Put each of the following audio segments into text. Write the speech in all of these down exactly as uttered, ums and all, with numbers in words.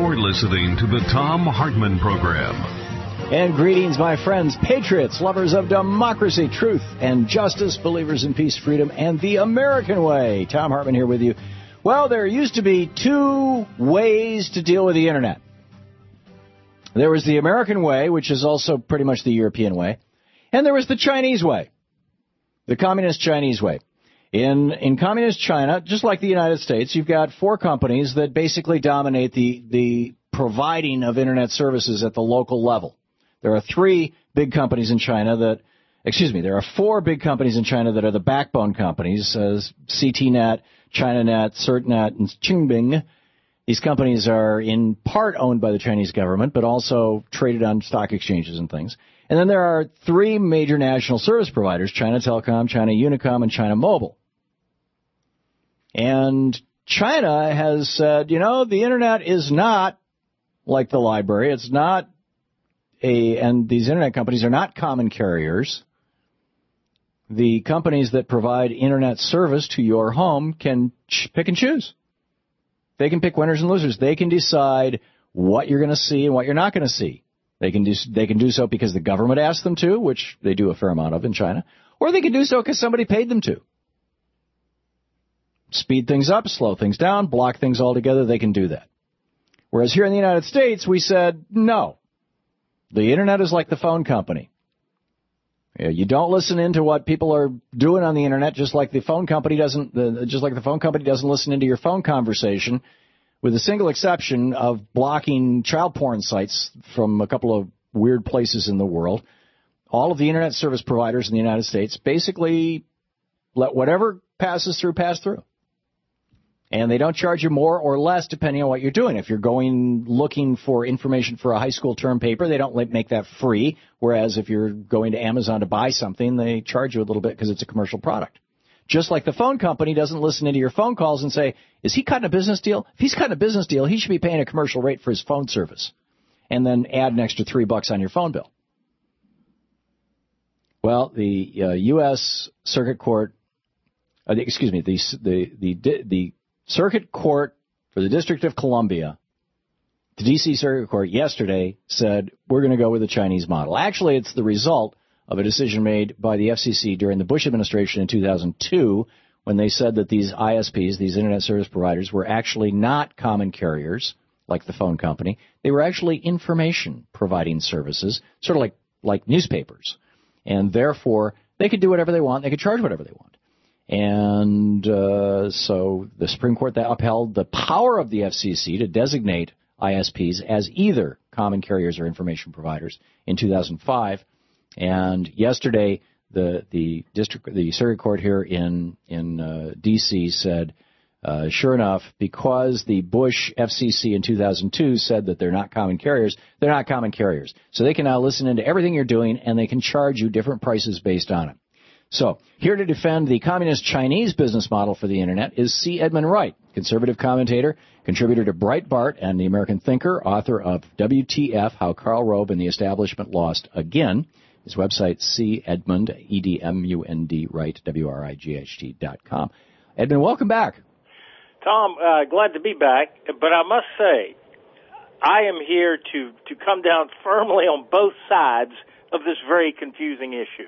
You're listening to the Thom Hartmann Program. And greetings, my friends, patriots, lovers of democracy, truth, and justice, believers in peace, freedom, and the American way. Thom Hartmann here with you. Well, there used to be two ways to deal with the Internet. There was the American way, which is also pretty much the European way, and there was the Chinese way, the communist Chinese way. In in communist China, just like the United States, you've got four companies that basically dominate the, the providing of Internet services at the local level. There are three big companies in China that, excuse me, there are four big companies in China that are the backbone companies, uh, C T net, ChinaNet, CertNet, and Qingbing. These companies are in part owned by the Chinese government, but also traded on stock exchanges and things. And then there are three major national service providers, China Telecom, China Unicom, and China Mobile. And China has said, you know, the Internet is not like the library. It's not a, and these Internet companies are not common carriers. The companies that provide Internet service to your home can ch- pick and choose. They can pick winners and losers. They can decide what you're going to see and what you're not going to see. They can do, they can do so because the government asked them to, which they do a fair amount of in China, or they can do so because somebody paid them to. Speed things up, slow things down, block things altogether, they can do that. Whereas here in the United States, we said, no. The Internet is like the phone company. You don't listen into what people are doing on the Internet, just like the phone company doesn't, just like the phone company doesn't listen into your phone conversation, with a single exception of blocking child porn sites from a couple of weird places in the world. All of the Internet service providers in the United States basically let whatever passes through pass through. And they don't charge you more or less depending on what you're doing. If you're going looking for information for a high school term paper, they don't make that free. Whereas if you're going to Amazon to buy something, they charge you a little bit because it's a commercial product. Just like the phone company doesn't listen into your phone calls and say, is he cutting a business deal? If he's cutting a business deal, he should be paying a commercial rate for his phone service. And then add an extra three bucks on your phone bill. Well, the uh, U S Circuit Court, uh, the, excuse me, the the the the Circuit Court for the District of Columbia, the D C Circuit Court yesterday said we're going to go with the Chinese model. Actually, it's the result of a decision made by the F C C during the Bush administration in two thousand two when they said that these I S Ps, these Internet service providers, were actually not common carriers like the phone company. They were actually information providing services, sort of like, like newspapers. And therefore, they could do whatever they want. They could charge whatever they want. And uh, so the Supreme Court upheld the power of the F C C to designate I S Ps as either common carriers or information providers in two thousand five. And yesterday, the the district, the Circuit Court here in in uh, D C said, uh, sure enough, because the Bush F C C in two thousand two said that they're not common carriers, they're not common carriers. So they can now listen into everything you're doing, and they can charge you different prices based on it. So, here to defend the communist Chinese business model for the Internet is C. Edmund Wright, conservative commentator, contributor to Breitbart and the American Thinker, author of W T F, How Karl Rove and the Establishment Lost Again. His website, C. Edmund, E D M U N D, Wright, W R I G H T dot com. Edmund, welcome back. Tom, uh, glad to be back, but I must say, I am here to, to come down firmly on both sides of this very confusing issue.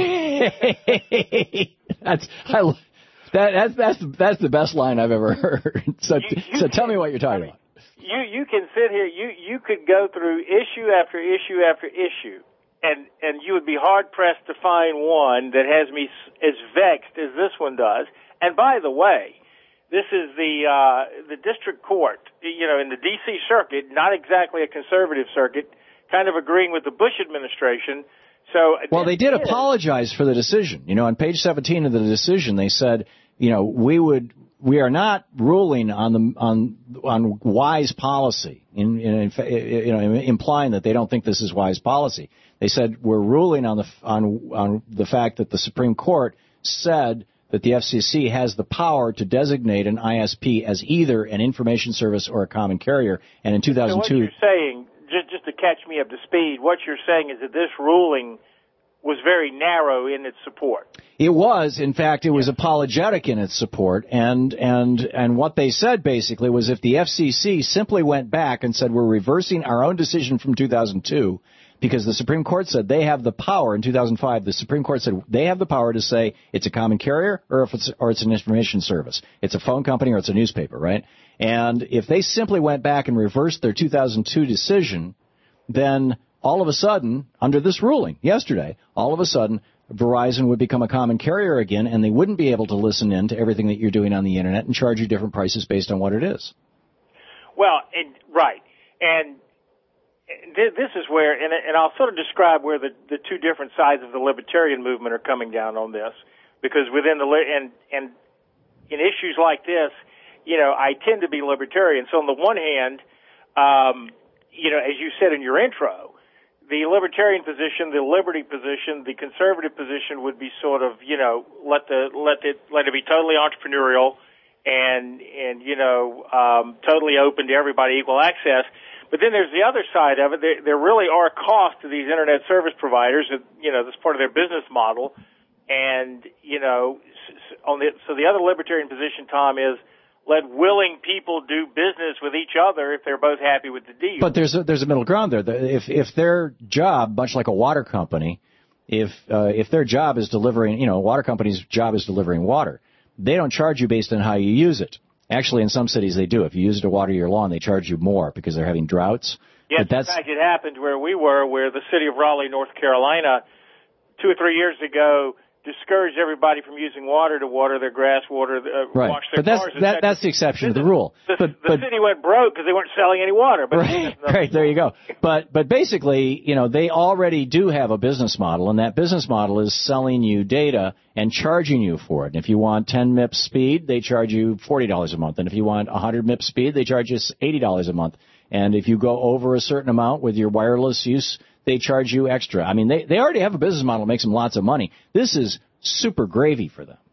Okay. that's, I, that, that's, that's, that's the best line I've ever heard. So, you, you so tell can, me what you're talking I mean, about. You, you can sit here, you, you could go through issue after issue after issue, and, and you would be hard-pressed to find one that has me as vexed as this one does. And by the way, this is the, uh, the district court, you know, in the D C circuit, not exactly a conservative circuit, kind of agreeing with the Bush administration. So well, they did apologize for the decision. You know, on page seventeen of the decision, they said, you know, we would we are not ruling on the on on wise policy, in, in you know, implying that they don't think this is wise policy. They said we're ruling on the on on the fact that the Supreme Court said that the F C C has the power to designate an I S P as either an information service or a common carrier. And in two thousand two, so what you're saying, just just to catch me up to speed, what you're saying is that this ruling was very narrow in its support. It was. In fact, it was apologetic in its support. And, and, and what they said basically was if the F C C simply went back and said we're reversing our own decision from two thousand two, because the Supreme Court said they have the power in two thousand five, the Supreme Court said they have the power to say it's a common carrier or if it's, or it's an information service. It's a phone company or it's a newspaper, right? And if they simply went back and reversed their two thousand two decision, then all of a sudden, under this ruling yesterday, all of a sudden, Verizon would become a common carrier again, and they wouldn't be able to listen in to everything that you're doing on the Internet and charge you different prices based on what it is. Well, and, right. And this is where, and, and I'll sort of describe where the, the two different sides of the libertarian movement are coming down on this, because within the, and, and in issues like this, you know, I tend to be libertarian. So on the one hand, um, you know, as you said in your intro, the libertarian position, the liberty position, the conservative position would be sort of, you know, let the let it let it be totally entrepreneurial and and you know um, totally open to everybody, equal access. But then there's the other side of it. There, there really are costs to these internet service providers. That, you know, that's part of their business model. And you know, on the so the other libertarian position, Tom, is let willing people do business with each other if they're both happy with the deal. But there's a, there's a middle ground there. If if their job, much like a water company, if uh, if their job is delivering, you know, a water company's job is delivering water, they don't charge you based on how you use it. Actually, in some cities they do. If you use it to water your lawn, they charge you more because they're having droughts. Yes, but that's, in fact, it happened where we were, where the city of Raleigh, North Carolina, two or three years ago, discouraged everybody from using water to water their grass, water, uh, right. wash their but that's, cars. That, that's the exception to the rule. The, but, the but, city went broke because they weren't selling any water. But right, right, there you go. But but basically, you know, they already do have a business model, and that business model is selling you data and charging you for it. And if you want ten M I P S speed, they charge you forty dollars a month. And if you want one hundred M I P S speed, they charge you eighty dollars a month. And if you go over a certain amount with your wireless use, they charge you extra. I mean, they, they already have a business model that makes them lots of money. This is super gravy for them.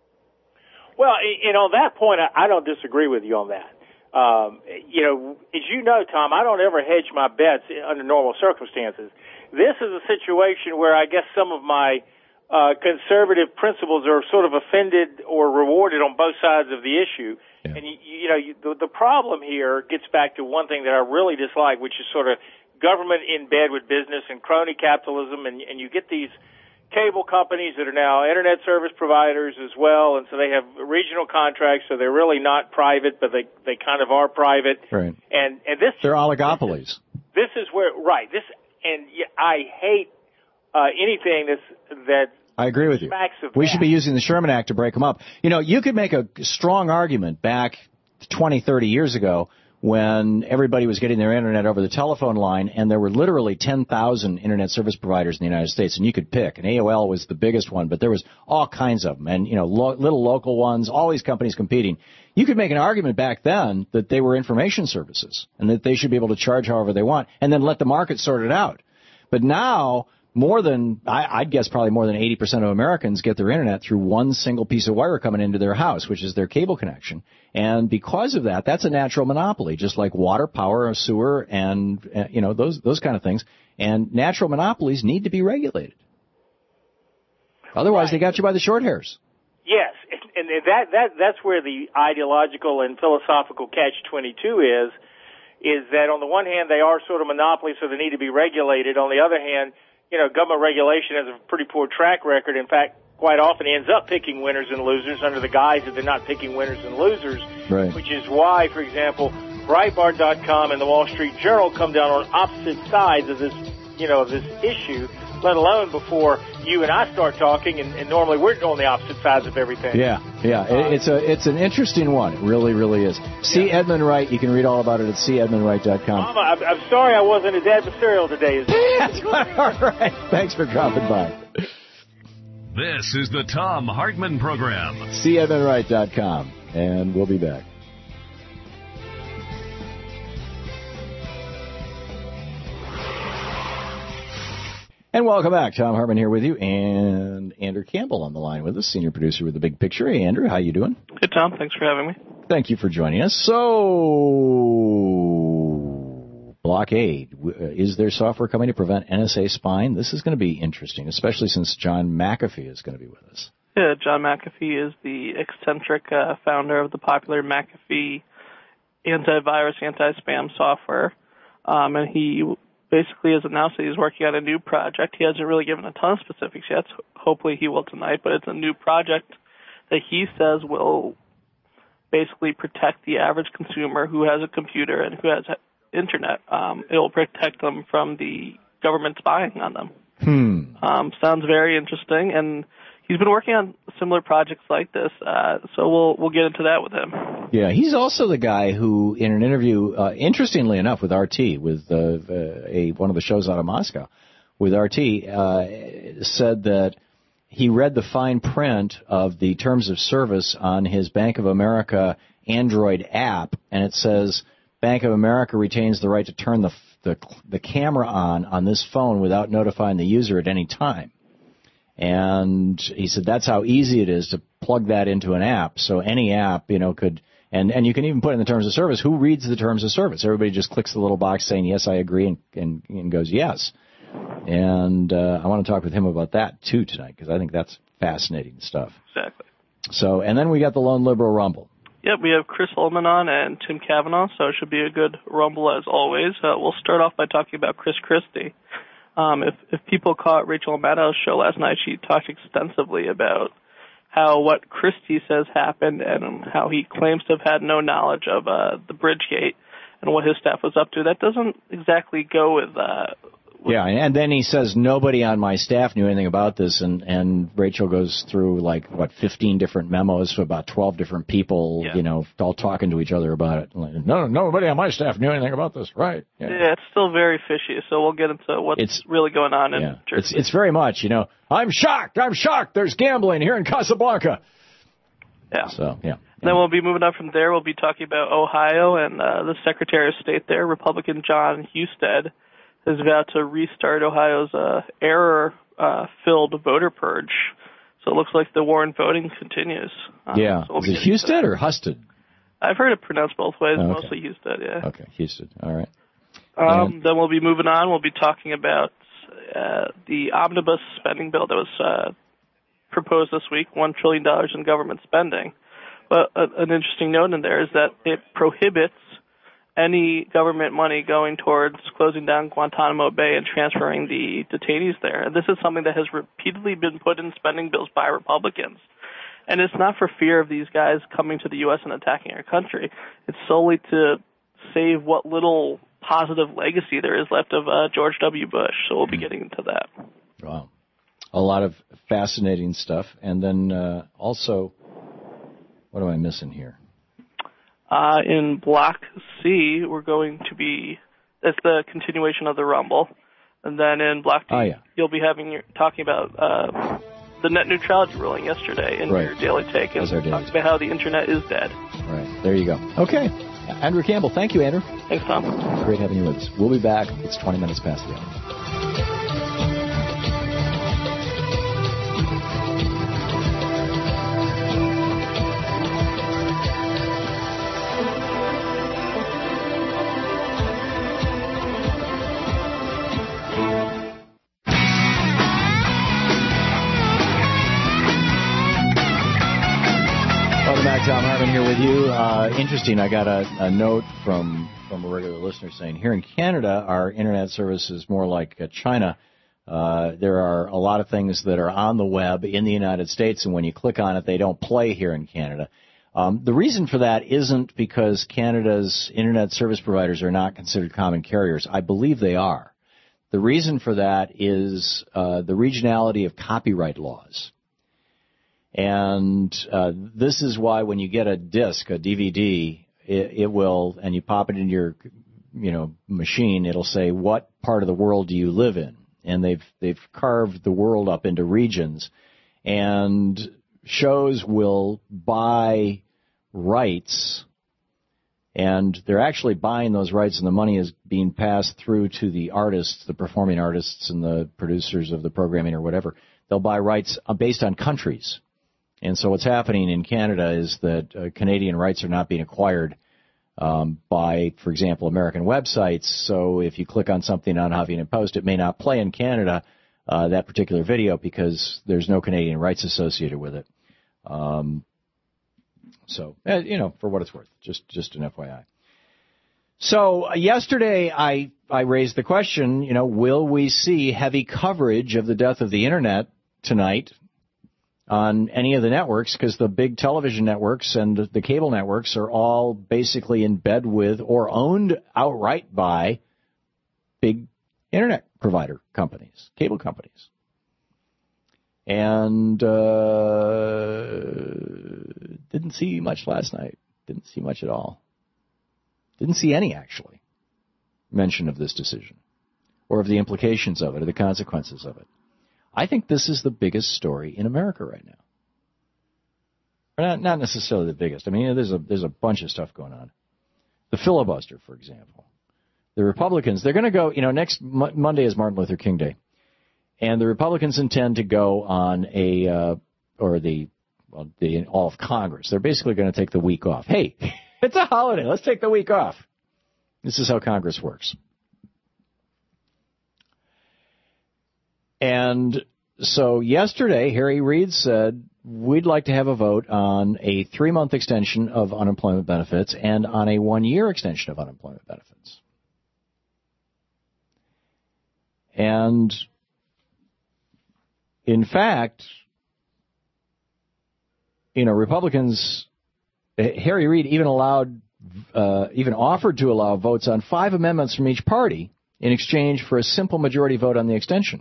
Well, and on that point, I don't disagree with you on that. Um, you know, as you know, Tom, I don't ever hedge my bets under normal circumstances. This is a situation where I guess some of my uh, conservative principles are sort of offended or rewarded on both sides of the issue. Yeah. And, you, you know, you, the, the problem here gets back to one thing that I really dislike, which is sort of government in bed with business and crony capitalism, and, and you get these cable companies that are now internet service providers as well, and so they have regional contracts, so they're really not private, but they they kind of are private. Right. And and this they're oligopolies. This, this is where right. This and I hate uh, anything that's that. I agree with you. We that. should be using the Sherman Act to break them up. You know, you could make a strong argument back twenty, thirty years ago when everybody was getting their internet over the telephone line, and there were literally ten thousand internet service providers in the United States, and you could pick. And A O L was the biggest one, but there was all kinds of them, and, you know, lo- little local ones, all these companies competing. You could make an argument back then that they were information services, and that they should be able to charge however they want, and then let the market sort it out. But now, more than, I, I'd guess probably more than eighty percent of Americans get their internet through one single piece of wire coming into their house, which is their cable connection. And because of that, that's a natural monopoly, just like water, power, sewer, and, uh, you know, those, those kind of things. And natural monopolies need to be regulated. Otherwise, right. They got you by the short hairs. Yes. And that, that, that's where the ideological and philosophical catch twenty-two is, is that on the one hand, they are sort of monopolies, so they need to be regulated. On the other hand, you know, government regulation has a pretty poor track record. In fact, quite often ends up picking winners and losers under the guise that they're not picking winners and losers, right. Which is why, for example, Breitbart dot com and the Wall Street Journal come down on opposite sides of this, you know, of this issue, let alone before you and I start talking, and, and normally we're on the opposite sides of everything. Yeah, yeah. Uh, it's a it's an interesting one. It really, really is. See yeah. Edmund Wright. You can read all about it at see edmund wright dot com. Mama, I'm, I'm sorry I wasn't as adversarial today. That's all right. Thanks for dropping by. This is the Thom Hartmann Program. see edmund wright dot com, and we'll be back. And welcome back. Thom Hartmann here with you, and Andrew Campbell on the line with us, senior producer with The Big Picture. Hey, Andrew, how you doing? Good, Tom. Thanks for having me. Thank you for joining us. So, blockade. Is there software coming to prevent N S A spying? This is going to be interesting, especially since John McAfee is going to be with us. Yeah, John McAfee is the eccentric uh, founder of the popular McAfee antivirus, anti-spam software, um, and he basically has announced that he's working on a new project. He hasn't really given a ton of specifics yet. So hopefully he will tonight, but it's a new project that he says will basically protect the average consumer who has a computer and who has internet. Um, it will protect them from the government spying on them. Hmm. Um, sounds very interesting, and he's been working on similar projects like this, uh, so we'll we'll get into that with him. Yeah, he's also the guy who, in an interview, uh, interestingly enough, with R T, with uh, a one of the shows out of Moscow, with R T, uh, said that he read the fine print of the terms of service on his Bank of America Android app, and it says Bank of America retains the right to turn the the, the camera on on this phone without notifying the user at any time. And he said that's how easy it is to plug that into an app. So any app, you know, could, and, and you can even put in the terms of service, who reads the terms of service? Everybody just clicks the little box saying, yes, I agree, and, and, and goes, yes. And uh, I want to talk with him about that, too, tonight, because I think that's fascinating stuff. Exactly. So, and then we got the Lone Liberal Rumble. Yep, we have Chris Ullman on and Tim Kavanaugh, so it should be a good rumble as always. Uh, we'll start off by talking about Chris Christie. Um, if, if people caught Rachel Maddow's show last night, she talked extensively about how what Christie says happened and how he claims to have had no knowledge of uh, the Bridgegate and what his staff was up to. That doesn't exactly go with... Uh, with yeah, and then he says nobody on my staff knew anything about this, and, and Rachel goes through, like, what, fifteen different memos for about twelve different people, yeah. you know, all talking to each other about it. Like, no, nobody on my staff knew anything about this, right? Yeah. yeah, it's still very fishy, so we'll get into what's it's, really going on in yeah, Jersey. It's, it's very much, you know, I'm shocked, I'm shocked, there's gambling here in Casablanca. Yeah. So, yeah. Then we'll be moving on from there. We'll be talking about Ohio and uh, the Secretary of State there, Republican John Husted, is about to restart Ohio's uh, error-filled uh, voter purge. So it looks like the war in voting continues. Uh, yeah. So we'll is it Husted or Husted? I've heard it pronounced both ways, oh, okay. mostly Husted, yeah. Okay, Husted. All right. Um, and... Then we'll be moving on. We'll be talking about uh, the omnibus spending bill that was uh, proposed this week, one trillion dollars in government spending. But uh, an interesting note in there is that it prohibits any government money going towards closing down Guantanamo Bay and transferring the detainees there. And this is something that has repeatedly been put in spending bills by Republicans. And it's not for fear of these guys coming to the U S and attacking our country. It's solely to save what little positive legacy there is left of uh, George W. Bush. So we'll be getting into that. Wow. A lot of fascinating stuff. And then uh, also, what am I missing here? Uh, in Block C, we're going to be, that's the continuation of the Rumble. And then in Block D, oh, yeah. you'll be having your, talking about uh, the net neutrality ruling yesterday in right. your Daily Take. And talking about how the Internet is dead. Right. There you go. Okay. Andrew Campbell. Thank you, Andrew. Thanks, Tom. Great having you with us. We'll be back. It's twenty minutes past the hour. Tom Hartman here with you. Uh, interesting, I got a, a note from, from a regular listener saying, here in Canada, our Internet service is more like uh, China. Uh, there are a lot of things that are on the web in the United States, and when you click on it, they don't play here in Canada. Um, the reason for that isn't because Canada's Internet service providers are not considered common carriers. I believe they are. The reason for that is uh, the regionality of copyright laws. And uh, this is why when you get a disc, a D V D, it, it will, and you pop it into your, you know, machine, it'll say, what part of the world do you live in? And they've they've carved the world up into regions, and shows will buy rights, and they're actually buying those rights, and the money is being passed through to the artists, the performing artists, and the producers of the programming or whatever. They'll buy rights based on countries. And so what's happening in Canada is that uh, Canadian rights are not being acquired um, by, for example, American websites. So if you click on something on Huffington Post, it may not play in Canada, uh, that particular video, because there's no Canadian rights associated with it. Um, so, uh, you know, for what it's worth, just just an F Y I. So uh, yesterday I I raised the question, you know, will we see heavy coverage of the death of the Internet tonight on any of the networks? Because the big television networks and the cable networks are all basically in bed with or owned outright by big Internet provider companies, cable companies. And uh, didn't see much last night. Didn't see much at all. Didn't see any, actually, mention of this decision or of the implications of it or the consequences of it. I think this is the biggest story in America right now. Or not, not necessarily the biggest. I mean, there's a there's a bunch of stuff going on. The filibuster, for example. The Republicans, they're going to go, you know, next Mo- Monday is Martin Luther King Day. And the Republicans intend to go on a, uh, or the, well, the, all of Congress. They're basically going to take the week off. Hey, it's a holiday. Let's take the week off. This is how Congress works. And so yesterday, Harry Reid said, we'd like to have a vote on a three-month extension of unemployment benefits and on a one-year extension of unemployment benefits. And in fact, you know, Republicans, Harry Reid even allowed, uh, even offered to allow votes on five amendments from each party in exchange for a simple majority vote on the extension.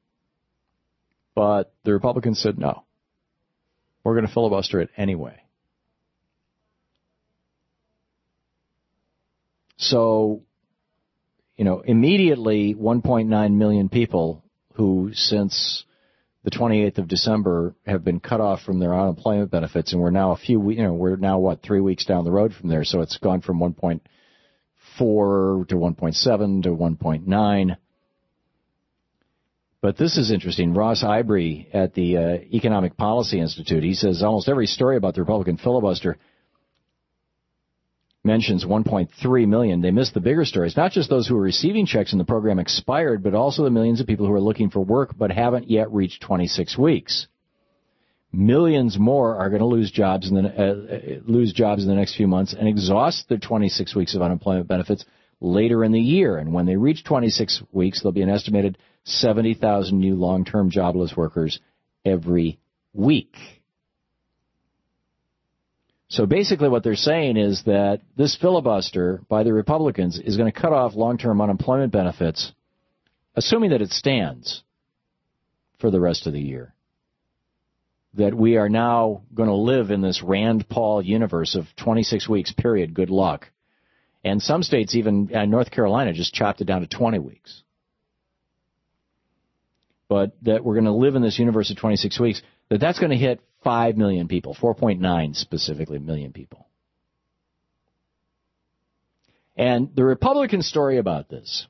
But the Republicans said, no, we're going to filibuster it anyway. So, you know, immediately one point nine million people who since the twenty-eighth of December have been cut off from their unemployment benefits, and we're now a few, you know, we're now, what, three weeks down the road from there, so it's gone from one point four to one point seven to one point nine. But this is interesting. Ross Ibrey at the uh, Economic Policy Institute, he says almost every story about the Republican filibuster mentions one point three million. They missed the bigger stories, not just those who are receiving checks and the program expired, but also the millions of people who are looking for work but haven't yet reached twenty-six weeks. Millions more are going to lose jobs in the uh, lose jobs in the next few months and exhaust their twenty-six weeks of unemployment benefits later in the year. And when they reach twenty-six weeks, there'll be an estimated seventy thousand new long-term jobless workers every week. So basically what they're saying is that this filibuster by the Republicans is going to cut off long-term unemployment benefits, assuming that it stands for the rest of the year. That we are now going to live in this Rand Paul universe of twenty-six weeks, period, good luck. And some states, even uh, North Carolina, just chopped it down to twenty weeks. But that we're going to live in this universe of twenty-six weeks, that that's going to hit five million people, four point nine specifically million people. And the Republican story about this,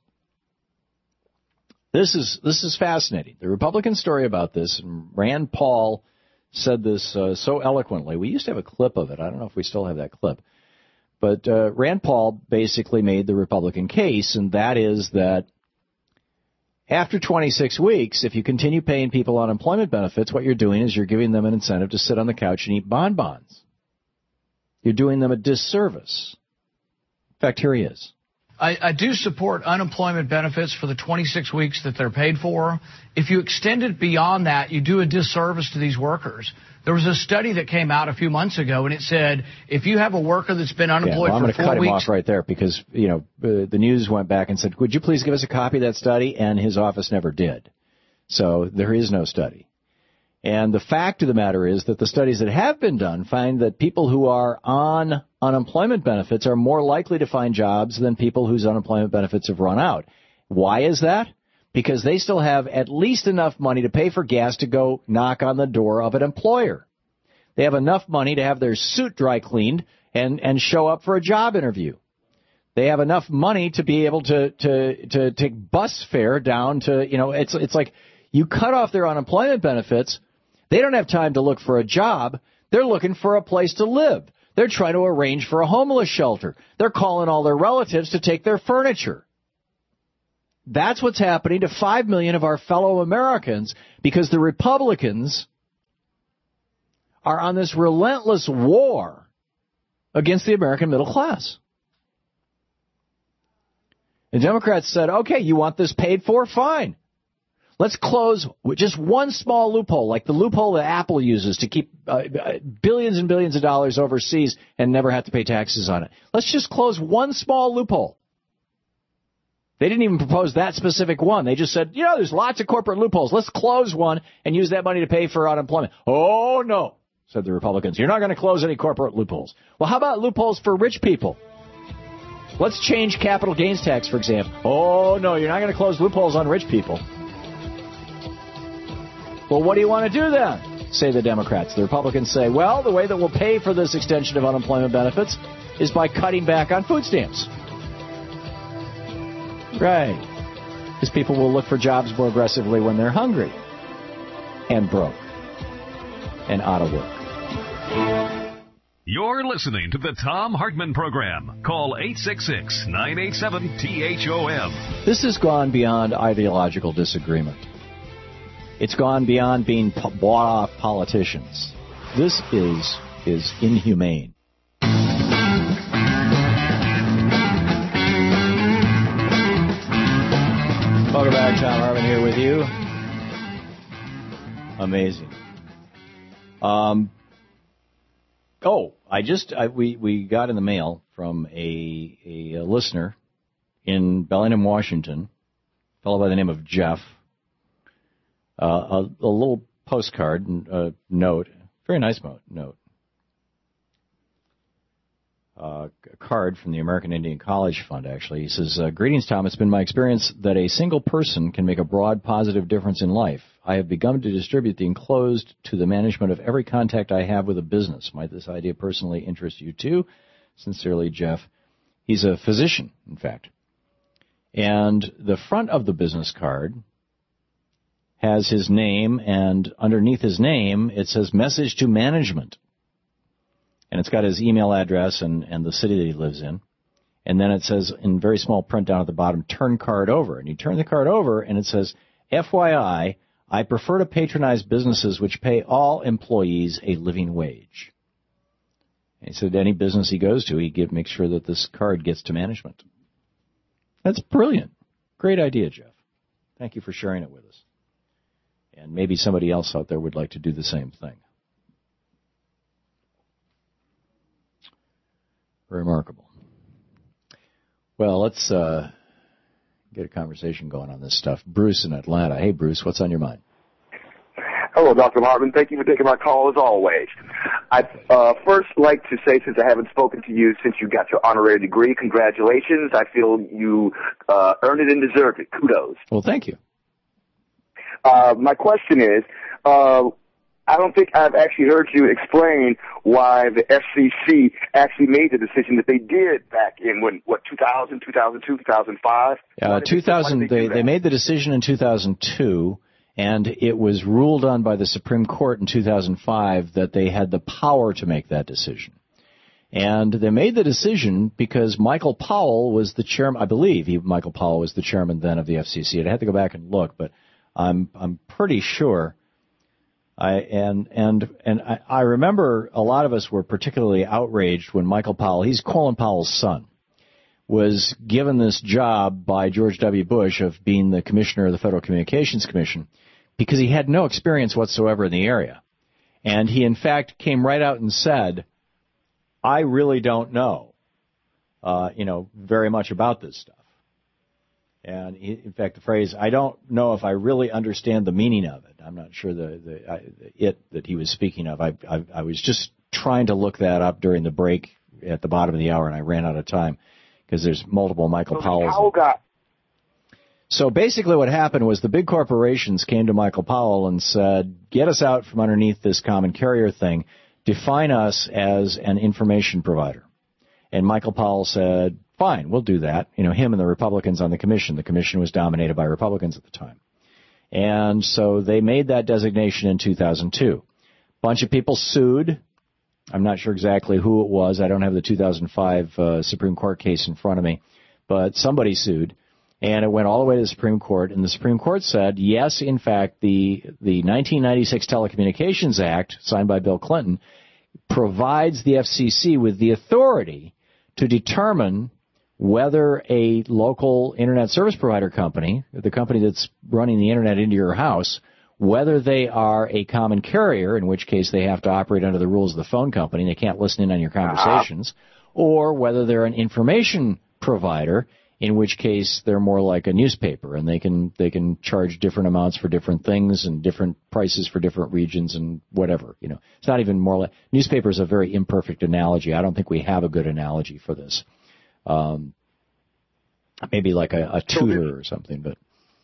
this is this is fascinating. The Republican story about this, and Rand Paul said this uh, so eloquently. We used to have a clip of it. I don't know if we still have that clip. But uh, Rand Paul basically made the Republican case, and that is that after twenty-six weeks, if you continue paying people unemployment benefits, what you're doing is you're giving them an incentive to sit on the couch and eat bonbons. You're doing them a disservice. In fact, here he is. I, I do support unemployment benefits for the twenty-six weeks that they're paid for. If you extend it beyond that, you do a disservice to these workers. There was a study that came out a few months ago, and it said if you have a worker that's been unemployed yeah, well, for four weeks... I'm going to cut him off right there because, you know, uh, the news went back and said, would you please give us a copy of that study? And his office never did. So there is no study. And the fact of the matter is that the studies that have been done find that people who are on unemployment benefits are more likely to find jobs than people whose unemployment benefits have run out. Why is that? Because they still have at least enough money to pay for gas to go knock on the door of an employer. They have enough money to have their suit dry cleaned and, and show up for a job interview. They have enough money to be able to, to, to take bus fare down to, you know, it's, it's like you cut off their unemployment benefits. They don't have time to look for a job. They're looking for a place to live. They're trying to arrange for a homeless shelter. They're calling all their relatives to take their furniture. That's what's happening to five million of our fellow Americans because the Republicans are on this relentless war against the American middle class. The Democrats said, okay, you want this paid for? Fine. Let's close just one small loophole, like the loophole that Apple uses to keep uh, billions and billions of dollars overseas and never have to pay taxes on it. Let's just close one small loophole. They didn't even propose that specific one. They just said, you know, there's lots of corporate loopholes. Let's close one and use that money to pay for unemployment. Oh, no, said the Republicans. You're not going to close any corporate loopholes. Well, how about loopholes for rich people? Let's change capital gains tax, for example. Oh, no, you're not going to close loopholes on rich people. Well, what do you want to do then, say the Democrats? The Republicans say, well, the way that we'll pay for this extension of unemployment benefits is by cutting back on food stamps. Right. Because people will look for jobs more aggressively when they're hungry and broke and out of work. You're listening to the Thom Hartmann Program. Call eight six six, nine eight seven, T H O M. This has gone beyond ideological disagreement. It's gone beyond being p- bought-off politicians. This is is inhumane. Welcome back, Thom Hartmann here with you. Amazing. Um. Oh, I just I, we we got in the mail from a, a a listener in Bellingham, Washington, a fellow by the name of Jeff. Uh, a, a little postcard, uh, note, very nice mo- note. Uh, a card from the American Indian College Fund, actually. He says, uh, greetings, Tom. It's been my experience that a single person can make a broad positive difference in life. I have begun to distribute the enclosed to the management of every contact I have with a business. Might this idea personally interest you, too? Sincerely, Jeff. He's a physician, in fact. And the front of the business card has his name, and underneath his name, it says message to management. And it's got his email address and, and the city that he lives in. And then it says in very small print down at the bottom, turn card over. And you turn the card over, and it says, F Y I, I prefer to patronize businesses which pay all employees a living wage. And he said any business he goes to, he get, makes sure that this card gets to management. That's brilliant. Great idea, Jeff. Thank you for sharing it with us. And maybe somebody else out there would like to do the same thing. Remarkable. Well, let's uh, get a conversation going on this stuff. Bruce in Atlanta. Hey, Bruce, what's on your mind? Hello, Doctor Hartmann. Thank you for taking my call, as always. I'd uh, first like to say, since I haven't spoken to you since you got your honorary degree, congratulations. I feel you uh, earned it and deserved it. Kudos. Well, thank you. Uh, my question is, uh, I don't think I've actually heard you explain why the F C C actually made the decision that they did back in, when, what, two thousand, two thousand two, two thousand five? Uh, two thousand, they, they, they made the decision in two thousand two, and it was ruled on by the Supreme Court in two thousand five that they had the power to make that decision. And they made the decision because Michael Powell was the chairman, I believe he, Michael Powell was the chairman then of the F C C. I'd have to go back and look, but I'm I'm pretty sure. I and and and I, I remember a lot of us were particularly outraged when Michael Powell, he's Colin Powell's son, was given this job by George W. Bush of being the commissioner of the Federal Communications Commission because he had no experience whatsoever in the area. And he, in fact, came right out and said, I really don't know, uh, you know, very much about this stuff. And he, in fact, the phrase, I don't know if I really understand the meaning of it. I'm not sure the, the, I, the it that he was speaking of. I, I, I was just trying to look that up during the break at the bottom of the hour, and I ran out of time because there's multiple Michael so Powells. Powell got- so basically what happened was the big corporations came to Michael Powell and said, get us out from underneath this common carrier thing. Define us as an information provider. And Michael Powell said, fine, we'll do that. You know, him and the Republicans on the commission. The commission was dominated by Republicans at the time. And so they made that designation in two thousand two. A bunch of people sued I'm not sure exactly who it was. I don't have the two thousand five uh, Supreme Court case in front of me, but somebody sued, and it went all the way to the Supreme Court, and the Supreme Court said, yes, in fact, the the nineteen ninety-six Telecommunications Act, signed by Bill Clinton, provides the F C C with the authority to determine whether a local internet service provider company, the company that's running the internet into your house, whether they are a common carrier, in which case they have to operate under the rules of the phone company, they can't listen in on your conversations, uh-huh. or whether they're an information provider, in which case they're more like a newspaper, and they can they can charge different amounts for different things and different prices for different regions and whatever. You know, it's not even more like newspaper is a very imperfect analogy. I don't think we have a good analogy for this. Um, maybe like a, a tutor or something, but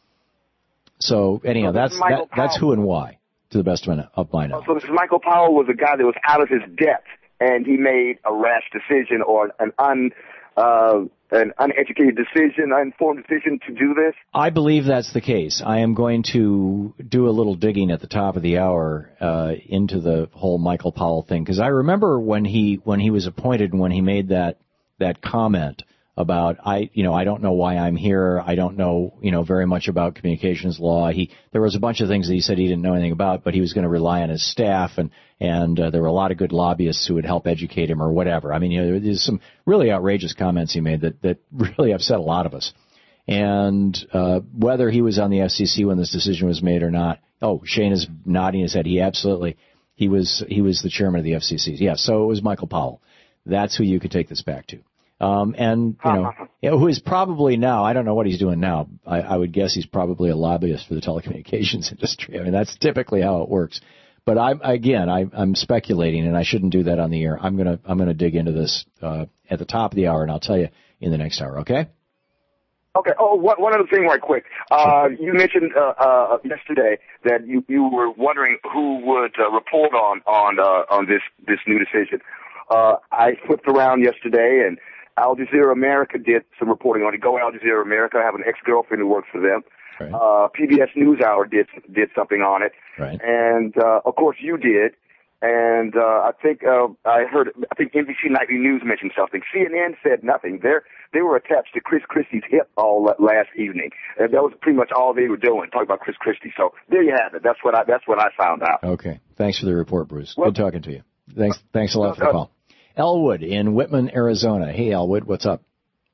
so anyhow, that's that, that's who and why, to the best of my, of my knowledge. So this Michael Powell was a guy that was out of his depth, and he made a rash decision or an un uh, an uneducated decision, uninformed decision to do this? I believe that's the case. I am going to do a little digging at the top of the hour uh, into the whole Michael Powell thing, because I remember when he when he was appointed and when he made that that comment about I you know I don't know why I'm here. I don't know you know very much about communications law. He there was a bunch of things that he said he didn't know anything about, but he was going to rely on his staff, and and uh, there were a lot of good lobbyists who would help educate him or whatever. I mean, you know, there's some really outrageous comments he made that that really upset a lot of us. And uh, whether he was on the F C C when this decision was made or not, oh, Shane is nodding his head. He absolutely he was he was the chairman of the F C C. Yeah, so it was Michael Powell. That's who you could take this back to. Um, and, you know, you know, who is probably now, I don't know what he's doing now. I, I would guess he's probably a lobbyist for the telecommunications industry. I mean, that's typically how it works. But I'm, again, I, I'm speculating, and I shouldn't do that on the air. I'm going to, I'm going to dig into this, uh, at the top of the hour, and I'll tell you in the next hour, okay? Okay. Oh, one, one other thing right quick. Uh, you mentioned, uh, uh, yesterday that you, you were wondering who would, uh, report on, on, uh, on this, this new decision. Uh, I flipped around yesterday, and Al Jazeera America did some reporting on it. Go Al Jazeera America. I have an ex-girlfriend who works for them. Right. Uh, P B S NewsHour did did something on it. Right. And, uh, of course, you did. And uh, I think uh, I heard, I think N B C Nightly News mentioned something. C N N said nothing. They're, they were attached to Chris Christie's hip all last evening. And that was pretty much all they were doing, talking about Chris Christie. So there you have it. That's what I, that's what I found out. Okay. Thanks for the report, Bruce. Well, Good talking to you. Thanks, thanks a lot for the call. Elwood in Whitman, Arizona. Hey, Elwood, what's up?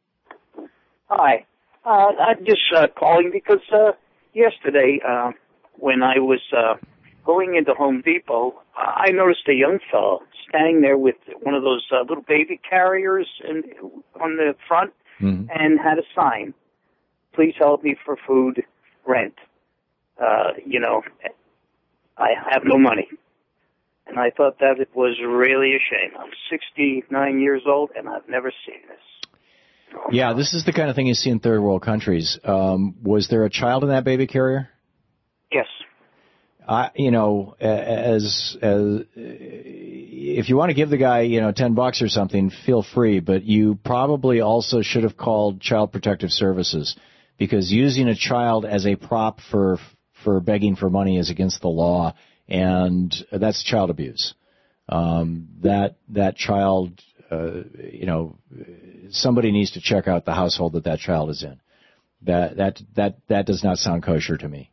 Hi. Uh, I'm just uh, calling because uh, yesterday uh, when I was uh, going into Home Depot, uh, I noticed a young fellow standing there with one of those uh, little baby carriers in, on the front, mm-hmm. and had a sign, "Please help me for food, rent." Uh, you know, I have no money. And I thought that it was really a shame. I'm sixty-nine years old, and I've never seen this. Yeah, this is the kind of thing you see in third world countries. Um, was there a child in that baby carrier? Yes. I, you know, as as if you want to give the guy, you know, ten bucks or something, feel free. But you probably also should have called Child Protective Services, because using a child as a prop for for begging for money is against the law. And that's child abuse. Um, that that child, uh, you know, somebody needs to check out the household that that child is in. That that that that does not sound kosher to me.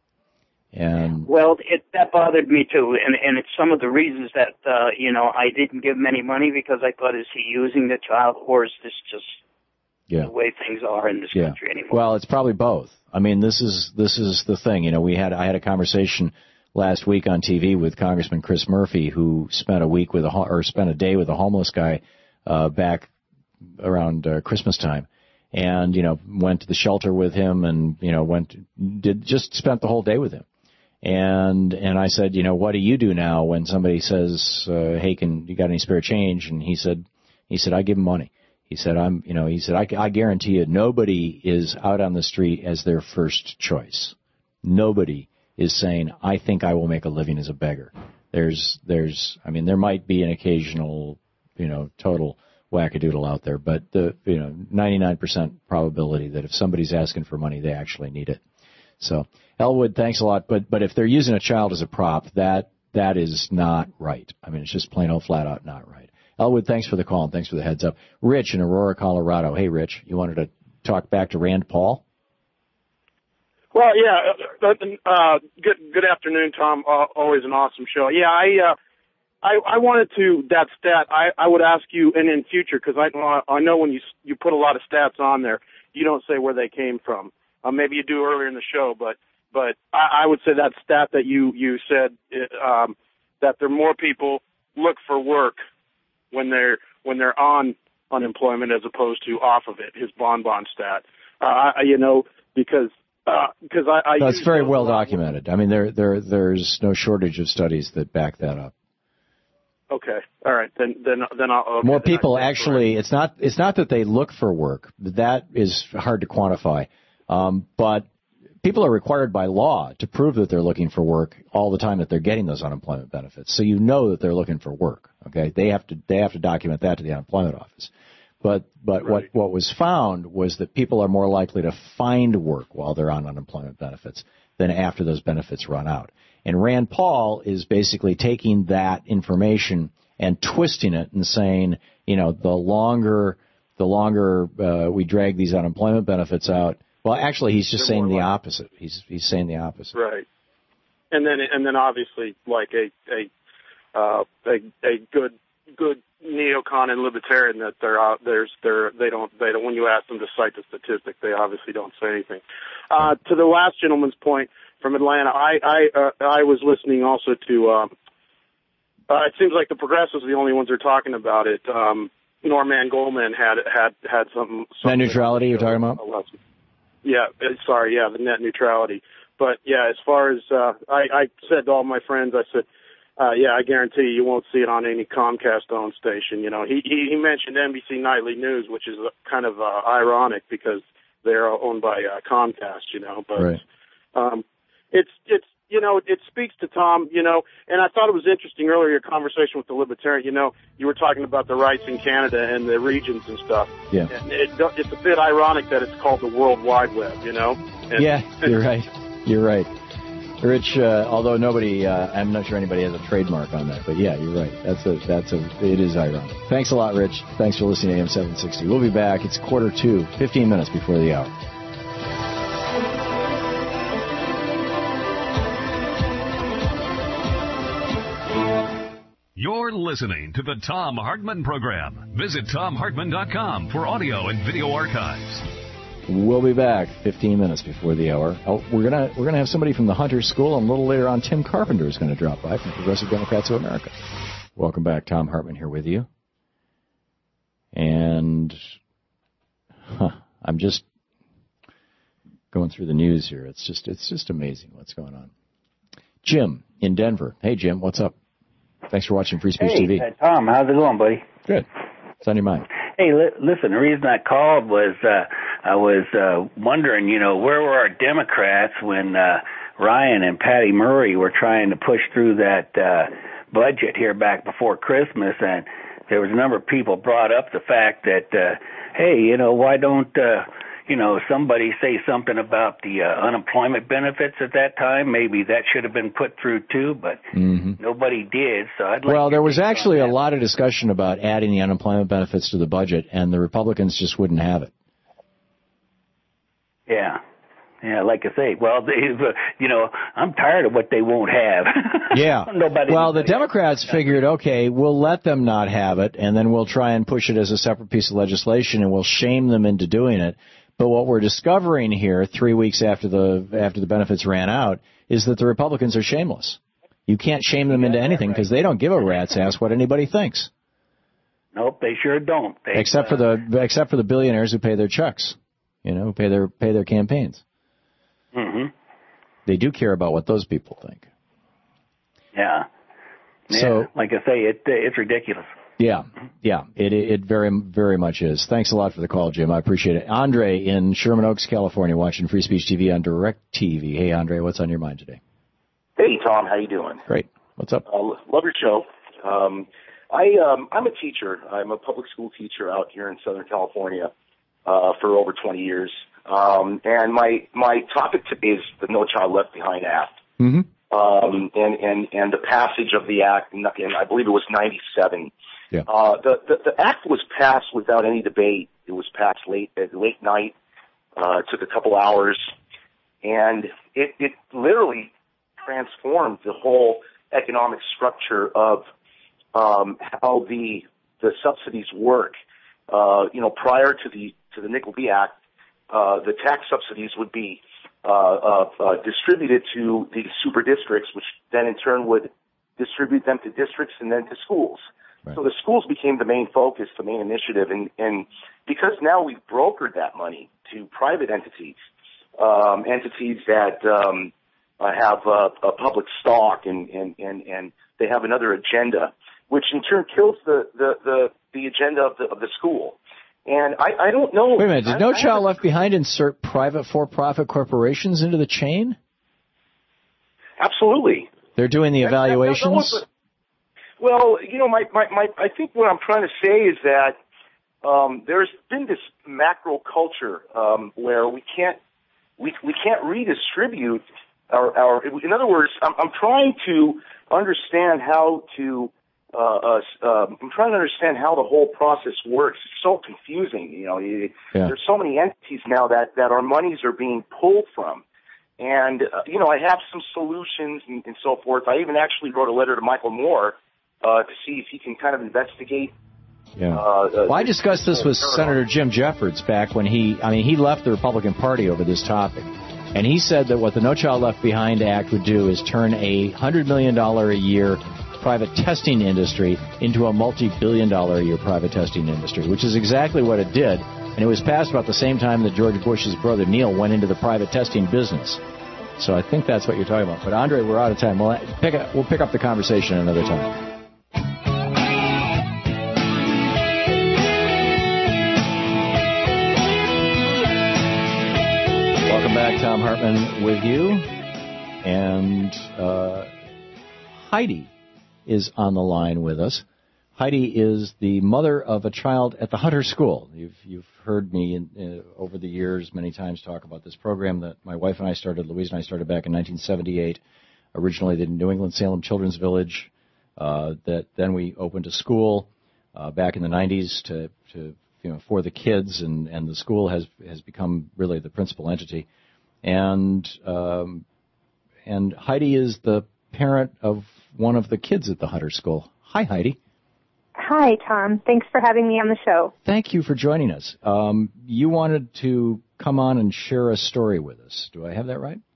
And well, it, that bothered me too, and and it's some of the reasons that uh, you know I didn't give him any money, because I thought, is he using the child, or is this just yeah. the way things are in this yeah. country anymore? Well, it's probably both. I mean, this is this is the thing. You know, we had I had a conversation last week on T V with Congressman Chris Murphy, who spent a week with a or spent a day with a homeless guy uh, back around uh, Christmas time, and you know went to the shelter with him, and you know went did just spent the whole day with him, and and I said, you know, what do you do now when somebody says, uh, hey, can you got any spare change? And he said, he said I give him money. He said I'm you know he said I, I guarantee you nobody is out on the street as their first choice. Nobody is saying, I think I will make a living as a beggar. There's, there's, I mean, there might be an occasional, you know, total wackadoodle out there, but the, you know, ninety-nine percent probability that if somebody's asking for money, they actually need it. So, Elwood, thanks a lot. But, but if they're using a child as a prop, that, that is not right. I mean, it's just plain old flat out not right. Elwood, thanks for the call and thanks for the heads up. Rich in Aurora, Colorado. Hey, Rich, you wanted to talk back to Rand Paul? Well, yeah. Uh, good good afternoon, Tom. Uh, always an awesome show. Yeah, I uh, I, I wanted to that stat. I, I would ask you, and in future, because I I know when you you put a lot of stats on there, you don't say where they came from. Uh, maybe you do earlier in the show, but but I, I would say that stat that you you said um, that there are more people look for work when they're when they're on unemployment as opposed to off of it. His bonbon stat, uh, you know, because because uh, I, I that's very well documented. I mean, there there there's no shortage of studies that back that up. Okay, all right, then then then I'll. Okay, more then people actually. It's not it's not that they look for work. That is hard to quantify, um, but people are required by law to prove that they're looking for work all the time that they're getting those unemployment benefits. So you know that they're looking for work. Okay, they have to they have to document that to the unemployment office. But but right. what what was found was that people are more likely to find work while they're on unemployment benefits than after those benefits run out. And Rand Paul is basically taking that information and twisting it and saying, you know, the longer the longer uh, we drag these unemployment benefits out. Well, actually, he's just They're saying the opposite. He's he's saying the opposite. Right. And then and then obviously, like a a uh, a, a good good neocon and libertarian, that they're out there's they're they don't they don't when you ask them to cite the statistic, they obviously don't say anything. Uh, to the last gentleman's point from Atlanta, I I uh, I was listening also to. Um, uh, it seems like the progressives are the only ones who are talking about it. Um, Norman Goldman had had had something. something net neutrality you're talking about? Yeah, sorry, yeah, the net neutrality. But yeah, as far as uh, I, I said to all my friends, I said, uh, yeah, I guarantee you, you won't see it on any Comcast-owned station. You know, he, he he mentioned N B C Nightly News, which is kind of uh, ironic because they're owned by uh, Comcast. You know, but right. um, it's it's you know it speaks to Tom. You know, and I thought it was interesting earlier your conversation with the libertarian. You know, you were talking about the rights in Canada and the regions and stuff. Yeah, and it, it's a bit ironic that it's called the World Wide Web. You know. And, yeah, you're right. You're right. Rich, uh, although nobody, uh, I'm not sure anybody has a trademark on that, but yeah, you're right. That's a, that's a, it is ironic. Thanks a lot, Rich. Thanks for listening to A M seven sixty. We'll be back. It's quarter two, fifteen minutes before the hour. You're listening to the Thom Hartmann Program. Visit tom hartmann dot com for audio and video archives. We'll be back fifteen minutes before the hour. Oh, we're gonna we're gonna have somebody from the Hunter School, and a little later on, Tim Carpenter is going to drop by from Progressive Democrats of America. Welcome back, Thom Hartmann here with you. And huh, I'm just going through the news here. It's just it's just amazing what's going on. Jim in Denver. Hey, Jim, what's up? Thanks for watching Free Speech hey, T V. Hey, Tom, how's it going, buddy? Good. What's on your mind? Hey, li- listen, the reason I called was uh, I was uh, wondering, you know, where were our Democrats when uh, Ryan and Patty Murray were trying to push through that uh, budget here back before Christmas, and there was a number of people brought up the fact that, uh, hey, you know, why don't, uh, you know, somebody say something about the uh, unemployment benefits at that time? Maybe that should have been put through too, but mm-hmm. nobody did. So I'd like well, to there was actually a lot of discussion about adding the unemployment benefits to the budget, and the Republicans just wouldn't have it. Yeah. Yeah, like I say, well, they, you know, I'm tired of what they won't have. Yeah. Nobody well, the Democrats figured, okay, we'll let them not have it, and then we'll try and push it as a separate piece of legislation, and we'll shame them into doing it. But what we're discovering here, three weeks after the after the benefits ran out, is that the Republicans are shameless. You can't shame them into anything because they don't give a rat's ass what anybody thinks. Nope, they sure don't. They, except uh, for the except for the billionaires who pay their checks, you know, who pay their pay their campaigns. Mm-hmm. They do care about what those people think. Yeah. yeah. So, like I say, it it's ridiculous. Yeah, yeah, it it very very much is. Thanks a lot for the call, Jim. I appreciate it. Andre in Sherman Oaks, California, watching Free Speech T V on DirecTV. Hey, Andre, what's on your mind today? Hey, Tom, how you doing? Great. What's up? Uh, love your show. Um, I um, I'm a teacher. I'm a public school teacher out here in Southern California uh, for over twenty years. Um, and my my topic today is the No Child Left Behind Act. Mm-hmm. um, and, and, and the passage of the act, and I believe it was ninety-seven. Yeah. Uh, the, the, the act was passed without any debate. It was passed late at late night. Uh, it took a couple hours, and it, it literally transformed the whole economic structure of um, how the the subsidies work. Uh, you know, prior to the to the Nickel-B Act, uh, the tax subsidies would be uh, uh, uh, distributed to the super districts, which then in turn would distribute them to districts and then to schools. Right. So the schools became the main focus, the main initiative, and, and because now we've brokered that money to private entities, um, entities that um, uh, have uh, a public stock and, and, and, and they have another agenda, which in turn kills the, the, the, the agenda of the, of the school. And I, I don't know. Wait a minute. Did I, No I Child Left Behind insert private for-profit corporations into the chain? Absolutely. They're doing the evaluations? That, that, that was a, well, you know, my, my, my, I think what I'm trying to say is that um, there's been this macro culture um, where we can't we we can't redistribute our, our in other words, I'm, I'm trying to understand how to uh, uh, uh, I'm trying to understand how the whole process works. It's so confusing, you know. It, yeah. There's so many entities now that that our monies are being pulled from. And, uh, you know, I have some solutions and, and so forth. I even actually wrote a letter to Michael Moore uh, to see if he can kind of investigate. Yeah. Uh, well, I discussed this with Senator Jim Jeffords back when he, I mean, he left the Republican Party over this topic. And he said that what the No Child Left Behind Act would do is turn a one hundred million dollars a year private testing industry into a multi-billion dollar a year private testing industry, which is exactly what it did. And it was passed about the same time that George Bush's brother Neil went into the private testing business. So I think that's what you're talking about. But, Andre, we're out of time. We'll pick up, we'll pick up the conversation another time. Welcome back. Thom Hartmann with you. And uh, Heidi is on the line with us. Heidi is the mother of a child at the Hunter School. You've you've heard me in, uh, over the years many times talk about this program that my wife and I started, Louise and I started back in nineteen seventy-eight, originally the New England Salem Children's Village, uh, that then we opened a school uh, back in the nineties to, to you know for the kids, and, and the school has has become really the principal entity. And um, and Heidi is the parent of one of the kids at the Hunter School. Hi, Heidi. Hi, Tom. Thanks for having me on the show. Thank you for joining us. Um, you wanted to come on and share a story with us. Do I have that right?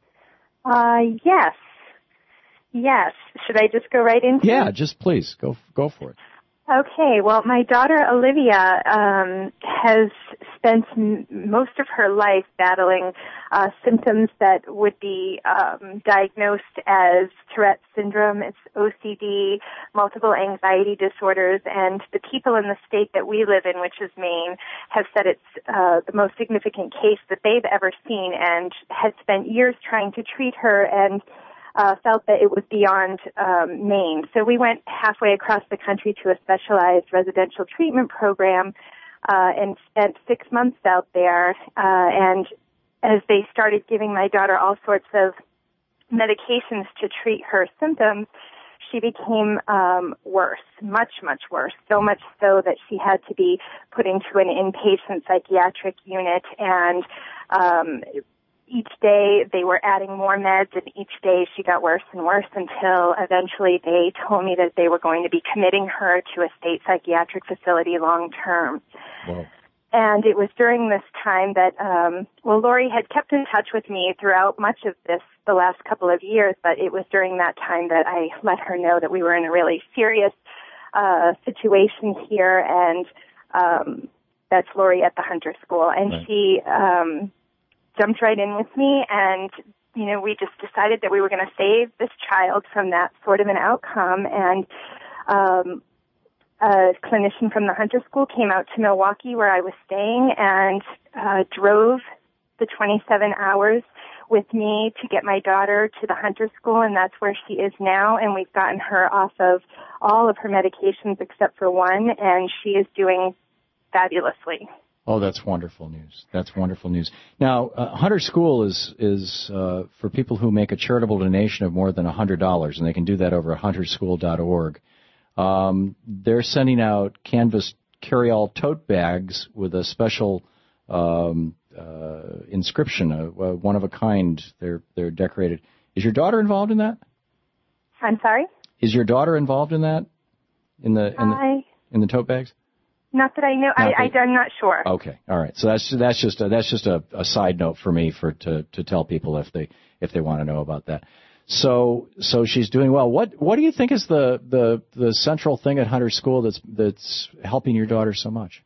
Uh, yes. Yes. Should I just go right into yeah, it? Yeah, just please. Go go for it. Okay. Well, my daughter, Olivia, um, has spent m- most of her life battling uh, symptoms that would be um, diagnosed as Tourette syndrome. It's O C D, multiple anxiety disorders, and the people in the state that we live in, which is Maine, have said it's uh, the most significant case that they've ever seen, and had spent years trying to treat her and Uh, felt that it was beyond um, Maine. So we went halfway across the country to a specialized residential treatment program uh, and spent six months out there. Uh, and as they started giving my daughter all sorts of medications to treat her symptoms, she became um, worse, much, much worse, so much so that she had to be put into an inpatient psychiatric unit, and um each day they were adding more meds, and each day she got worse and worse until eventually they told me that they were going to be committing her to a state psychiatric facility long term. Wow. And it was during this time that, um, well, Lori had kept in touch with me throughout much of this, the last couple of years, but it was during that time that I let her know that we were in a really serious uh, situation here, and um, that's Lori at the Hunter School. And right. she um, jumped right in with me, and, you know, we just decided that we were going to save this child from that sort of an outcome. And um a clinician from the Hunter School came out to Milwaukee, where I was staying, and uh, drove the twenty-seven hours with me to get my daughter to the Hunter School, and that's where she is now. And we've gotten her off of all of her medications except for one, and she is doing fabulously. Oh, that's wonderful news. That's wonderful news. Now, uh, Hunter School is is uh, for people who make a charitable donation of more than one hundred dollars, and they can do that over at hunter school dot org. Um, they're sending out canvas carry-all tote bags with a special um, uh, inscription, a, a one of a kind. They're they're decorated. Is your daughter involved in that? I'm sorry? Is your daughter involved in that? In the in the, I... in the tote bags? Not that I know. I, I, I'm not sure. Okay, all right. So that's that's just a, that's just a, a side note for me for to, to tell people if they if they want to know about that. So so she's doing well. What what do you think is the, the, the central thing at Hunter School that's that's helping your daughter so much?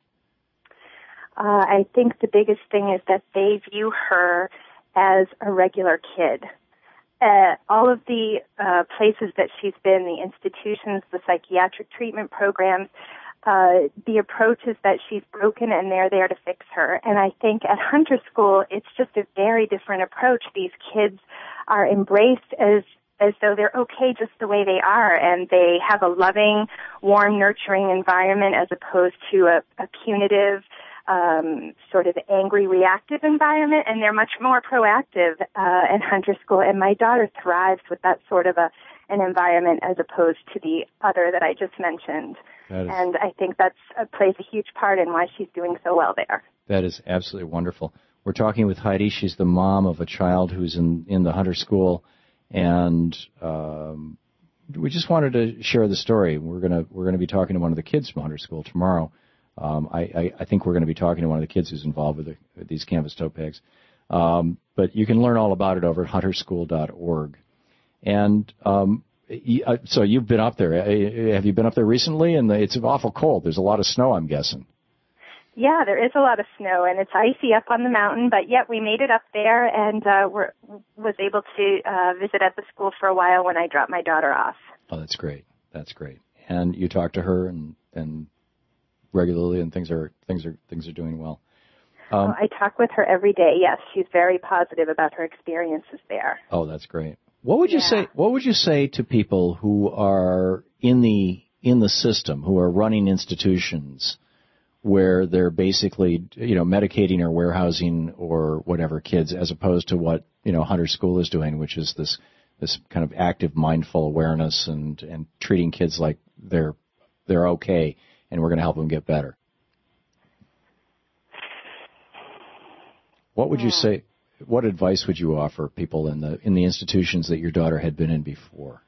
Uh, I think the biggest thing is that they view her as a regular kid. Uh, all of the uh, places that she's been, the institutions, the psychiatric treatment programs. Uh, the approach is that she's broken and they're there to fix her. And I think at Hunter School, it's just a very different approach. These kids are embraced as as though they're okay just the way they are, and they have a loving, warm, nurturing environment as opposed to a, a punitive, um, sort of angry, reactive environment, and they're much more proactive uh, at Hunter School. And my daughter thrives with that sort of a an environment as opposed to the other that I just mentioned. Is, and I think that uh, plays a huge part in why she's doing so well there. That is absolutely wonderful. We're talking with Heidi. She's the mom of a child who's in, in the Hunter School, and um, we just wanted to share the story. We're gonna we're gonna be talking to one of the kids from Hunter School tomorrow. Um, I, I, I think we're going to be talking to one of the kids who's involved with, the, with these canvas tote bags. Um, but you can learn all about it over at hunter school dot org. And um, so you've been up there. Have you been up there recently? And it's awful cold. There's a lot of snow, I'm guessing. Yeah, there is a lot of snow, and it's icy up on the mountain. But yet we made it up there, and uh, were, was able to uh, visit at the school for a while when I dropped my daughter off. Oh, that's great. That's great. And you talk to her and, and regularly, and things are things are things are doing well. Um, well, I talk with her every day. Yes, she's very positive about her experiences there. Oh, that's great. What would you yeah. say? What would you say to people who are in the in the system, who are running institutions where they're basically, you know, medicating or warehousing or whatever kids, as opposed to what, you know, Hunter School is doing, which is this this kind of active, mindful awareness and and treating kids like they're they're okay, and we're going to help them get better. What would you say? What advice would you offer people in the in the institutions that your daughter had been in before?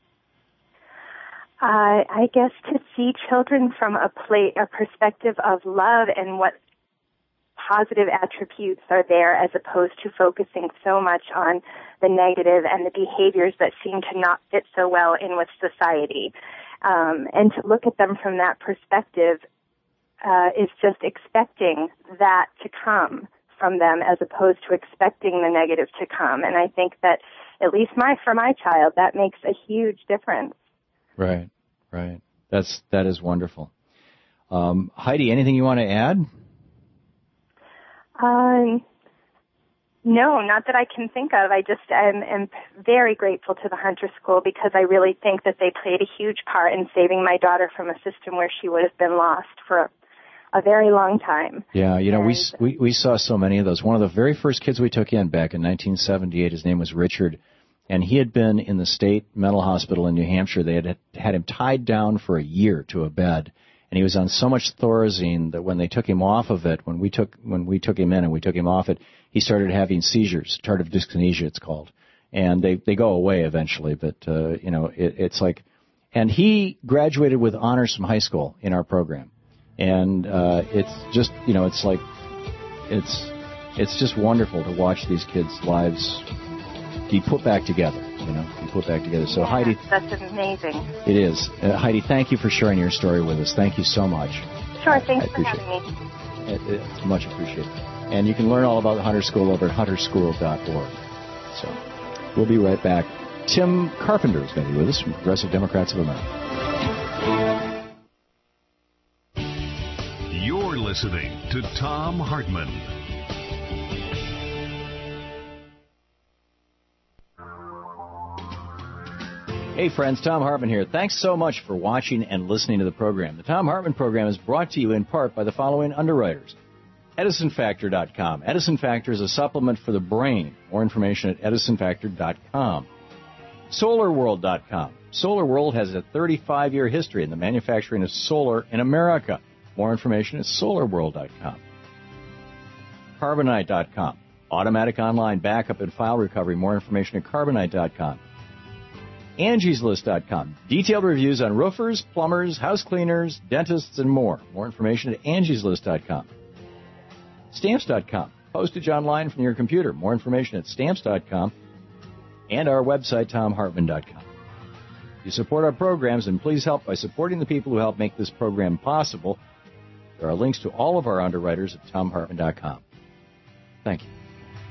Uh, I guess to see children from a play, a perspective of love and what positive attributes are there, as opposed to focusing so much on the negative and the behaviors that seem to not fit so well in with society. Um, and to look at them from that perspective uh, is just expecting that to come from them, as opposed to expecting the negative to come. And I think that, at least my for my child, that makes a huge difference. Right, right. That's that is wonderful. Um, Heidi, anything you want to add? Um, no, not that I can think of. I just am, am very grateful to the Hunter School, because I really think that they played a huge part in saving my daughter from a system where she would have been lost for a, a very long time. Yeah, you know, and, we, we we saw so many of those. One of the very first kids we took in back in nineteen seventy-eight, his name was Richard, and he had been in the state mental hospital in New Hampshire. They had had him tied down for a year to a bed, and he was on so much Thorazine that when they took him off of it, when we took when we took him in and we took him off it, he started having seizures, tardive dyskinesia it's called, and they they go away eventually. But uh, you know, it, it's like, and he graduated with honors from high school in our program, and uh, it's just, you know, it's like it's it's just wonderful to watch these kids' lives be put back together, you know, be put back together. So, yeah, Heidi, that's amazing. It is. Uh, Heidi, thank you for sharing your story with us. Thank you so much. Sure, thanks I for having it. me. It, it's much appreciated. And you can learn all about the Hunter School over at hunter school dot org. So, we'll be right back. Tim Carpenter is going to be with us from Progressive Democrats of America. You're listening to Thom Hartmann. Hey friends, Thom Hartmann here. Thanks so much for watching and listening to the program. The Thom Hartmann program is brought to you in part by the following underwriters: Edison Factor dot com. Edison Factor is a supplement for the brain. More information at Edison Factor dot com. Solar World dot com. Solar World has a thirty-five year history in the manufacturing of solar in America. More information at Solar World dot com. Carbonite dot com. Automatic online backup and file recovery. More information at Carbonite dot com. Angie's List dot com. Detailed reviews on roofers, plumbers, house cleaners, dentists, and more. More information at Angie's List dot com. Stamps dot com. Postage online from your computer. More information at Stamps dot com. And our website, Thom Hartmann dot com. You support our programs, and please help by supporting the people who help make this program possible. There are links to all of our underwriters at Thom Hartmann dot com. Thank you.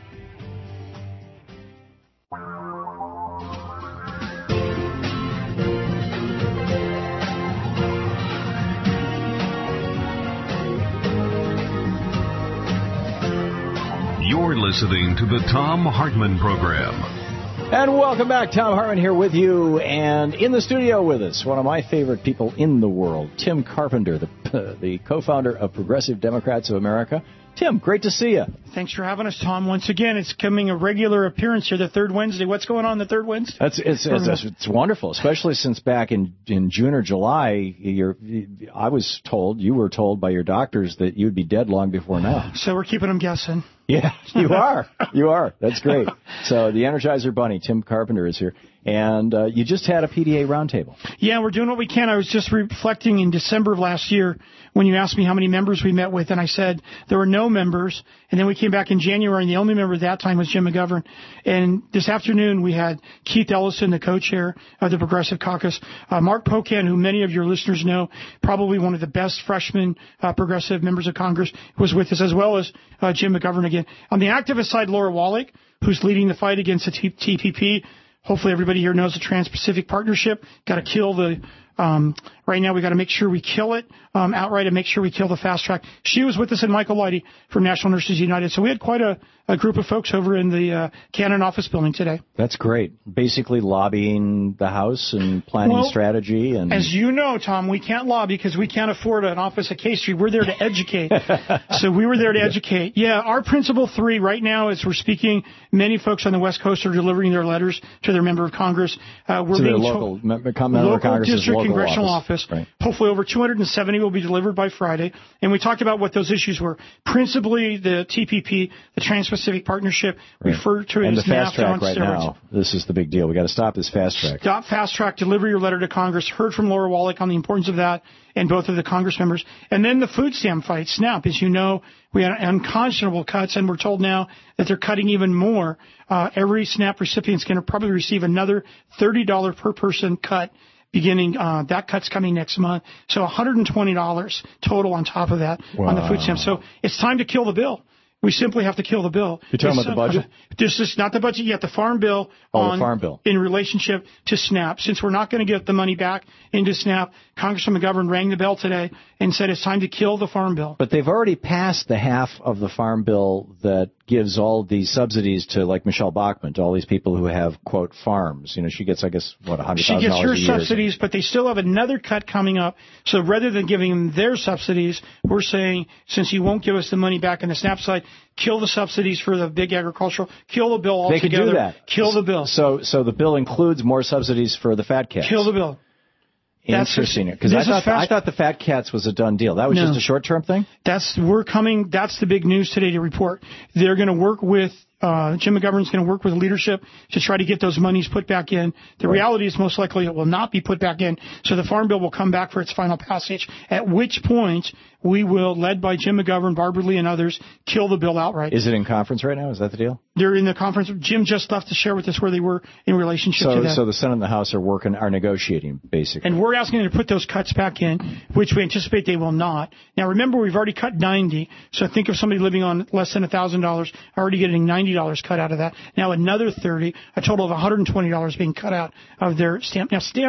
You're listening to the Thom Hartmann Program. And welcome back. Thom Hartmann here with you. And in the studio with us, one of my favorite people in the world, Tim Carpenter, the, uh, the co-founder of Progressive Democrats of America. Tim, great to see you. Thanks for having us, Tom. Once again, it's coming a regular appearance here the third Wednesday. What's going on the third Wednesday? That's it's it's, it's wonderful, especially since back in, in June or July, you're, I was told, you were told by your doctors that you'd be dead long before now. So we're keeping them guessing. Yeah, you are. You are. That's great. So the Energizer Bunny, Tim Carpenter, is here. And uh, you just had a P D A roundtable. Yeah, we're doing what we can. I was just reflecting in December of last year when you asked me how many members we met with, and I said there were no members. And then we came back in January, and the only member at that time was Jim McGovern. And this afternoon we had Keith Ellison, the co-chair of the Progressive Caucus, uh, Mark Pocan, who many of your listeners know, probably one of the best freshman uh, progressive members of Congress, was with us, as well as uh, Jim McGovern again. On the activist side, Laura Wallach, who's leading the fight against the T P P. Hopefully everybody here knows the Trans-Pacific Partnership. Got to kill the, um, right now we got to make sure we kill it um, outright and make sure we kill the fast track. She was with us, and Michael Lighty from National Nurses United. So we had quite a, a group of folks over in the uh, Cannon office building today. That's great. Basically lobbying the House and planning well, strategy. And as you know, Tom, we can't lobby because we can't afford an office at K Street. We're there to educate. So we were there to educate. Yeah, our principle three right now is we're speaking. Many folks on the West Coast are delivering their letters to their member of Congress. Uh, we're to being their local, to- member of local Congress district local congressional office. office. Right. Hopefully over two hundred seventy will be delivered by Friday. And we talked about what those issues were. Principally the T P P, the Trans-Pacific Partnership, right. referred to and as the fast NAFTA track on right steroids. now. This is the big deal. We got to stop this fast track. Stop fast track, deliver your letter to Congress. Heard from Laura Wallach on the importance of that and both of the Congress members. And then the food stamp fight, SNAP. As you know, we had unconscionable cuts, and we're told now that they're cutting even more. Uh, every SNAP recipient is going to probably receive another thirty dollars per person cut beginning, uh, that cut's coming next month. So one hundred twenty dollars total on top of that wow. on the food stamp. So it's time to kill the bill. We simply have to kill the bill. You're talking it's, about the budget? This is not the budget yet. The farm bill oh, on the farm bill. in relationship to SNAP. Since we're not going to get the money back into SNAP, Congressman McGovern rang the bell today and said it's time to kill the farm bill. But they've already passed the half of the farm bill that gives all these subsidies to, like Michelle Bachmann, to all these people who have, quote, farms. You know, she gets, I guess, what, one hundred thousand dollars a year. She gets her subsidies, but they still have another cut coming up. So rather than giving them their subsidies, we're saying, since you won't give us the money back on the SNAP side, kill the subsidies for the big agricultural, kill the bill altogether. They could do that. Kill the bill. So, so the bill includes more subsidies for the fat cats. Kill the bill. Interesting. Because I thought I thought the fat cats was a done deal. That was no. just a short term thing. That's we're coming. That's the big news today to report. They're going to work with. Uh, Jim McGovern's going to work with leadership to try to get those monies put back in. The right. reality is most likely it will not be put back in. So the Farm Bill will come back for its final passage, at which point we will, led by Jim McGovern, Barbara Lee, and others, kill the bill outright. Is it in conference right now? Is that the deal? They're in the conference. Jim just left to share with us where they were in relationship so, to that. So the Senate and the House are working, are negotiating, basically. And we're asking them to put those cuts back in, which we anticipate they will not. Now, remember, we've already cut ninety. So think of somebody living on less than one thousand dollars already getting ninety dollars cut out of that. Now another thirty, a total of one hundred twenty dollars being cut out of their stamp. Now, stamp,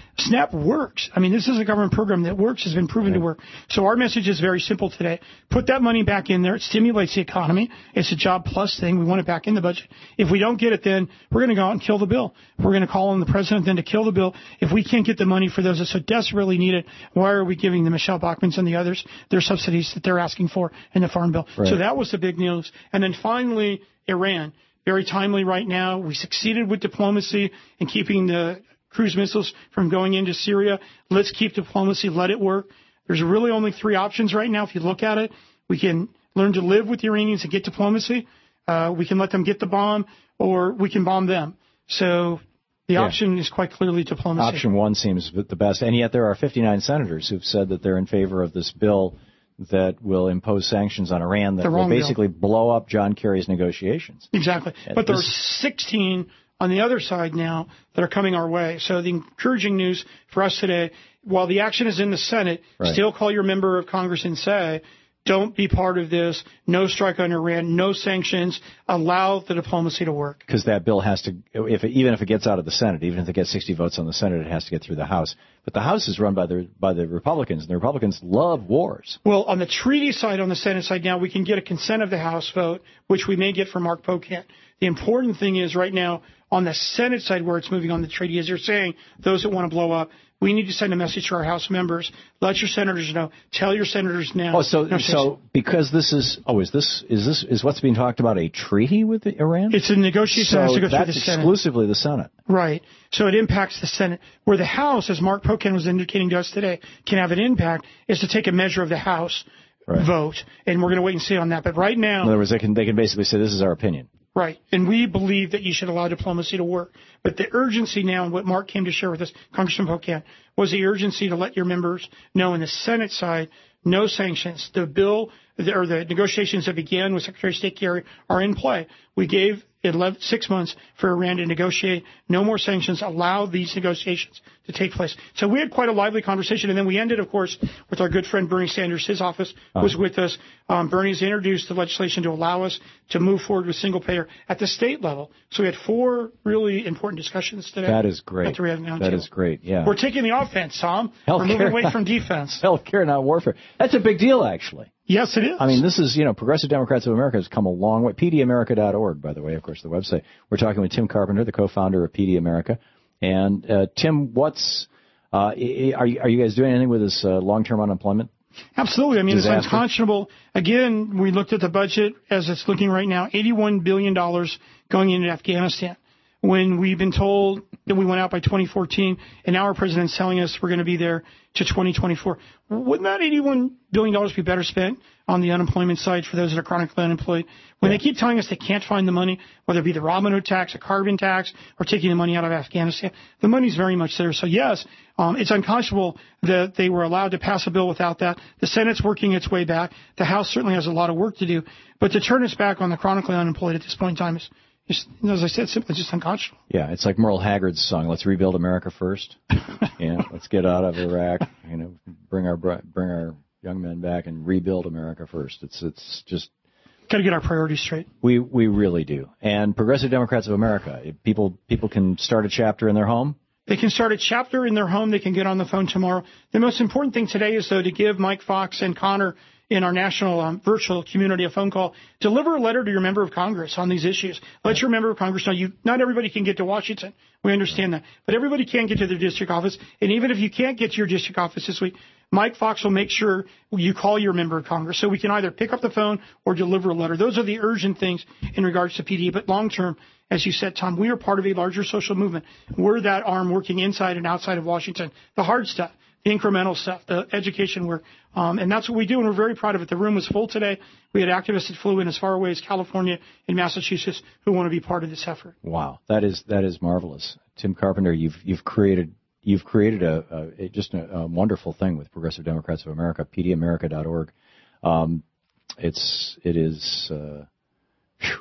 SNAP works. I mean, this is a government program that works, has been proven to work. So our message is very simple today. Put that money back in there. It stimulates the economy. It's a job plus thing. We want it back in the budget. If we don't get it, then we're going to go out and kill the bill. We're going to call on the president then to kill the bill. If we can't get the money for those that so desperately need it, why are we giving the Michelle Bachmans and the others their subsidies that they're asking for in the Farm Bill? Right. So that was the big news. And then finally, Iran. Very timely right now. We succeeded with diplomacy in keeping the cruise missiles from going into Syria. Let's keep diplomacy. Let it work. There's really only three options right now. If you look at it, we can learn to live with the Iranians and get diplomacy. Uh, we can let them get the bomb, or we can bomb them. So the yeah. option is quite clearly diplomacy. Option one seems the best. And yet there are fifty-nine senators who've said that they're in favor of this bill that will impose sanctions on Iran that will basically bill. blow up John Kerry's negotiations. Exactly. And but there are sixteen on the other side now that are coming our way. So the encouraging news for us today, while the action is in the Senate, right. still call your member of Congress and say, don't be part of this. No strike on Iran. No sanctions. Allow the diplomacy to work. Because that bill has to, if it, even if it gets out of the Senate, even if it gets sixty votes on the Senate, it has to get through the House. But the House is run by the by the Republicans, and the Republicans love wars. Well, on the treaty side, on the Senate side now, we can get a consent of the House vote, which we may get from Mark Pocan. The important thing is right now, on the Senate side where it's moving on the treaty, as you're saying, those that want to blow up, we need to send a message to our House members. Let your senators know. Tell your senators now. Oh, so no, so because this is oh, is this is this is what's being talked about a treaty with Iran? It's a negotiation so that has to go that's through the Senate. Exclusively the Senate. Right. So it impacts the Senate. Where the House, as Mark Pocan was indicating to us today, can have an impact is to take a measure of the House right. vote, and we're going to wait and see on that. But right now, in other words, they can they can basically say this is our opinion. Right. And we believe that you should allow diplomacy to work. But the urgency now, and what Mark came to share with us, Congressman Pocan, was the urgency to let your members know in the Senate side, no sanctions. The bill, or the negotiations that began with Secretary of State Kerry are in play. We gave eleven, six months for Iran to negotiate. No more sanctions. Allow these negotiations to take place. So we had quite a lively conversation. And then we ended, of course, with our good friend Bernie Sanders. His office uh-huh. was with us. Um, Bernie's introduced the legislation to allow us to move forward with single payer at the state level. So we had four really important discussions today. That is great. That is great, yeah. We're taking the offense, Tom. Healthcare. We're moving away from defense. Healthcare, not warfare. That's a big deal, actually. Yes, it is. I mean, this is, you know, Progressive Democrats of America has come a long way. P D America dot org, by the way, of course, the website. We're talking with Tim Carpenter, the co-founder of P D America. And, uh, Tim, what's, uh, are you, are you guys doing anything with this uh, long-term unemployment? Absolutely. I mean, disaster? It's unconscionable. Again, we looked at the budget as it's looking right now, eighty-one billion dollars going into Afghanistan. When we've been told that we went out by twenty fourteen, and now our president's telling us we're going to be there to twenty twenty-four. Wouldn't that eighty-one billion dollars be better spent on the unemployment side for those that are chronically unemployed? When yeah. they keep telling us they can't find the money, whether it be the Robin Hood tax, a carbon tax, or taking the money out of Afghanistan, the money's very much there. So, yes, um, it's unconscionable that they were allowed to pass a bill without that. The Senate's working its way back. The House certainly has a lot of work to do. But to turn us back on the chronically unemployed at this point in time is, Just, as I said, simply just unconscionable. Yeah, it's like Merle Haggard's song, "Let's rebuild America first." Yeah, let's get out of Iraq. You know, bring our bring our young men back and rebuild America first. It's it's just got to get our priorities straight. We we really do. And Progressive Democrats of America, people people can start a chapter in their home. They can start a chapter in their home. They can get on the phone tomorrow. The most important thing today is, though, to give Mike Fox and Connor in our national um, virtual community a phone call. Deliver a letter to your member of Congress on these issues. Let your member of Congress know you. Not everybody can get to Washington. We understand that. But everybody can get to their district office. And even if you can't get to your district office this week, Mike Fox will make sure you call your member of Congress so we can either pick up the phone or deliver a letter. Those are the urgent things in regards to P D. But long term, as you said, Tom, we are part of a larger social movement. We're that arm working inside and outside of Washington. The hard stuff, the incremental stuff, the education work. Um, and that's what we do, and we're very proud of it. The room was full today. We had activists that flew in as far away as California and Massachusetts who want to be part of this effort. Wow, that is that is marvelous. Tim Carpenter, you've you've created you've created a, a just a, a wonderful thing with Progressive Democrats of America, P D America dot org. Um, it's it is, uh, whew.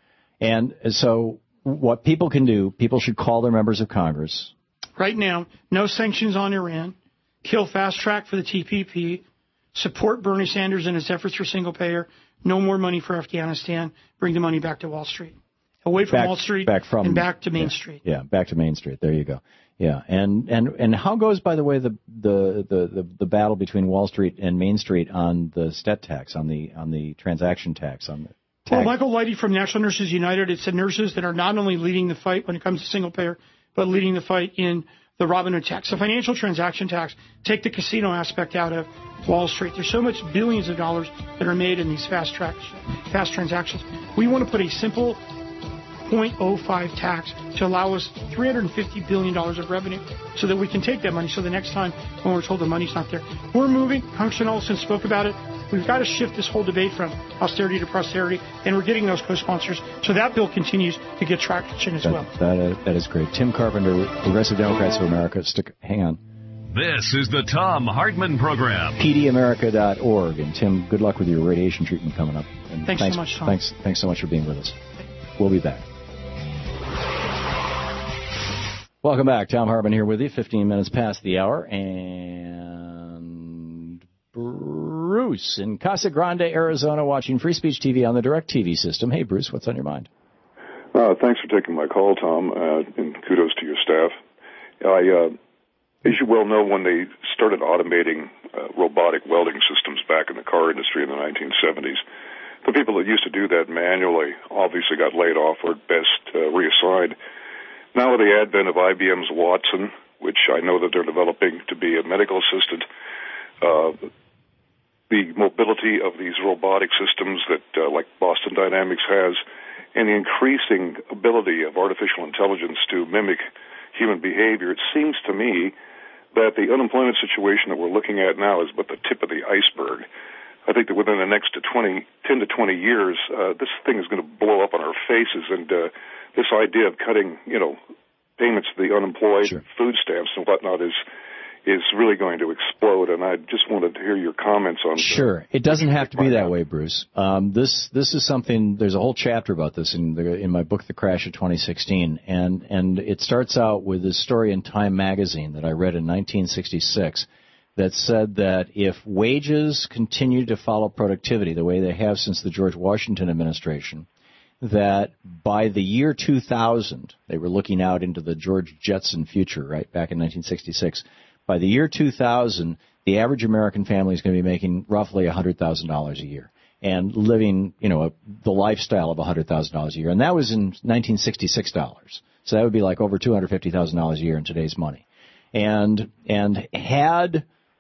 And so what people can do, people should call their members of Congress right now. No sanctions on Iran. Kill fast track for the T P P. Support Bernie Sanders in his efforts for single payer. No more money for Afghanistan. Bring the money back to Wall Street. away from back, Wall Street back from, and back to Main yeah, Street. Yeah, back to Main Street. There you go. Yeah, and and and how goes, by the way, the the the the, the battle between Wall Street and Main Street on the stet tax, on the on the transaction tax, on the tax? Well, Michael Lighty from National Nurses United, it said nurses that are not only leading the fight when it comes to single payer, but leading the fight in the Robin Hood tax. The financial transaction tax, take the casino aspect out of Wall Street. There's so much billions of dollars that are made in these fast track, fast transactions. We want to put a simple zero point zero five tax to allow us three hundred fifty billion dollars of revenue so that we can take that money. So the next time when we're told the money's not there, we're moving. Congressman Ellison spoke about it. We've got to shift this whole debate from austerity to prosperity, and we're getting those co-sponsors. So that bill continues to get traction as that, well. That, uh, that is great. Tim Carpenter, Progressive Democrats of America. Stick, hang on. This is the Thom Hartmann Program. P D America dot org. And Tim, good luck with your radiation treatment coming up. And thanks, thanks so much, Tom. Thanks, thanks so much for being with us. We'll be back. Welcome back. Thom Hartmann here with you. fifteen minutes past the hour. And Bruce in Casa Grande, Arizona, watching Free Speech T V on the Direct T V system. Hey, Bruce, what's on your mind? Uh, thanks for taking my call, Tom, uh, and kudos to your staff. I, uh, as you well know, when they started automating uh, robotic welding systems back in the car industry in the nineteen seventies, the people that used to do that manually obviously got laid off or at best uh, reassigned. Now with the advent of I B M's Watson, which I know that they're developing to be a medical assistant, uh, the mobility of these robotic systems that, uh, like Boston Dynamics has, and the increasing ability of artificial intelligence to mimic human behavior, it seems to me that the unemployment situation that we're looking at now is but the tip of the iceberg. I think that within the next twenty, ten to twenty years, uh, this thing is going to blow up on our faces, and uh, this idea of cutting, you know, payments to the unemployed, sure, food stamps and whatnot is is really going to explode. And I just wanted to hear your comments on. Sure, it doesn't have to be that way, Bruce. Um, this this is something. There's a whole chapter about this in the, in my book, The Crash of twenty sixteen, and and it starts out with this story in Time magazine that I read in nineteen sixty-six. That said that if wages continue to follow productivity the way they have since the George Washington administration, that by the year two thousand, they were looking out into the George Jetson future, right, back in nineteen sixty-six. By the year two thousand, the average American family is going to be making roughly one hundred thousand dollars a year and living, you know, a, the lifestyle of one hundred thousand dollars a year. And that was in nineteen sixty-six dollars. So that would be like over two hundred fifty thousand dollars a year in today's money. And and had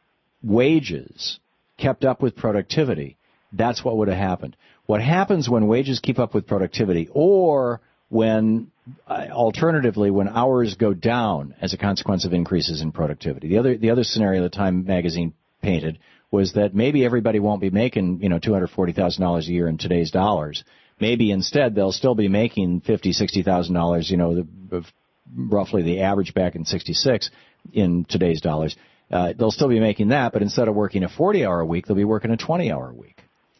wages kept up with productivity, that's what would have happened. What happens when wages keep up with productivity, or when, uh, alternatively, when hours go down as a consequence of increases in productivity. The other, the other scenario the Time magazine painted was that maybe everybody won't be making, you know, two hundred forty thousand dollars a year in today's dollars. Maybe instead they'll still be making fifty thousand dollars, sixty thousand dollars, you know, the, roughly the average back in sixty-six in today's dollars. Uh, they'll still be making that, but instead of working a forty-hour week, they'll be working a twenty-hour week.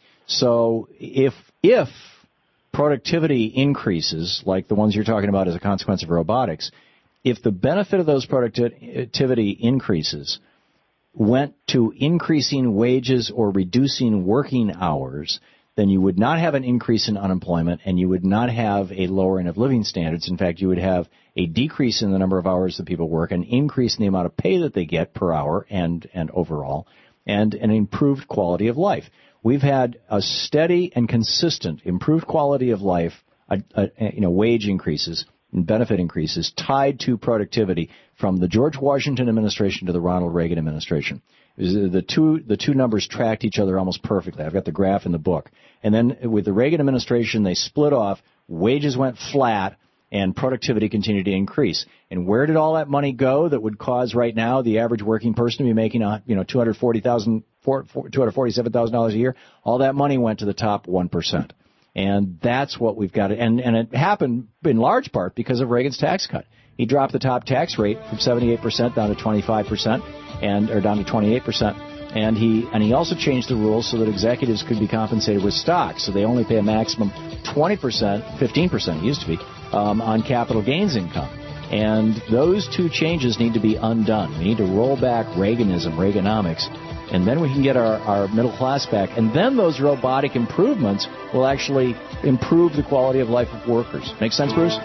So if if productivity increases, like the ones you're talking about as a consequence of robotics, if the benefit of those productivity increases went to increasing wages or reducing working hours, then you would not have an increase in unemployment and you would not have a lowering of living standards. In fact, you would have a decrease in the number of hours that people work, an increase in the amount of pay that they get per hour and, and overall, and an improved quality of life. We've had a steady and consistent improved quality of life, a, a, you know, wage increases and benefit increases tied to productivity from the George Washington administration to the Ronald Reagan administration. The two the two numbers tracked each other almost perfectly. I've got the graph in the book. And then with the Reagan administration, they split off. Wages went flat, and productivity continued to increase. And where did all that money go that would cause right now the average working person to be making, you know, two hundred forty thousand dollars, two hundred forty-seven thousand dollars a year? All that money went to the top one percent. And that's what we've got. And, and it happened in large part because of Reagan's tax cut. He dropped the top tax rate from seventy-eight percent down to twenty-five percent, and or down to twenty-eight percent. And he and he also changed the rules so that executives could be compensated with stock. So they only pay a maximum twenty percent, fifteen percent it used to be, um, on capital gains income. And those two changes need to be undone. We need to roll back Reaganism, Reaganomics, And then we can get our, our middle class back. And then those robotic improvements will actually improve the quality of life of workers. Make sense, Bruce?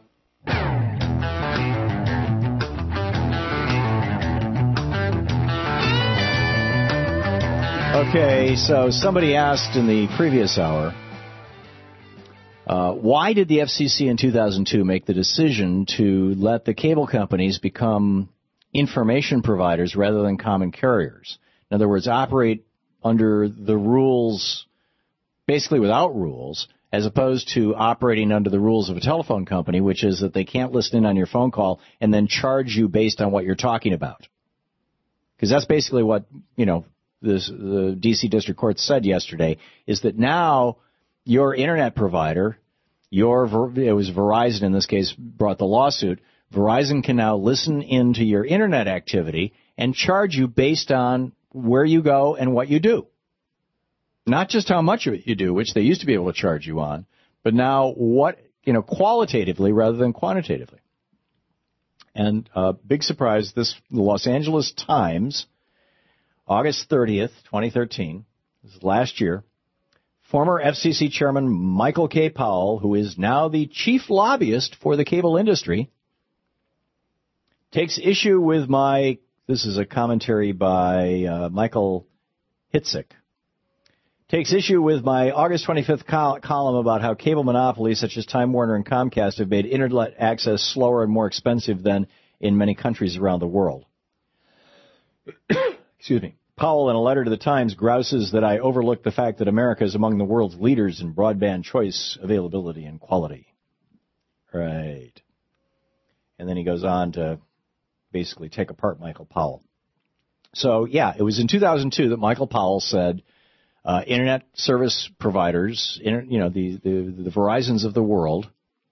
Okay, so somebody asked in the previous hour, uh, why did the F C C in two thousand two make the decision to let the cable companies become information providers rather than common carriers? In other words, operate under the rules, basically without rules, as opposed to operating under the rules of a telephone company, which is that they can't listen in on your phone call and then charge you based on what you're talking about. Because that's basically what, you know, This, the D C District Court said yesterday, is that now your internet provider, your it was Verizon in this case, brought the lawsuit. Verizon can now listen into your internet activity and charge you based on where you go and what you do. Not just how much you do, which they used to be able to charge you on, but now what, you know, qualitatively rather than quantitatively. And uh, big surprise, this the Los Angeles Times, August thirtieth, twenty thirteen, this is last year, former F C C Chairman Michael K. Powell, who is now the chief lobbyist for the cable industry, takes issue with my, this is a commentary by uh, Michael Hitzik, takes issue with my August twenty-fifth col- column about how cable monopolies such as Time Warner and Comcast have made internet access slower and more expensive than in many countries around the world. Excuse me. Powell, in a letter to the Times, grouses that I overlooked the fact that America is among the world's leaders in broadband choice, availability, and quality. Right. And then he goes on to basically take apart Michael Powell. So, yeah, it was in two thousand two that Michael Powell said uh, internet service providers, inter, you know, the, the, the Verizons of the world.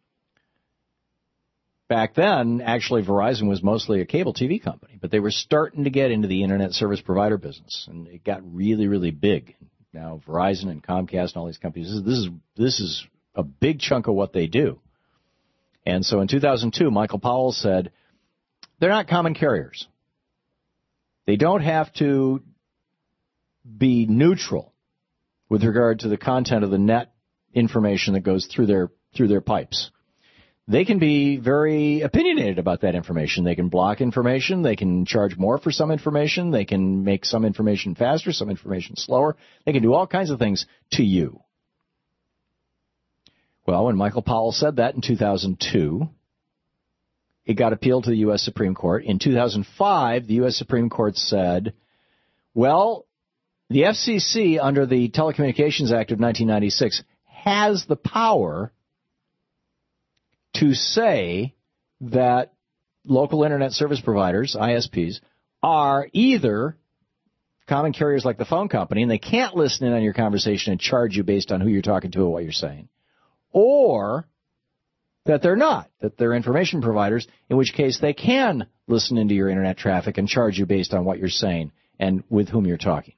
Back then, actually, Verizon was mostly a cable T V company, but they were starting to get into the internet service provider business, and it got really, really big. Now, Verizon and Comcast and all these companies, this is this is, this is a big chunk of what they do. And so in two thousand two, Michael Powell said, they're not common carriers. They don't have to be neutral with regard to the content of the net information that goes through their through their pipes. They can be very opinionated about that information. They can block information. They can charge more for some information. They can make some information faster, some information slower. They can do all kinds of things to you. Well, when Michael Powell said that in two thousand two, it got appealed to the U S Supreme Court. In two thousand five, the U S Supreme Court said, well, the F C C, under the Telecommunications Act of nineteen ninety-six, has the power to say that local internet service providers, I S Ps, are either common carriers like the phone company, and they can't listen in on your conversation and charge you based on who you're talking to or what you're saying, or that they're not, that they're information providers, in which case they can listen into your internet traffic and charge you based on what you're saying and with whom you're talking.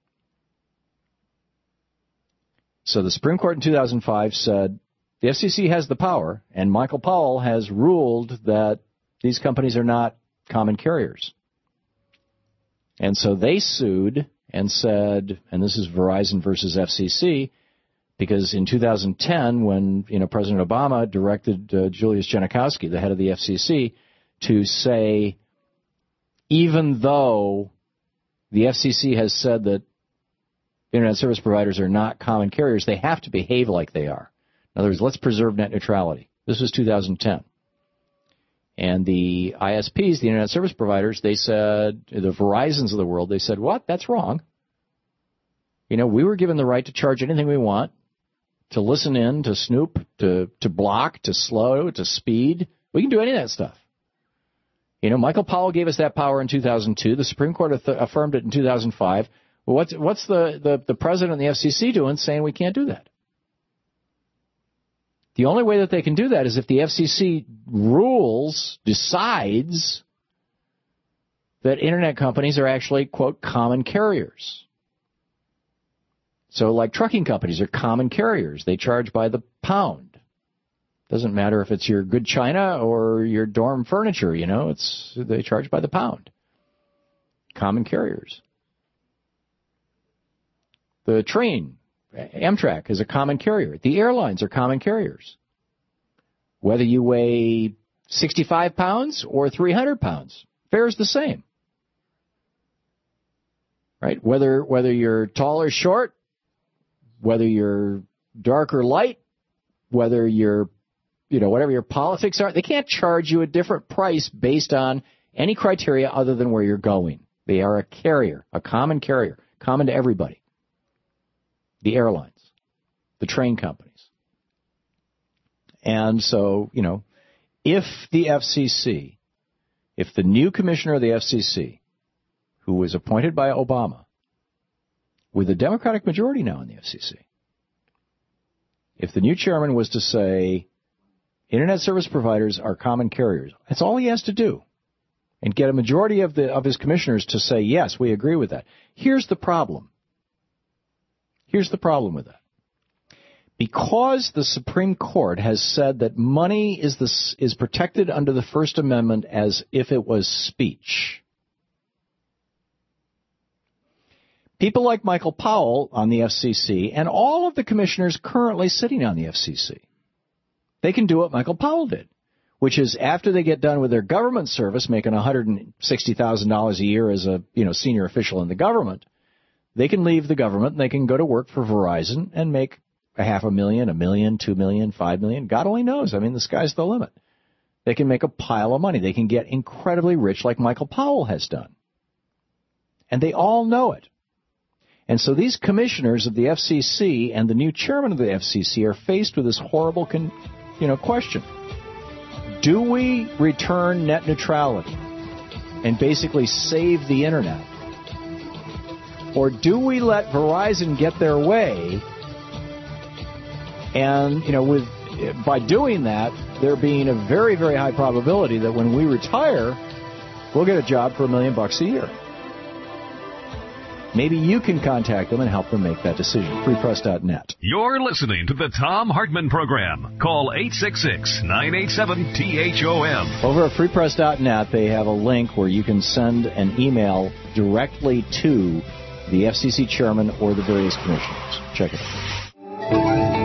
So the Supreme Court in two thousand five said, the F C C has the power, and Michael Powell has ruled that these companies are not common carriers. And so they sued and said, and this is Verizon versus F C C, because in two thousand ten, when you know President Obama directed uh, Julius Genachowski, the head of the F C C, to say, even though the F C C has said that internet service providers are not common carriers, they have to behave like they are. In other words, let's preserve net neutrality. This was two thousand ten. And the I S Ps, the internet service providers, they said, the Verizons of the world, they said, what? That's wrong. You know, we were given the right to charge anything we want, to listen in, to snoop, to, to block, to slow, to speed. We can do any of that stuff. You know, Michael Powell gave us that power in two thousand two. The Supreme Court aff- affirmed it in two thousand five. Well, what's, what's the, the, the president and the F C C doing saying we can't do that? The only way that they can do that is if the F C C rules, decides that internet companies are actually, quote, common carriers. So like trucking companies are common carriers. They charge by the pound. Doesn't matter if it's your good china or your dorm furniture, you know, it's they charge by the pound. Common carriers. The train, Amtrak, is a common carrier. The airlines are common carriers. Whether you weigh sixty-five pounds or three hundred pounds, fare's the same. Right? Whether whether you're tall or short, whether you're dark or light, whether you're, you know, whatever your politics are, they can't charge you a different price based on any criteria other than where you're going. They are a carrier, a common carrier, common to everybody. The airlines, the train companies. And so, you know, if the F C C, if the new commissioner of the F C C, who was appointed by Obama, with a Democratic majority now in the F C C, if the new chairman was to say, Internet service providers are common carriers, that's all he has to do, and get a majority of the of his commissioners to say, yes, we agree with that. Here's the problem. Here's the problem with that. Because the Supreme Court has said that money is the, is protected under the First Amendment as if it was speech, people like Michael Powell on the F C C and all of the commissioners currently sitting on the F C C, they can do what Michael Powell did, which is after they get done with their government service, making one hundred sixty thousand dollars a year as a, you know, senior official in the government, they can leave the government and they can go to work for Verizon and make a half a million, a million, two million, five million. God only knows. I mean, the sky's the limit. They can make a pile of money. They can get incredibly rich like Michael Powell has done. And they all know it. And so these commissioners of the F C C and the new chairman of the F C C are faced with this horrible, con, you know, question. Do we return net neutrality and basically save the Internet? Or do we let Verizon get their way? And, you know, with by doing that, there being a very, very high probability that when we retire, we'll get a job for a million bucks a year. Maybe you can contact them and help them make that decision. free press dot net. You're listening to the Thom Hartmann Program. Call eight six six, nine eight seven, T H O M. Over at free press dot net, they have a link where you can send an email directly to the F C C chairman or the various commissioners. Check it out.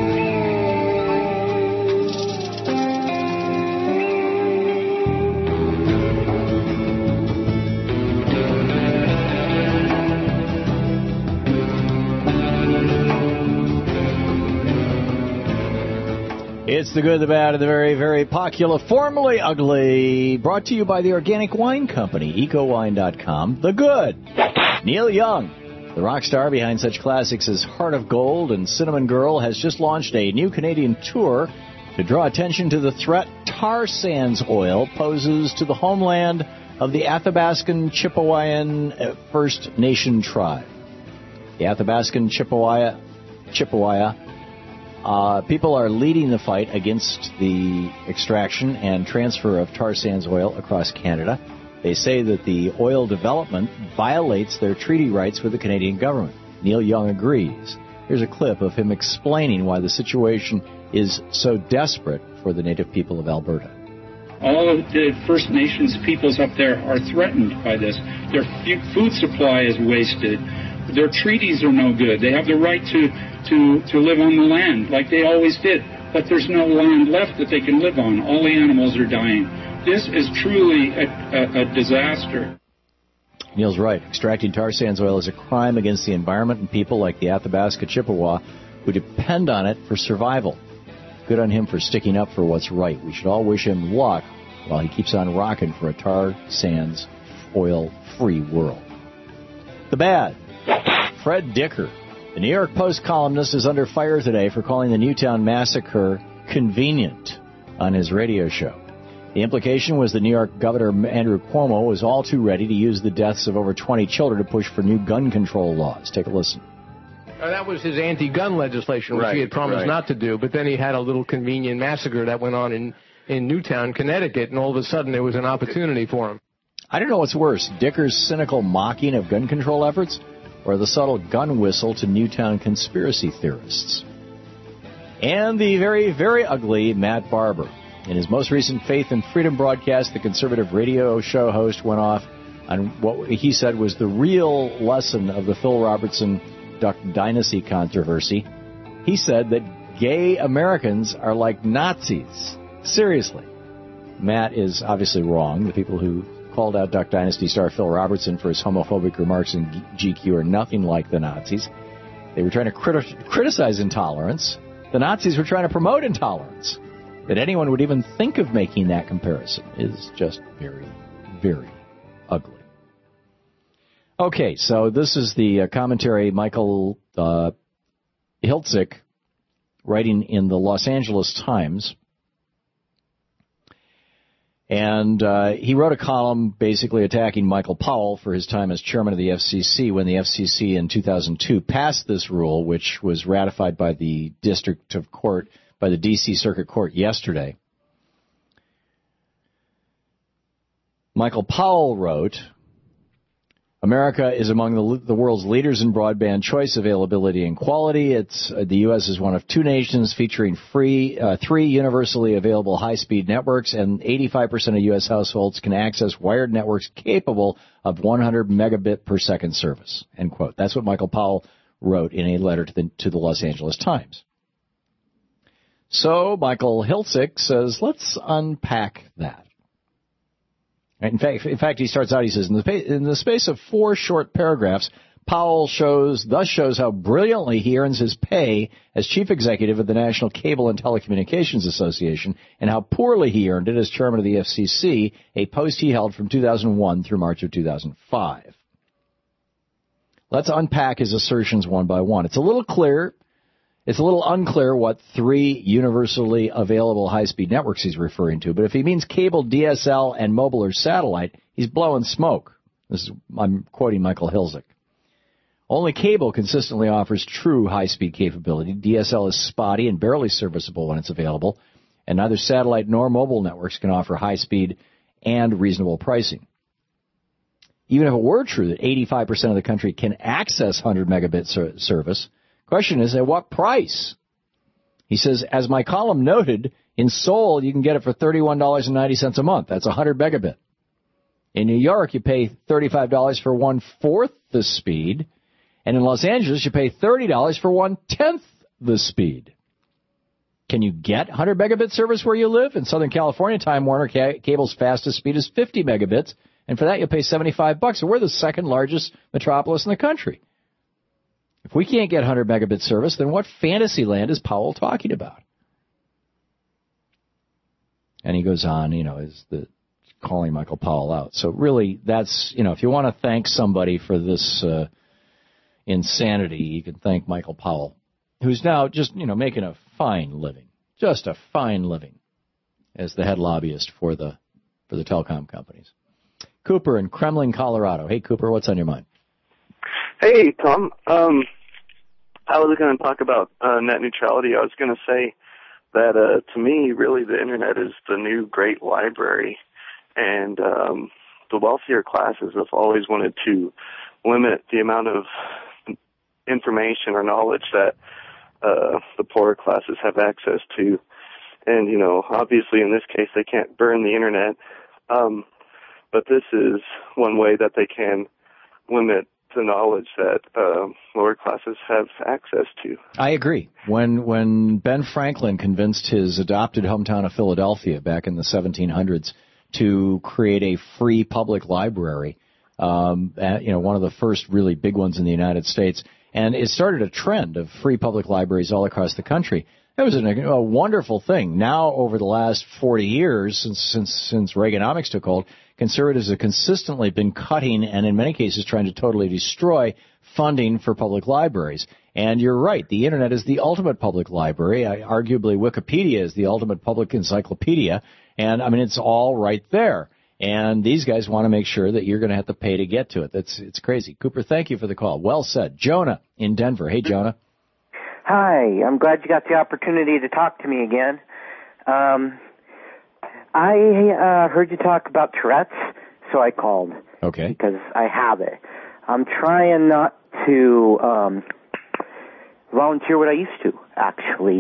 It's the good, the bad, and the very, very popular, formerly ugly, brought to you by the Organic Wine Company, eco wine dot com. The good. Neil Young, the rock star behind such classics as Heart of Gold and Cinnamon Girl, has just launched a new Canadian tour to draw attention to the threat tar sands oil poses to the homeland of the Athabascan Chippewayan First Nation tribe. The Athabascan Chippewa, Chippewa Uh, people are leading the fight against the extraction and transfer of tar sands oil across Canada. They say that the oil development violates their treaty rights with the Canadian government. Neil Young agrees. Here's a clip of him explaining why the situation is so desperate for the native people of Alberta. All of the First Nations peoples up there are threatened by this. Their food supply is wasted. Their treaties are no good. They have the right to, to, to live on the land like they always did, but there's no land left that they can live on. All the animals are dying. This is truly a, a, a disaster. Neil's right. Extracting tar sands oil is a crime against the environment and people like the Athabasca Chippewa who depend on it for survival. Good on him for sticking up for what's right. We should all wish him luck while he keeps on rocking for a tar sands oil-free world. The bad. Fred Dicker, the New York Post columnist, is under fire today for calling the Newtown massacre convenient on his radio show. The implication was that New York Governor Andrew Cuomo was all too ready to use the deaths of over twenty children to push for new gun control laws. Take a listen. Uh, that was his anti-gun legislation, which right, he had promised right. not to do, but then he had a little convenient massacre that went on in, in Newtown, Connecticut, and all of a sudden there was an opportunity for him. I don't know what's worse, Dicker's cynical mocking of gun control efforts or the subtle gun whistle to Newtown conspiracy theorists. And the very, very ugly Matt Barber. In his most recent Faith and Freedom broadcast, the conservative radio show host went off on what he said was the real lesson of the Phil Robertson Duck Dynasty controversy. He said that gay Americans are like Nazis. Seriously. Matt is obviously wrong. The people who called out Duck Dynasty star Phil Robertson for his homophobic remarks in G Q are nothing like the Nazis. They were trying to criti- criticize intolerance. The Nazis were trying to promote intolerance. That anyone would even think of making that comparison is just very, very ugly. Okay, so this is the uh, commentary Michael uh, Hiltzik writing in the Los Angeles Times. And uh, he wrote a column basically attacking Michael Powell for his time as chairman of the F C C when the F C C in two thousand two passed this rule, which was ratified by the District of Court, by the D C Circuit Court yesterday. Michael Powell wrote, America is among the, the world's leaders in broadband choice, availability, and quality. It's uh, the U S is one of two nations featuring free, uh, three universally available high-speed networks, and eighty-five percent of U S households can access wired networks capable of one hundred megabit per second service. End quote. That's what Michael Powell wrote in a letter to the, to the Los Angeles Times. So Michael Hiltzik says, let's unpack that. In fact, in fact, he starts out, he says, in the, in the space of four short paragraphs, Powell shows, thus shows how brilliantly he earns his pay as chief executive of the National Cable and Telecommunications Association, and how poorly he earned it as chairman of the F C C, a post he held from two thousand one through March of two thousand five. Let's unpack his assertions one by one. It's a little clear. It's a little unclear what three universally available high-speed networks he's referring to, but if he means cable, D S L, and mobile or satellite, he's blowing smoke. This is, I'm quoting Michael Hiltzik. Only cable consistently offers true high-speed capability. D S L is spotty and barely serviceable when it's available, and neither satellite nor mobile networks can offer high-speed and reasonable pricing. Even if it were true that eighty-five percent of the country can access one hundred megabit ser- service, question is, at what price? He says, as my column noted, in Seoul, you can get it for thirty-one dollars and ninety cents a month. That's one hundred megabit. In New York, you pay thirty-five dollars for one-fourth the speed. And in Los Angeles, you pay thirty dollars for one-tenth the speed. Can you get one hundred megabit service where you live? In Southern California, Time Warner ca- Cable's fastest speed is fifty megabits. And for that, you'll pay seventy-five bucks. So we're the second largest metropolis in the country. If we can't get one hundred megabit service, then what fantasy land is Powell talking about? And he goes on, you know, is the calling Michael Powell out. So really, that's, you know, if you want to thank somebody for this uh, insanity, you can thank Michael Powell, who's now just, you know, making a fine living, just a fine living as the head lobbyist for the for the telecom companies. Cooper in Kremlin, Colorado. Hey, Cooper, what's on your mind? Hey, Tom. Um, I was going to talk about uh, net neutrality. I was going to say that uh, to me, really, the Internet is the new great library, and um, the wealthier classes have always wanted to limit the amount of information or knowledge that uh, the poorer classes have access to. And, you know, obviously in this case, they can't burn the Internet, um, but this is one way that they can limit the knowledge that uh, lower classes have access to. I agree. When when Ben Franklin convinced his adopted hometown of Philadelphia back in the seventeen hundreds to create a free public library, um, at, you know, one of the first really big ones in the United States, and it started a trend of free public libraries all across the country. It was an, a wonderful thing. Now, over the last forty years, since since since Reaganomics took hold, conservatives have consistently been cutting and, in many cases, trying to totally destroy funding for public libraries. And you're right, the Internet is the ultimate public library. I, arguably, Wikipedia is the ultimate public encyclopedia. And, I mean, it's all right there. And these guys want to make sure that you're going to have to pay to get to it. That's It's crazy. Cooper, thank you for the call. Well said. Jonah in Denver. Hey, Jonah. Hi, I'm glad you got the opportunity to talk to me again. Um, I uh, heard you talk about Tourette's, so I called. Okay. Because I have it. I'm trying not to um, volunteer what I used to, actually,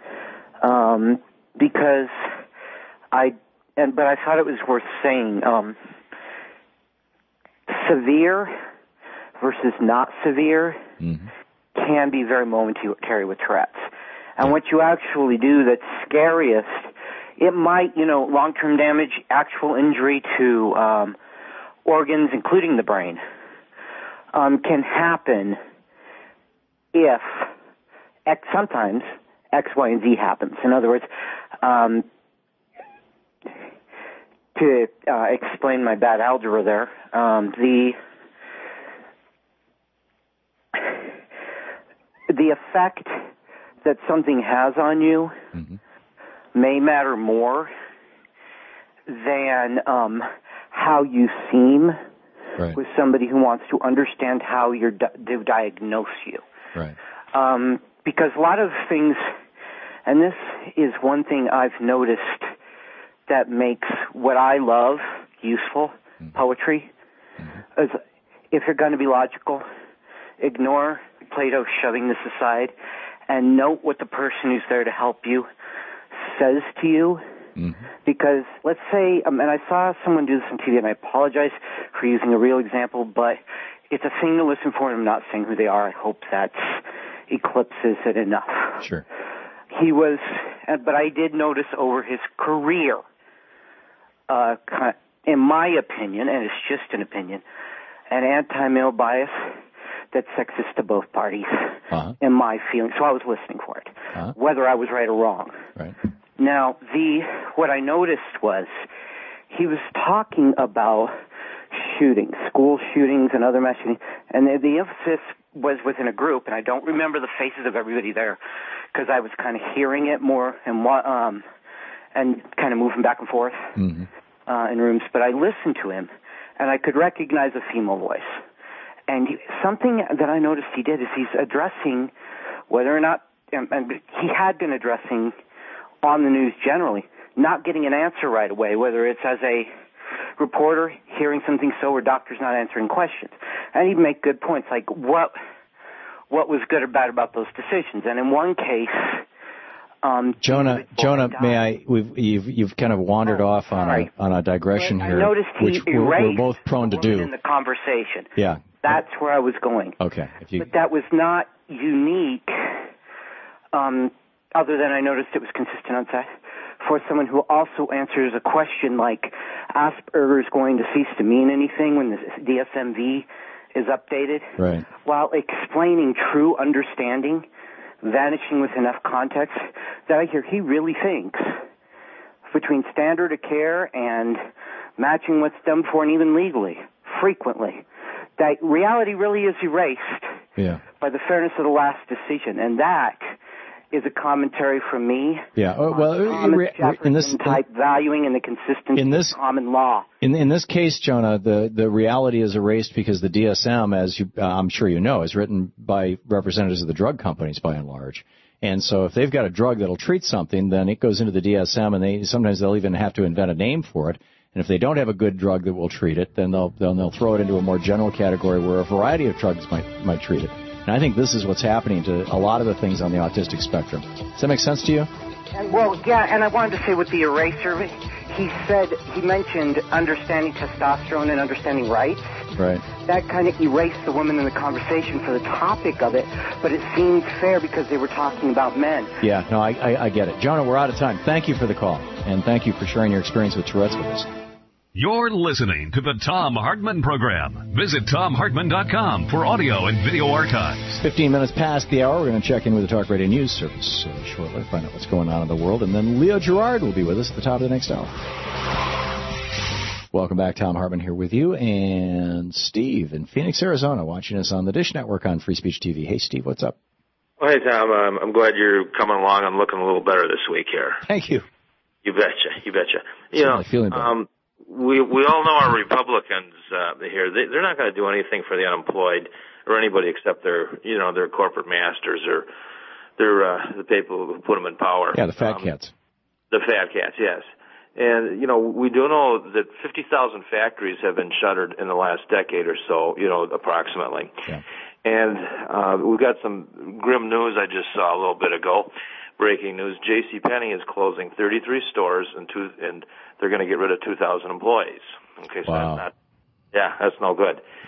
um, because I and but I thought it was worth saying. Um, severe versus not severe. Mm-hmm. can be very momentary with Tourette's. And what you actually do that's scariest, it might, you know, long-term damage, actual injury to um, organs, including the brain, um, can happen if X, sometimes X, Y, and Z happens. In other words, um, to uh, explain my bad algebra there, um, the the effect that something has on you mm-hmm. may matter more than um, how you seem right. with somebody who wants to understand how you're di- to diagnose you. Right. Um, because a lot of things, and this is one thing I've noticed that makes what I love useful, mm-hmm. poetry, mm-hmm. is if you're going to be logical, ignore Plato shoving this aside and note what the person who's there to help you says to you. Mm-hmm. Because let's say, um, and I saw someone do this on T V, and I apologize for using a real example, but it's a thing to listen for, and I'm not saying who they are. I hope that eclipses it enough. Sure. He was, but I did notice over his career, uh, in my opinion, and it's just an opinion, an anti-male bias that's sexist to both parties, uh-huh. in my feeling. So I was listening for it, uh-huh. whether I was right or wrong. Right. Now, the what I noticed was he was talking about shootings, school shootings and other mass shootings, and the, the emphasis was within a group, and I don't remember the faces of everybody there because I was kind of hearing it more and um, and kind of moving back and forth mm-hmm. uh, in rooms. But I listened to him, and I could recognize a female voice. And he, something that I noticed he did is he's addressing whether or not, and, and he had been addressing on the news generally, not getting an answer right away, whether it's as a reporter hearing something so or doctors not answering questions. And he'd make good points like what what was good or bad about those decisions. And in one case, um, Jonah, Jonah, may I? We've you've you've kind of wandered oh, off on sorry. a on a digression but here, I noticed he which we're, we're both prone to do in the conversation. Yeah, that's where I was going. Okay, if you... but that was not unique. Um, other than I noticed it was consistent on set, for someone who also answers a question like Asperger's going to cease to mean anything when the D S M V is updated, right. while explaining true understanding, vanishing with enough context, that I hear he really thinks between standard of care and matching what's done before and even legally, frequently, that reality really is erased yeah. by the fairness of the last decision. And that is a commentary from me. Yeah. Oh, well, Thomas in this type valuing and the consistency in this, of common law. In in this case, Jonah, the, the reality is erased because the D S M, as you, uh, I'm sure you know, is written by representatives of the drug companies by and large. And so if they've got a drug that'll treat something, then it goes into the D S M, and they sometimes they'll even have to invent a name for it. And if they don't have a good drug that will treat it, then they'll then they'll throw it into a more general category where a variety of drugs might might treat it. And I think this is what's happening to a lot of the things on the autistic spectrum. Does that make sense to you? And, well, yeah, and I wanted to say with the eraser, he said, he mentioned understanding testosterone and understanding rights. Right. That kind of erased the women in the conversation for the topic of it, but it seemed fair because they were talking about men. Yeah, no, I, I, I get it. Jonah, we're out of time. Thank you for the call, and thank you for sharing your experience with Tourette's with us. You're listening to the Thom Hartmann Program. Visit Thom Hartmann dot com for audio and video archives. Fifteen minutes past the hour. We're going to check in with the Talk Radio News Service uh, shortly, find out what's going on in the world. And then Leo Gerard will be with us at the top of the next hour. Welcome back. Thom Hartmann here with you. And Steve in Phoenix, Arizona, watching us on the Dish Network on Free Speech T V. Hey, Steve, what's up? Well, hey, Tom. Um, I'm glad you're coming along. I'm looking a little better this week here. Thank you. You betcha. You betcha. You Certainly know, feeling better. Um, We we all know our Republicans uh, here. They, they're not going to do anything for the unemployed or anybody except their you know their corporate masters or their uh, the people who put them in power. Yeah, the fat um, cats. The fat cats, yes. And you know we do know that fifty thousand factories have been shuttered in the last decade or so. You know, approximately. Yeah. And uh, we've got some grim news I just saw a little bit ago. Breaking news: JCPenney is closing thirty-three stores and two and they're going to get rid of two thousand employees. Okay, so wow. that's not, yeah, that's no good. Wow.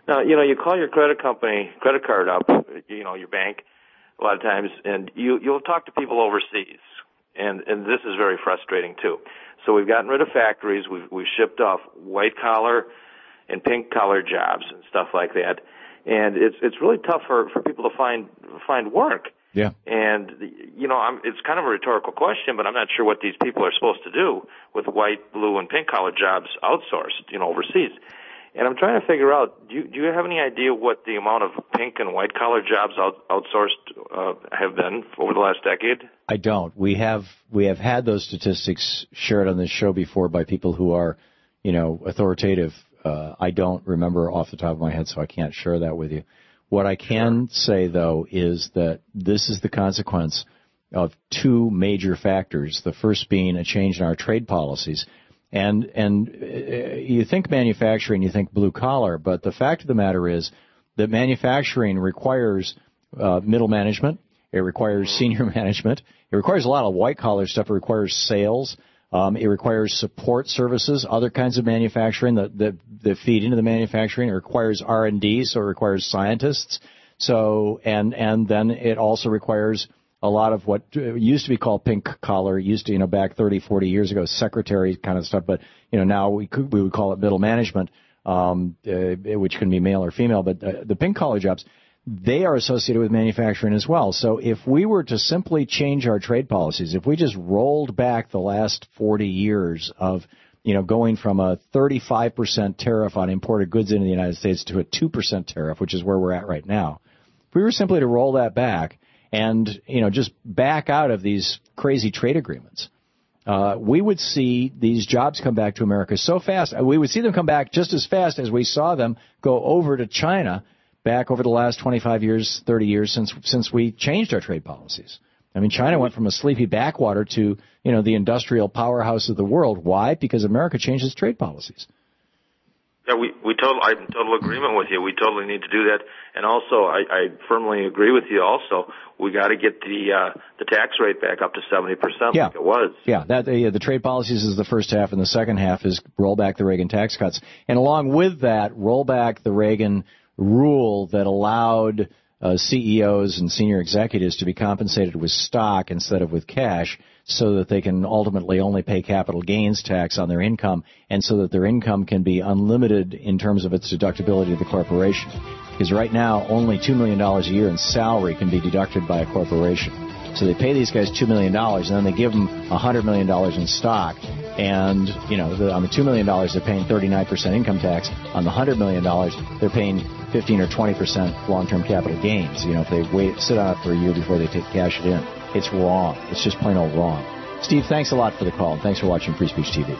Now, you know, you call your credit company, credit card up, you know, your bank, a lot of times, and you, you'll talk to people overseas. And, and this is very frustrating, too. So we've gotten rid of factories. We've, we've shipped off white-collar and pink-collar jobs and stuff like that. And it's, it's really tough for, for people to find, find work. Yeah. And, you know, I'm, it's kind of a rhetorical question, but I'm not sure what these people are supposed to do with white, blue, and pink-collar jobs outsourced, you know, overseas. And I'm trying to figure out, do you, do you have any idea what the amount of pink and white-collar jobs out, outsourced uh, have been over the last decade? I don't. We have we have had those statistics shared on this show before by people who are, you know, authoritative. Uh, I don't remember off the top of my head, so I can't share that with you. What I can say, though, is that this is the consequence of two major factors, the first being a change in our trade policies. And and you think manufacturing, you think blue collar, but the fact of the matter is that manufacturing requires uh, middle management. It requires senior management. It requires a lot of white collar stuff. It requires sales. Um, it requires support services, other kinds of manufacturing that, that, that feed into the manufacturing. It requires R and D, so it requires scientists. So and and then it also requires a lot of what used to be called pink collar, used to, you know, back thirty, forty years ago, secretary kind of stuff. But, you know, now we could, we would call it middle management, um, uh, which can be male or female. But uh, the pink collar jobs, they are associated with manufacturing as well. So if we were to simply change our trade policies, if we just rolled back the last forty years of, you know, going from a thirty-five percent tariff on imported goods into the United States to a two percent tariff, which is where we're at right now, if we were simply to roll that back, and, you know, just back out of these crazy trade agreements, uh, we would see these jobs come back to America so fast. We would see them come back just as fast as we saw them go over to China back over the last twenty-five years, thirty years since since we changed our trade policies. I mean, China went from a sleepy backwater to, you know, the industrial powerhouse of the world. Why? Because America changed its trade policies. Yeah, we we total I'm in total agreement with you. We totally need to do that, and also I, I firmly agree with you. Also, we got to get the uh, the tax rate back up to seventy percent, yeah. like it was. Yeah, that the, the trade policies is the first half, and the second half is roll back the Reagan tax cuts, and along with that, roll back the Reagan rule that allowed uh, C E Os and senior executives to be compensated with stock instead of with cash, so that they can ultimately only pay capital gains tax on their income, and so that their income can be unlimited in terms of its deductibility to the corporation. Because right now, only two million dollars a year in salary can be deducted by a corporation. So they pay these guys two million dollars, and then they give them one hundred million dollars in stock. And, you know, the, on the two million dollars, they're paying thirty-nine percent income tax. On the one hundred million dollars, they're paying fifteen or twenty percent long-term capital gains. You know, if they wait, sit on it for a year before they take cash it in. It's wrong. It's just plain old wrong. Steve, thanks a lot for the call, and thanks for watching Free Speech T V.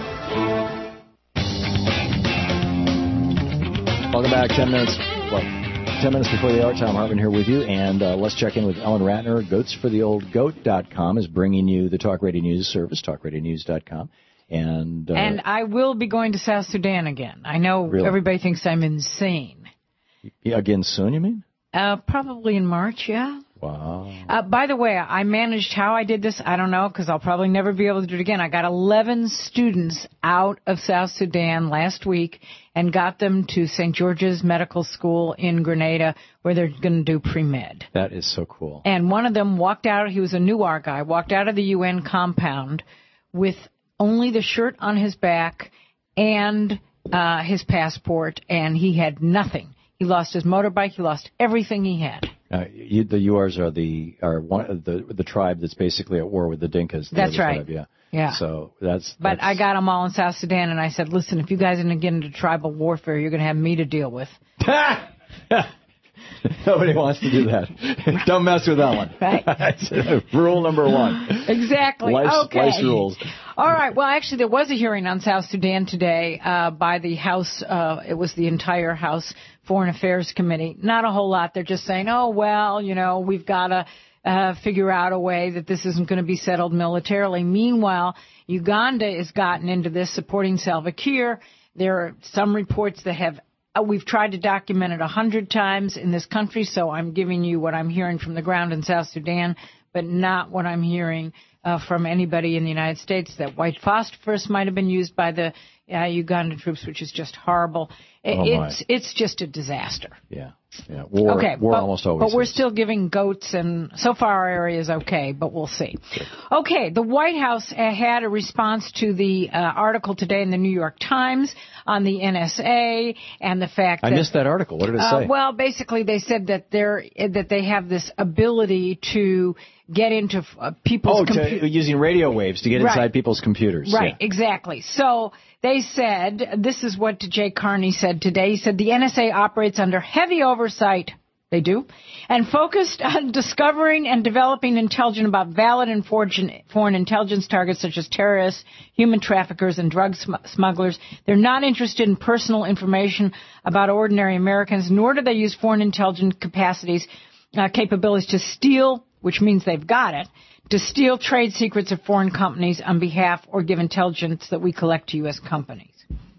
Welcome back. Ten minutes, well, ten minutes before the hour. Tom Hartman here with you, and uh, let's check in with Ellen Ratner. goats for the old goat dot com is bringing you the Talk Radio News service, talk radio news dot com. And, uh, and I will be going to South Sudan again. I know really? Everybody thinks I'm insane. Again soon, you mean? Uh, probably in March, yeah. Wow. Uh, by the way, I managed how I did this. I don't know, because I'll probably never be able to do it again. I got eleven students out of South Sudan last week and got them to Saint George's Medical School in Grenada, where they're going to do pre-med. That is so cool. And one of them walked out, he was a Newark guy, walked out of the U N compound with only the shirt on his back and uh, his passport, and he had nothing. He lost his motorbike. He lost everything he had. Uh, you, the U Rs are the are one the the tribe that's basically at war with the Dinkas. The That's right. Tribe, yeah. Yeah. So that's. But that's, I got them all in South Sudan, and I said, "Listen, if you guys are going to get into tribal warfare, you're going to have me to deal with." Nobody wants to do that. Don't mess with that one. Right. Rule number one. Exactly. Life's, okay. life's rules. All right. Well, actually, there was a hearing on South Sudan today uh, by the House. Uh, it was the entire House Foreign Affairs Committee. Not a whole lot. They're just saying, oh, well, you know, we've got to uh, figure out a way that this isn't going to be settled militarily. Meanwhile, Uganda has gotten into this, supporting Salva Kiir. There are some reports that have We've tried to document it a hundred times in this country, so I'm giving you what I'm hearing from the ground in South Sudan, but not what I'm hearing uh, from anybody in the United States, that white phosphorus might have been used by the uh, Ugandan troops, which is just horrible. It, Oh, my. it's it's just a disaster. Yeah, yeah. War, okay, war but, almost always. But we're is. still giving goats, and so far our area is okay, but we'll see. Okay, the White House uh, had a response to the uh, article today in the New York Times on the N S A and the fact I that missed that article. What did it uh, say? well, basically they said that they're that they have this ability to get into uh, people's oh, computers. to, using radio waves to get Right. inside people's computers. Right, Yeah. exactly. So they said, this is what Jay Carney said today. He said the N S A operates under heavy oversight. They do. And focused on discovering and developing intelligence about valid and foreign intelligence targets such as terrorists, human traffickers, and drug sm- smugglers. They're not interested in personal information about ordinary Americans, nor do they use foreign intelligence capacities, uh, capabilities to steal, which means they've got it, to steal trade secrets of foreign companies on behalf or give intelligence that we collect to U S companies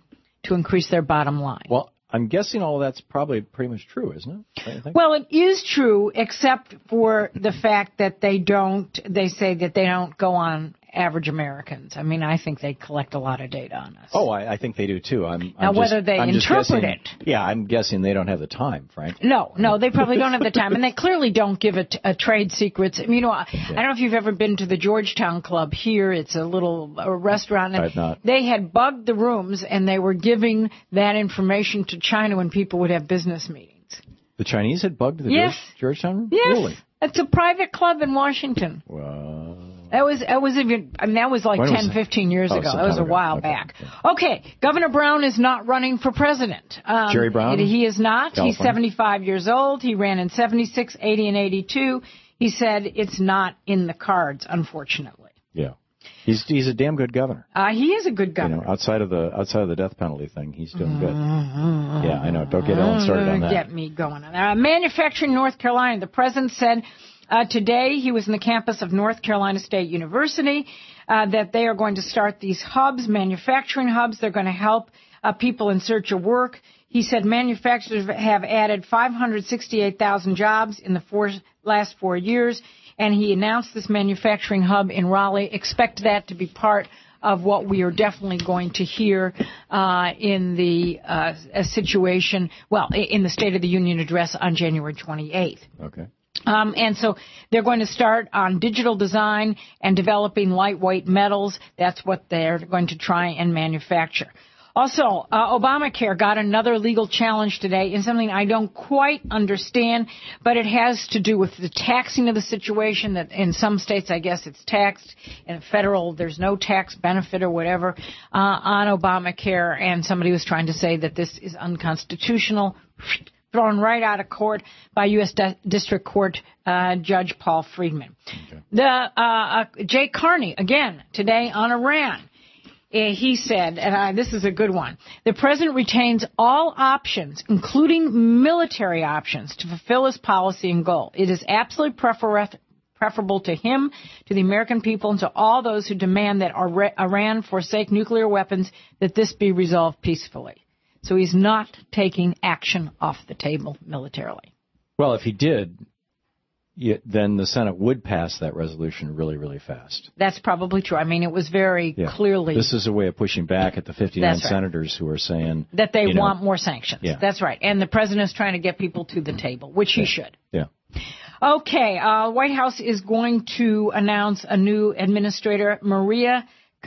to increase their bottom line. Well, I'm guessing all of that's probably pretty much true, isn't it? Don't you think? Well, it is true, except for the fact that they don't, they say that they don't go on average Americans. I mean, I think they collect a lot of data on us. Oh, I, I think they do too. I'm, Now, I'm whether just, they I'm just interpret guessing- it. Yeah, I'm guessing they don't have the time, Frank. No, no, they probably don't have the time, and they clearly don't give it a trade secrets. I mean, you know, I I don't know if you've ever been to the Georgetown Club here. It's a little a restaurant. And I've not. They had bugged the rooms, and they were giving that information to China when people would have business meetings. The Chinese had bugged the Yes. George, Georgetown? Yes, Really? it's a private club in Washington. Wow. That was that was even I mean that was like When was ten, that? fifteen years Oh, ago. some That was a time ago. while Okay. back. Okay, Governor Brown is not running for president. Um, Jerry Brown? He is not. He's California? seventy-five years old. He ran in seventy-six, eighty, and eighty-two. He said it's not in the cards, unfortunately. Yeah. He's he's a damn good governor. Uh, he is a good governor. You know, outside of the outside of the death penalty thing, he's doing good. Yeah, I know. Don't get Ellen started on that. Get me going on that. Uh, manufacturing North Carolina. The president said uh, today he was in the campus of North Carolina State University uh, that they are going to start these hubs, manufacturing hubs. They're going to help uh, people in search of work. He said manufacturers have added five hundred sixty-eight thousand jobs in the four, last four years, and he announced this manufacturing hub in Raleigh. Expect that to be part of what we are definitely going to hear uh, in the uh, a situation, well, in the State of the Union address on January twenty-eighth. Okay. Um, and so they're going to start on digital design and developing lightweight metals. That's what they're going to try and manufacture. Also, uh, Obamacare got another legal challenge today in something I don't quite understand, but it has to do with the taxing of the situation. That in some states, I guess it's taxed, and federal, there's no tax benefit or whatever uh, on Obamacare. And somebody was trying to say that this is unconstitutional, thrown right out of court by U S D- District Court uh, Judge Paul Friedman. Okay. The uh, uh, Jay Carney again today on Iran. Uh, he said, and uh, this is a good one, the president retains all options, including military options, to fulfill his policy and goal. It is absolutely prefer- preferable to him, to the American people, and to all those who demand that Iran forsake nuclear weapons, that this be resolved peacefully. So he's not taking action off the table militarily. Well, if he did, yeah, then the Senate would pass that resolution really, really fast. That's probably true. I mean, it was very Yeah. clearly This is a way of pushing back at the fifty-nine That's right. senators who are saying that they you know, want more sanctions. Yeah. That's right. And the president is trying to get people to the table, which he should. Yeah. Okay, uh, White House is going to announce a new administrator, Maria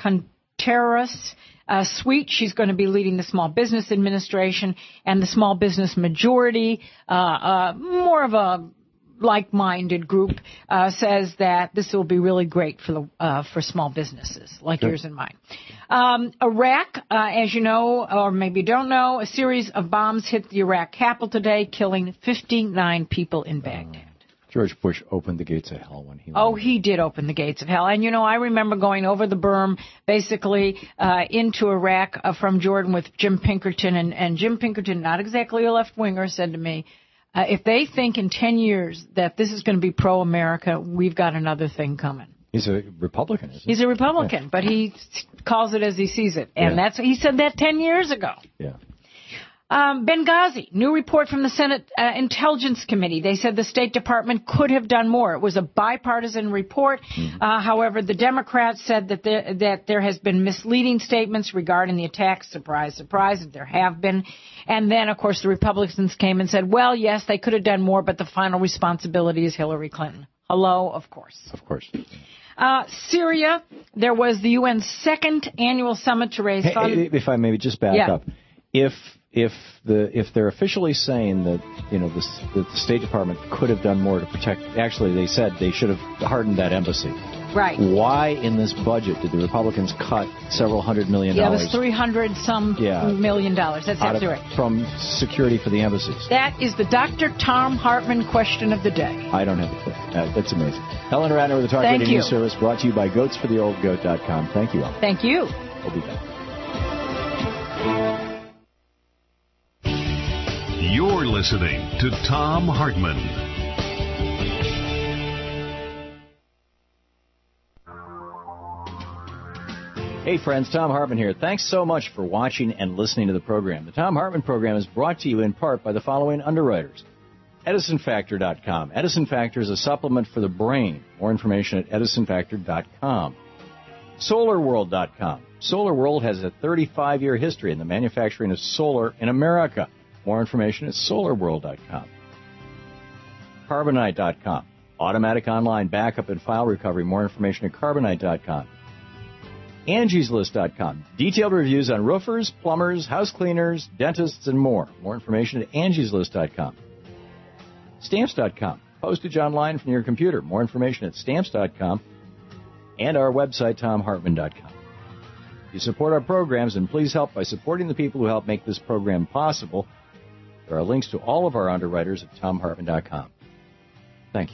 Contreras uh, Sweet. She's going to be leading the Small Business Administration and the Small Business Majority, uh, uh, more of a like-minded group, uh, says that this will be really great for the uh, for small businesses like Good. yours and mine. Um, Iraq, uh, as you know, or maybe don't know, a series of bombs hit the Iraq capital today, killing fifty-nine people in Baghdad. George Bush opened the gates of hell when he Oh, he did open the gates of hell. And, you know, I remember going over the berm, basically, uh, into Iraq uh, from Jordan with Jim Pinkerton. And, and Jim Pinkerton, not exactly a left-winger, said to me, uh, if they think in ten years that this is going to be pro-America, we've got another thing coming. He's a Republican, isn't he? He's a Republican, but he calls it as he sees it. And Yeah. that's he said that ten years ago. Yeah. Um, Benghazi, new report from the Senate uh, Intelligence Committee. They said the State Department could have done more. It was a bipartisan report. Mm-hmm. Uh, however, the Democrats said that there, that there has been misleading statements regarding the attacks. Surprise, surprise, that there have been. And then, of course, the Republicans came and said, well, yes, they could have done more, but the final responsibility is Hillary Clinton. Hello, of course. Of course. Uh, Syria, there was the U N's second annual summit to raise hey, funds. If I maybe just back yeah. up. If if the if they're officially saying that, you know, this, that the State Department could have done more to protect, actually they said they should have hardened that embassy. Right. Why in this budget did the Republicans cut several hundred million yeah, dollars? Yeah, it was three hundred some yeah, million dollars. That's absolutely right. From security for the embassies. That is the Doctor Tom Hartman question of the day. I don't have a clue. Uh, that's amazing. Helen Ratner with the Talk Thank Radio you. News Service, brought to you by goats for the old goat dot com. Thank you, Ellen. Thank you. We'll be back. You're listening to Tom Hartman. Hey friends, Tom Hartman here. Thanks so much for watching and listening to the program. The Tom Hartman program is brought to you in part by the following underwriters. Edison Factor dot com. Edison Factor is a supplement for the brain. More information at Edison Factor dot com. Solar World dot com. Solar World has a thirty-five year history in the manufacturing of solar in America. More information at Solar World dot com. Carbonite dot com. Automatic online backup and file recovery. More information at Carbonite dot com. Angie's List dot com. Detailed reviews on roofers, plumbers, house cleaners, dentists, and more. More information at Angie's List dot com. Stamps dot com. Postage online from your computer. More information at Stamps dot com. And our website, Tom Hartman dot com. If you support our programs, and please help by supporting the people who help make this program possible. There are links to all of our underwriters at Tom Hartman dot com. Thank you.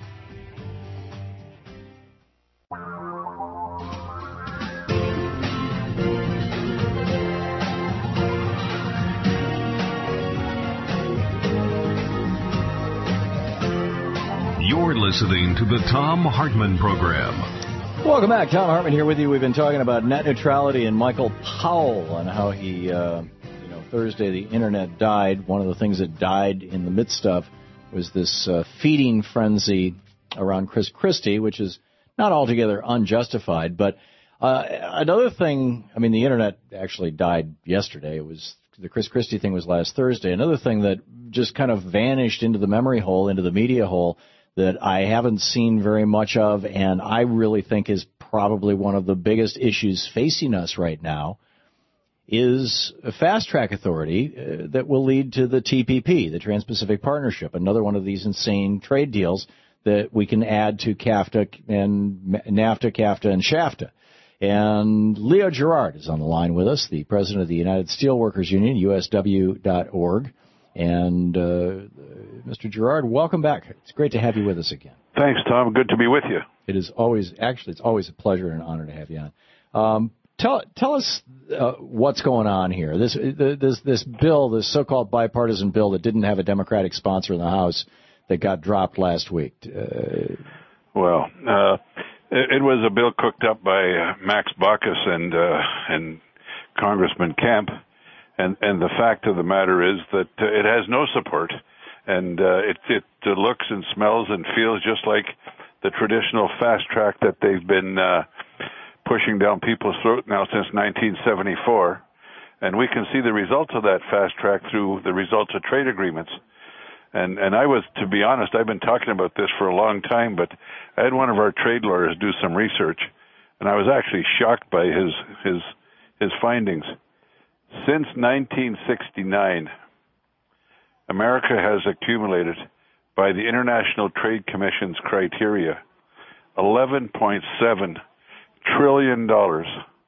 You're listening to the Tom Hartman Program. Welcome back. Tom Hartman here with you. We've been talking about net neutrality and Michael Powell and how he, uh, you know, Thursday the Internet died. One of the things that died in the midst of was this uh, feeding frenzy around Chris Christie, which is not altogether unjustified. But uh, another thing, I mean, the Internet actually died yesterday. It was the Chris Christie thing was last Thursday. Another thing that just kind of vanished into the memory hole, into the media hole, that I haven't seen very much of, and I really think is probably one of the biggest issues facing us right now, is a fast-track authority uh, that will lead to the T P P, the Trans-Pacific Partnership, another one of these insane trade deals that we can add to CAFTA and NAFTA, CAFTA, and SHAFTA. And Leo Gerard is on the line with us, the president of the United Steelworkers Union, U S W dot org. And uh, Mister Gerard, welcome back. It's great to have you with us again. Thanks, Tom. Good to be with you. It is always, actually, it's always a pleasure and an honor to have you on. Um, tell tell us uh, what's going on here. This this this bill, this so-called bipartisan bill that didn't have a Democratic sponsor in the House, that got dropped last week. Uh, well, uh, it, it was a bill cooked up by uh, Max Baucus and uh, and Congressman Kemp. And, and the fact of the matter is that uh, it has no support, and uh, it, it uh, looks and smells and feels just like the traditional fast track that they've been uh, pushing down people's throat now since nineteen seventy-four. And we can see the results of that fast track through the results of trade agreements. And and I was, to be honest, I've been talking about this for a long time, but I had one of our trade lawyers do some research, and I was actually shocked by his his his findings. Since nineteen sixty-nine, America has accumulated, by the International Trade Commission's criteria, eleven point seven trillion dollars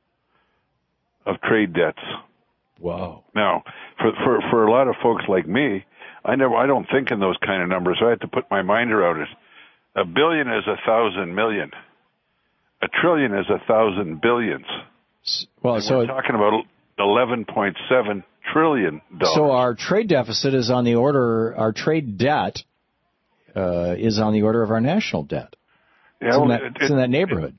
of trade debts. Wow. Now, for, for, for a lot of folks like me, I never, I don't think in those kind of numbers, so I had to put my mind around it. A billion is a thousand million. A trillion is a thousand billions. Well, and so we're talking about eleven point seven trillion dollars. So our trade deficit is on the order, our trade debt uh, is on the order of our national debt. Yeah, it's, well, in that, it, it's in that neighborhood.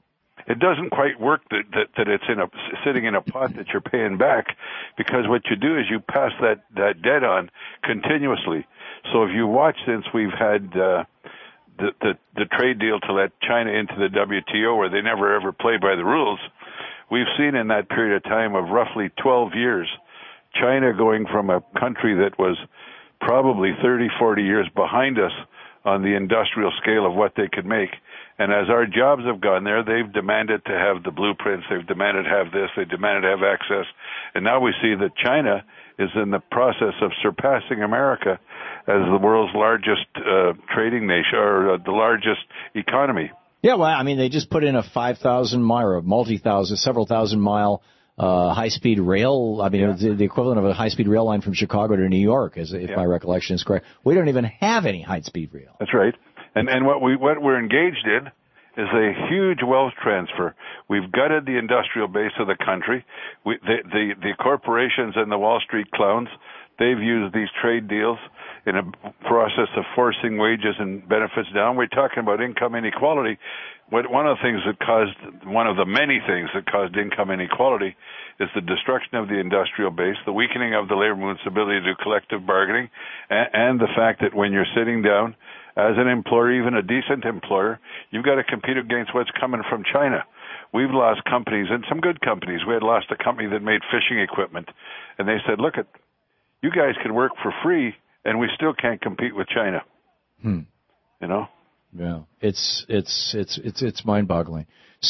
it doesn't quite work that, that, that it's in a, sitting in a pot that you're paying back, because what you do is you pass that, that debt on continuously. So if you watch, since we've had uh, the, the, the trade deal to let China into the W T O, where they never ever play by the rules, we've seen in that period of time of roughly twelve years, China going from a country that was probably thirty, forty years behind us on the industrial scale of what they could make. And as our jobs have gone there, they've demanded to have the blueprints, they've demanded to have this, they demanded to have access. And now we see that China is in the process of surpassing America as the world's largest uh, trading nation, or uh, the largest economy. Yeah, well, I mean, they just put in a five thousand mile or multi-thousand, several thousand mile uh, high-speed rail. I mean, yeah. It's the equivalent of a high-speed rail line from Chicago to New York, as if yeah. my recollection is correct. We don't even have any high-speed rail. That's right. And and what we what we're engaged in is a huge wealth transfer. We've gutted the industrial base of the country. We, the, the the corporations and the Wall Street clowns, they've used these trade deals in a process of forcing wages and benefits down. We're talking about income inequality. What, one of the things that caused, one of the many things that caused income inequality is the destruction of the industrial base, the weakening of the labor movement's ability to do collective bargaining, and, and the fact that when you're sitting down as an employer, even a decent employer, you've got to compete against what's coming from China. We've lost companies, and some good companies. We had lost a company that made fishing equipment, and they said, look, it, you guys can work for free, and we still can't compete with China. Hmm. You know? Yeah, it's it's it's it's it's mind-boggling.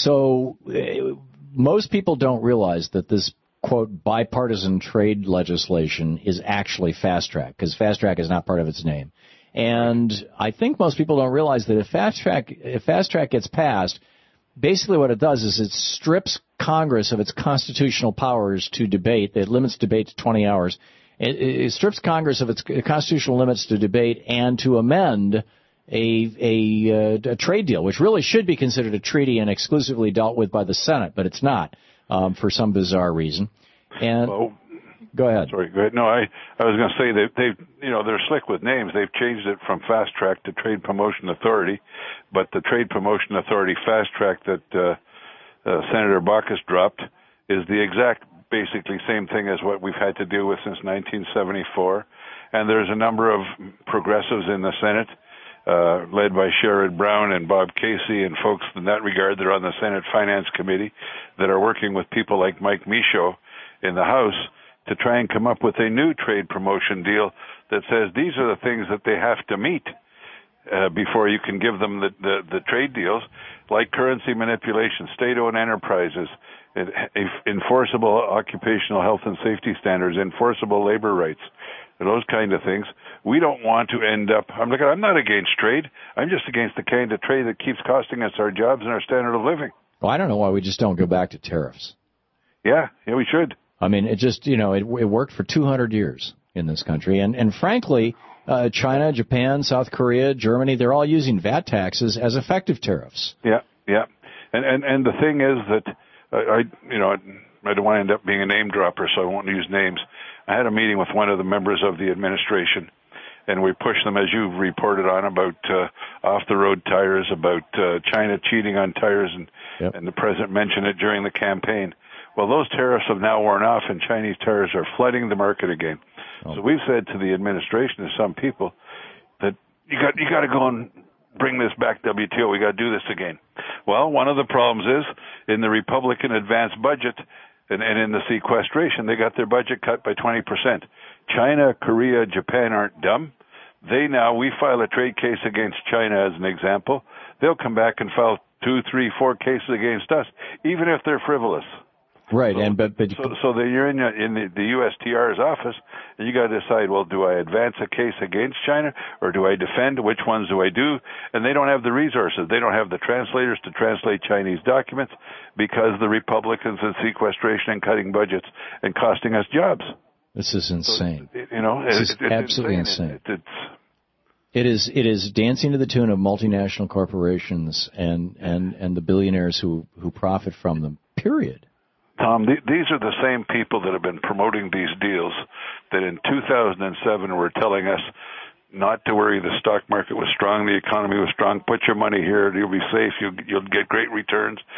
So uh, most people don't realize that this, quote, bipartisan trade legislation is actually fast track, because fast track is not part of its name. And I think most people don't realize that if fast track if fast track gets passed, basically what it does is it strips Congress of its constitutional powers to debate. It limits debate to twenty hours. It, it strips Congress of its constitutional limits to debate and to amend a, a, uh, a trade deal, which really should be considered a treaty and exclusively dealt with by the Senate, but it's not, um, for some bizarre reason. And well, go ahead. Sorry, go ahead. No, I, I was going to say that they've, you know, they're slick with names. They've changed it from Fast Track to Trade Promotion Authority, but the Trade Promotion Authority Fast Track that uh, uh, Senator Baucus dropped is the exact, basically same thing as what we've had to deal with since nineteen seventy-four. And there's a number of progressives in the Senate, uh, led by Sherrod Brown and Bob Casey and folks in that regard that are on the Senate Finance Committee, that are working with people like Mike Michaud in the House to try and come up with a new trade promotion deal that says these are the things that they have to meet uh, before you can give them the, the, the trade deals, like currency manipulation, state-owned enterprises, enforceable occupational health and safety standards, enforceable labor rights, those kind of things. We don't want to end up, I'm, looking, I'm not against trade. I'm just against the kind of trade that keeps costing us our jobs and our standard of living. Well, I don't know why we just don't go back to tariffs. Yeah, yeah, we should. I mean, it just, you know, it, it worked for two hundred years in this country. And, and frankly, uh, China, Japan, South Korea, Germany, they're all using V A T taxes as effective tariffs. Yeah, yeah. And, and, and the thing is that, uh, I, you know, I don't want to end up being a name dropper, so I won't use names. I had a meeting with one of the members of the administration, and we pushed them, as you've reported on, about uh, off-the-road tires, about uh, China cheating on tires, and, yep. and the president mentioned it during the campaign. Well, those tariffs have now worn off, and Chinese tires are flooding the market again. Oh. So we've said to the administration, to some people, that you got you got to go and bring this back W T O. We got to do this again. Well, one of the problems is in the Republican advance budget and, and in the sequestration, they got their budget cut by twenty percent. China, Korea, Japan aren't dumb. They now, we file a trade case against China as an example. They'll come back and file two, three, four cases against us, even if they're frivolous. Right, so, and but, but so, so that you're in, in the, the U S T R's office, and you got to decide, well, do I advance a case against China, or do I defend? Which ones do I do? And they don't have the resources. They don't have the translators to translate Chinese documents because the Republicans in sequestration and cutting budgets and costing us jobs. This is insane. So, you know, this it, is it, absolutely insane. insane. It, it's, It is it is dancing to the tune of multinational corporations and, and, and the billionaires who, who profit from them, period. Tom, th- these are the same people that have been promoting these deals that in two thousand seven were telling us not to worry, the stock market was strong, the economy was strong, put your money here, you'll be safe, you'll, you'll get great returns.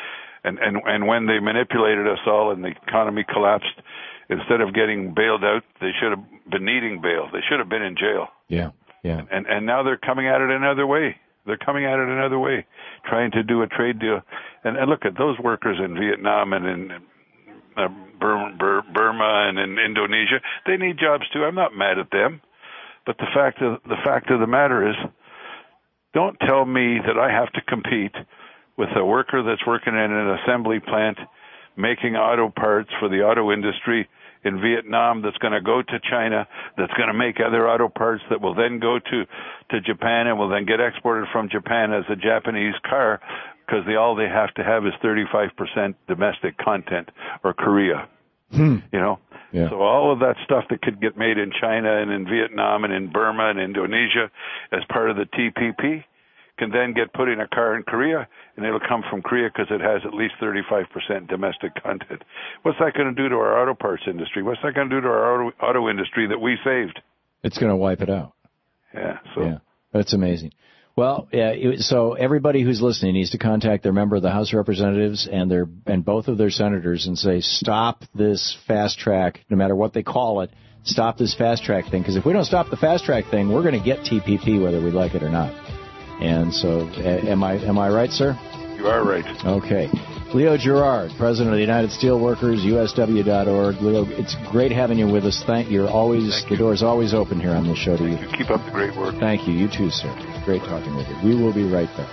And, and, and when they manipulated us all and the economy collapsed, instead of getting bailed out, they should have been needing bail. They should have been in jail. Yeah, yeah. And, and now they're coming at it another way. They're coming at it another way, trying to do a trade deal. And, and look at those workers in Vietnam and in uh, Burma, Burma and in Indonesia. They need jobs too. I'm not mad at them. But the fact of the fact of the matter is, don't tell me that I have to compete with a worker that's working in an assembly plant making auto parts for the auto industry in Vietnam that's going to go to China, that's going to make other auto parts that will then go to, to Japan and will then get exported from Japan as a Japanese car, because they, all they have to have is thirty-five percent domestic content, or Korea. Hmm. You know? Yeah. So all of that stuff that could get made in China and in Vietnam and in Burma and Indonesia as part of the T P P can then get put in a car in Korea, and it'll come from Korea because it has at least thirty-five percent domestic content. What's that going to do to our auto parts industry? What's that going to do to our auto, auto industry that we saved? It's going to wipe it out. Yeah, so. Yeah, that's amazing. Well, yeah, it, so everybody who's listening needs to contact their member of the House of Representatives and their and both of their senators and say, stop this fast track, no matter what they call it, stop this fast track thing. Because if we don't stop the fast track thing, we're going to get T P P whether we like it or not. And so, am I am I right, sir? You are right. Okay. Leo Gerard, President of the United Steelworkers, U S W dot org. Leo, it's great having you with us. Thank you. You're always, Thank the you. door's always open here on the show to you. you. Keep up the great work. Thank you. You too, sir. Great talking with you. We will be right back.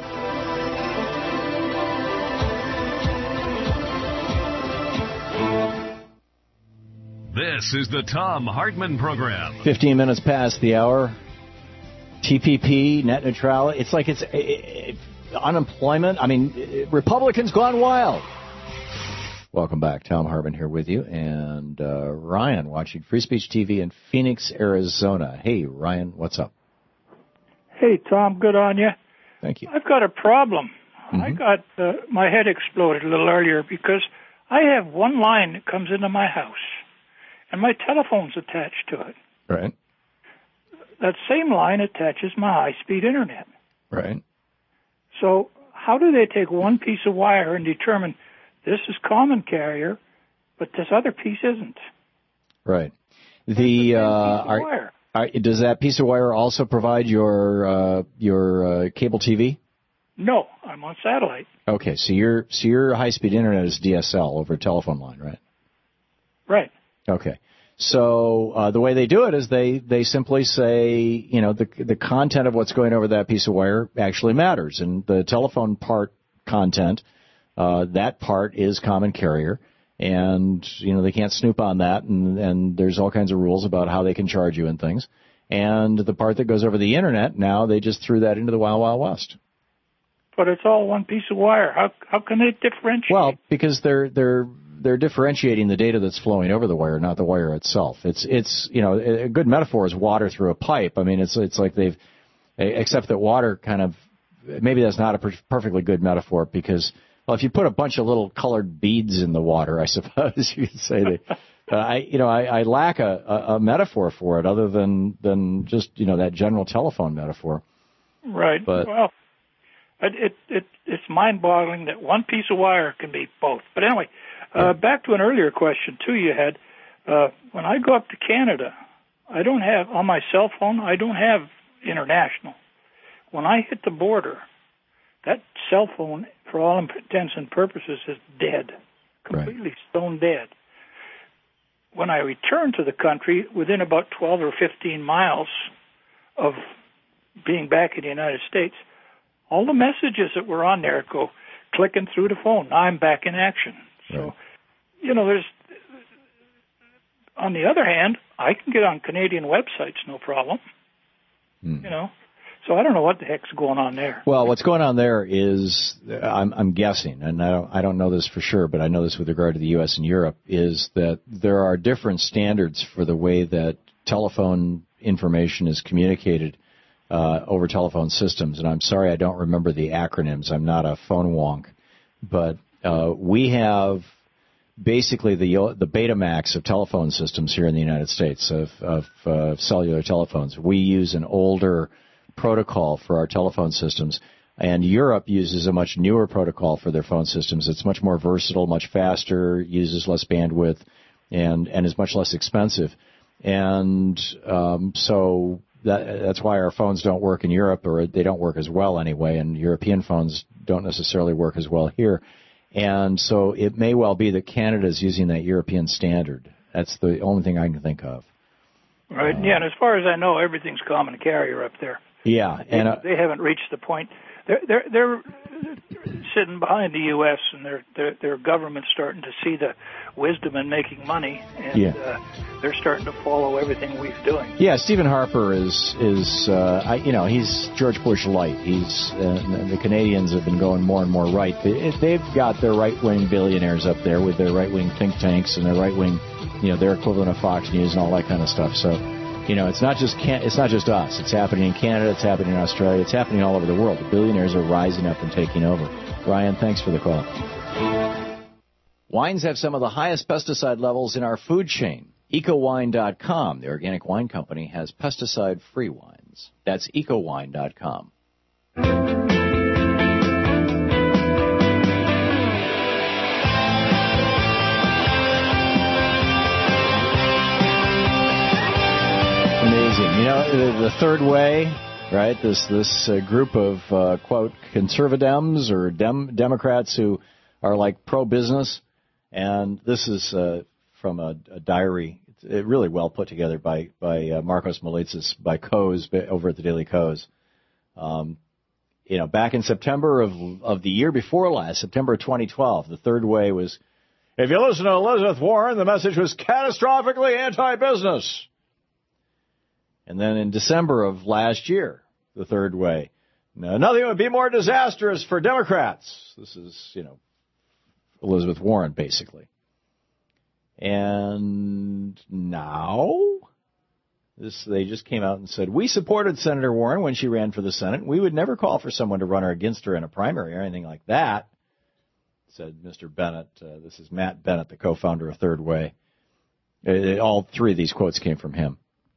This is the Thom Hartmann Program. Fifteen minutes past the hour. T P P, net neutrality. It's like it's it, it, unemployment. I mean, Republicans gone wild. Welcome back. Thom Hartmann here with you. And uh, Ryan watching Free Speech T V in Phoenix, Arizona. Hey, Ryan, what's up? Hey, Tom, good on you. Thank you. I've got a problem. Mm-hmm. I got, uh, my head exploded a little earlier because I have one line that comes into my house, and my telephone's attached to it. Right. That same line attaches my high-speed internet. Right. So how do they take one piece of wire and determine this is common carrier, but this other piece isn't? Right. The, uh, are, are, does that piece of wire also provide your uh, your uh, cable T V? No, I'm on satellite. Okay, so your so your high-speed internet is D S L over a telephone line, right? Right. Okay. So uh, the way they do it is they, they simply say, you know, the the content of what's going over that piece of wire actually matters, and the telephone part content, uh, that part is common carrier, and you know they can't snoop on that, and and there's all kinds of rules about how they can charge you and things, and the part that goes over the internet, now they just threw that into the Wild Wild West. But it's all one piece of wire. How how can they differentiate? Well, because they're they're they're differentiating the data that's flowing over the wire, not the wire itself. It's it's you know a good metaphor is water through a pipe. I mean it's it's like they've except that water kind of maybe that's not a per- perfectly good metaphor because well if you put a bunch of little colored beads in the water, I suppose you could say that. Uh, I you know I, I lack a, a, a metaphor for it other than than just you know that general telephone metaphor. Right. But, well. It, it, it, it's mind-boggling that one piece of wire can be both. But anyway, uh, back to an earlier question, too, you had. Uh, when I go up to Canada, I don't have, on my cell phone, I don't have international. When I hit the border, that cell phone, for all intents and purposes, is dead, completely right. Stone dead. When I return to the country, within about twelve or fifteen miles of being back in the United States, all the messages that were on there go clicking through the phone. Now I'm back in action. So, right. you know, there's, on the other hand, I can get on Canadian websites, no problem. Mm. You know, so I don't know what the heck's going on there. Well, what's going on there is, I'm, I'm guessing, and I don't, I don't know this for sure, but I know this with regard to the U S and Europe, is that there are different standards for the way that telephone information is communicated Uh, over telephone systems, and I'm sorry I don't remember the acronyms. I'm not a phone wonk, but uh, we have basically the the Betamax of telephone systems here in the United States of, of uh, cellular telephones. We use an older protocol for our telephone systems. And Europe uses a much newer protocol for their phone systems. It's much more versatile, much faster, uses less bandwidth, and, and is much less expensive. And um, so that, that's why our phones don't work in Europe, or they don't work as well anyway, and European phones don't necessarily work as well here. And so it may well be that Canada is using that European standard. That's the only thing I can think of. Right. Uh, yeah, and as far as I know, everything's common carrier up there. Yeah, and uh, they, they haven't reached the point. They're they're they're sitting behind the U S and their their their government's starting to see the wisdom in making money, and yeah. uh, they're starting to follow everything we're doing. Yeah, Stephen Harper is is uh, I, you know he's George Bush light. He's uh, the Canadians have been going more and more right. They, they've got their right wing billionaires up there with their right wing think tanks and their right wing, you know, their equivalent of Fox News and all that kind of stuff. So. You know, it's not just can- it's not just us. It's happening in Canada. It's happening in Australia. It's happening all over the world. The billionaires are rising up and taking over. Ryan, thanks for the call. Wines have some of the highest pesticide levels in our food chain. eco wine dot com, the organic wine company, has pesticide-free wines. That's eco wine dot com. Amazing. You know, the third way, right, this this uh, group of, uh, quote, conservatives or dem- Democrats who are like pro-business, and this is uh, from a, a diary, it's really well put together by, by uh, Marcos Molitzis, by Coase, over at the Daily Coase. Um, you know, back in September of of the year before last, September twenty twelve, the third way was, if you listen to Elizabeth Warren, the message was catastrophically anti-business. And then in December of last year, the third way, no, nothing would be more disastrous for Democrats. This is, you know, Elizabeth Warren, basically. And now, this they just came out and said, we supported Senator Warren when she ran for the Senate. We would never call for someone to run her against her in a primary or anything like that, said Mister Bennett. Uh, this is Matt Bennett, the co-founder of Third Way. It, all three of these quotes came from him.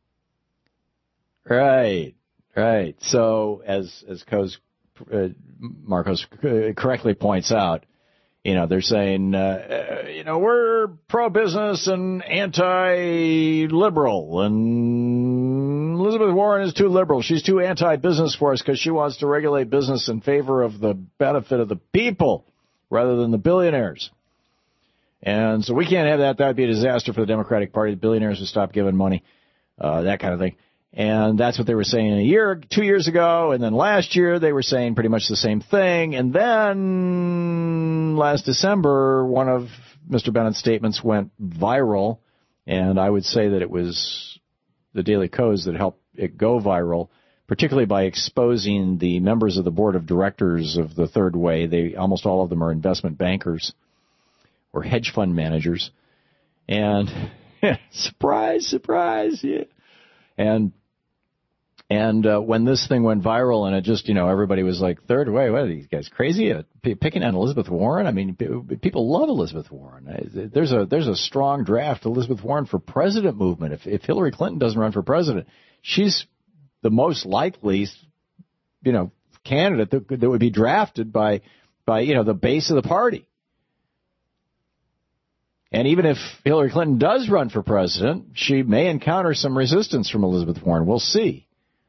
Right, right. So as as Coase, uh, Marcos correctly points out, you know, they're saying, uh, you know, we're pro-business and anti-liberal, and Elizabeth Warren is too liberal. She's too anti-business for us because she wants to regulate business in favor of the benefit of the people rather than the billionaires. And so we can't have that. That would be a disaster for the Democratic Party. The billionaires would stop giving money, uh, that kind of thing. And that's what they were saying a year, two years ago, and then last year they were saying pretty much the same thing. And then last December, one of Mister Bennett's statements went viral, and I would say that it was the Daily Coase that helped it go viral, particularly by exposing the members of the board of directors of the Third Way. They almost all of them are investment bankers or hedge fund managers. And surprise, surprise, yeah. And And uh, when this thing went viral and it just, you know, everybody was like, Third Way, what are these guys, crazy? Uh, p- picking on Elizabeth Warren? I mean, p- people love Elizabeth Warren. There's a there's a strong draft Elizabeth Warren for president movement. If, if Hillary Clinton doesn't run for president, she's the most likely, you know, candidate that, that would be drafted by, by, you know, the base of the party. And even if Hillary Clinton does run for president, she may encounter some resistance from Elizabeth Warren. We'll see.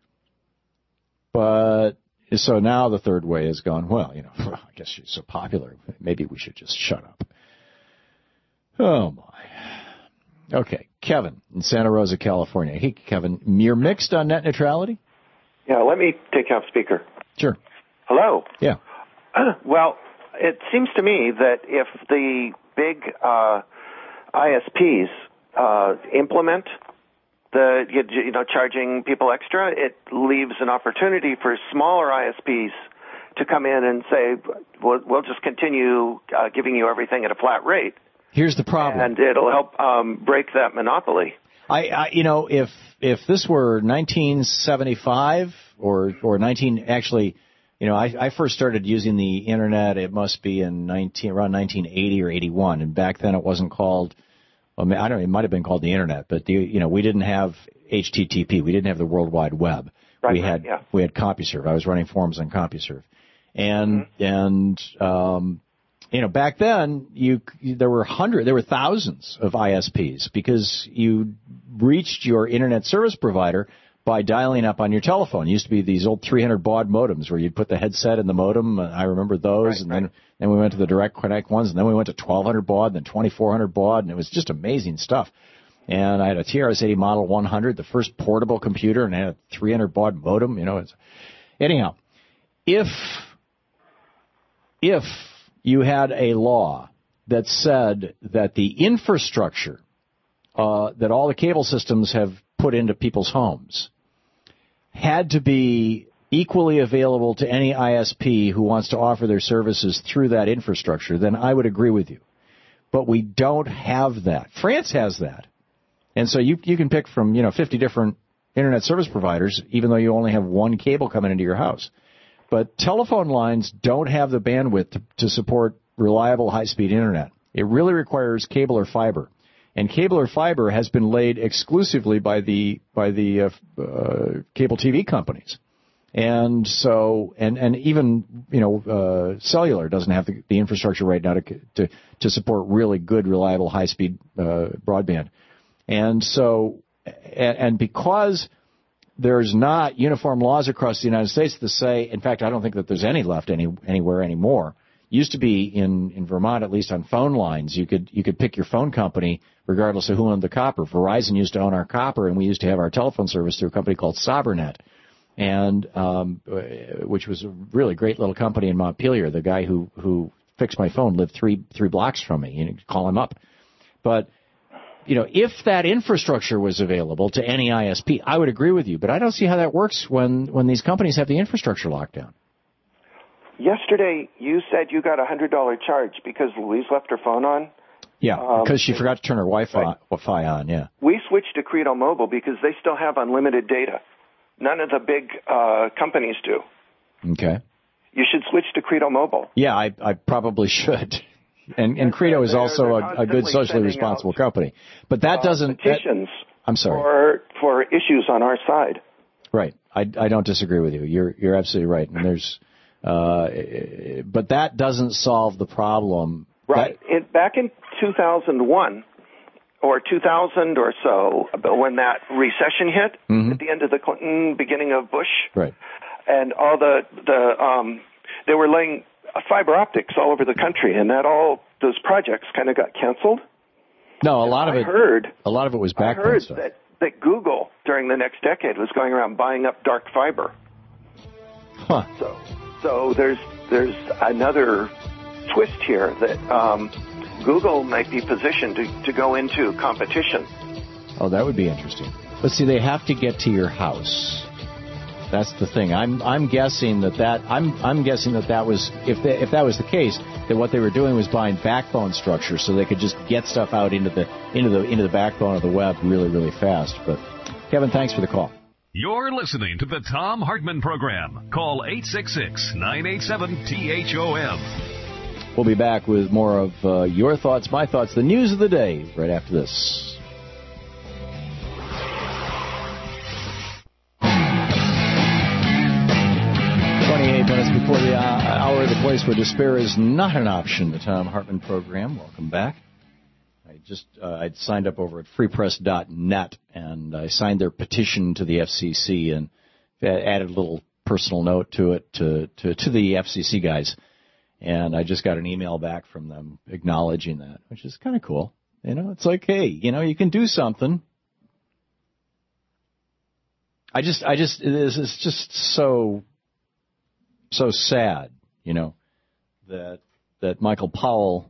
But so now the Third Way has gone, well, you know, I guess she's so popular. Maybe we should just shut up. Oh, my. Okay, Kevin in Santa Rosa, California. Hey, Kevin, you're mixed on net neutrality? Yeah, let me take you off speaker. Sure. Hello. Yeah. Well, it seems to me that if the big uh, I S Ps uh, implement the, you, you know, charging people extra, it leaves an opportunity for smaller I S Ps to come in and say, we'll, we'll just continue uh, giving you everything at a flat rate. Here's the problem. And it'll help um, break that monopoly. I, I, you know, if if this were nineteen seventy-five or or nineteen, actually, you know, I, I first started using the internet. It must be in nineteen around nineteen eighty or eighty-one, and back then it wasn't called. Well, I don't know. It might have been called the internet, but the, you know, we didn't have H T T P. We didn't have the World Wide Web. Right, we had yeah. we had CompuServe. I was running forums on CompuServe, And, mm-hmm. and, um, you know, back then, you, there were hundreds, there were thousands of I S Ps because you reached your internet service provider by dialing up on your telephone. It used to be these old three hundred baud modems where you'd put the headset in the modem. I remember those. Right, and right. then, then we went to the Direct Connect ones, and then we went to twelve hundred baud, and then twenty-four hundred baud, and it was just amazing stuff. And I had a T R S eighty Model one hundred, the first portable computer, and I had a three hundred baud modem. You know, it's, anyhow, if, if you had a law that said that the infrastructure uh, that all the cable systems have put into people's homes had to be equally available to any I S P who wants to offer their services through that infrastructure, then I would agree with you. But we don't have that. France has that. And so you you can pick from, you know, fifty different internet service providers, even though you only have one cable coming into your house. But telephone lines don't have the bandwidth to, to support reliable high-speed internet. It really requires cable or fiber. And cable or fiber has been laid exclusively by the by the uh, uh, cable T V companies. And so, and, and even, you know, uh, cellular doesn't have the, the infrastructure right now to, to, to support really good, reliable, high-speed uh, broadband. And so, and, and because there's not uniform laws across the United States to say, in fact, I don't think that there's any left any, anywhere anymore. Used to be in, in Vermont, at least on phone lines, you could, you could pick your phone company regardless of who owned the copper. Verizon used to own our copper, and we used to have our telephone service through a company called Sobernet. And, um, which was a really great little company in Montpelier. The guy who, who fixed my phone lived three, three blocks from me. You know, call him up. But, you know, if that infrastructure was available to any I S P, I would agree with you. But I don't see how that works when, when these companies have the infrastructure locked down. Yesterday, you said you got a one hundred dollars charge because Louise left her phone on. Yeah, um, because she forgot to turn her Wi-Fi, right. Wi-Fi on, yeah. We switched to Credo Mobile because they still have unlimited data. None of the big uh, companies do. Okay. You should switch to Credo Mobile. Yeah, I, I probably should. And, and Credo is also a, a good socially responsible company. But that uh, doesn't... Petitions that, I'm sorry. For, for issues on our side. Right. I, I don't disagree with you. You're, you're absolutely right. And there's... Uh, but that doesn't solve the problem. Right. That, it, back in two thousand one... or two thousand or so, when that recession hit mm-hmm. at the end of the Clinton, beginning of Bush, right? And all the the um, they were laying fiber optics all over the country, and that all those projects kind of got canceled. No, a lot and of I it. Heard a lot of it was I backbone heard stuff. that that Google during the next decade was going around buying up dark fiber. Huh. So so there's there's another twist here that. Um, Google might be positioned to, to go into competition. Oh, that would be interesting. But see, they have to get to your house. That's the thing. I'm I'm guessing that that I'm I'm guessing that that was if they, if that was the case, that what they were doing was buying backbone structure so they could just get stuff out into the into the into the backbone of the web really really fast. But Kevin, thanks for the call. You're listening to the Thom Hartmann Program. Call eight six six, nine eight seven, T H O M. We'll be back with more of uh, your thoughts, my thoughts, the news of the day right after this. twenty-eight minutes before the uh, hour, the place where despair is not an option, the Thom Hartmann Program. Welcome back. I just uh, I'd signed up over at free press dot net, and I signed their petition to the F C C and added a little personal note to it to, to, to the F C C guys. And I just got an email back from them acknowledging that, which is kind of cool. You know, it's like, hey, you know, you can do something. I just, I just, this is just so, so sad, you know, that, that Michael Powell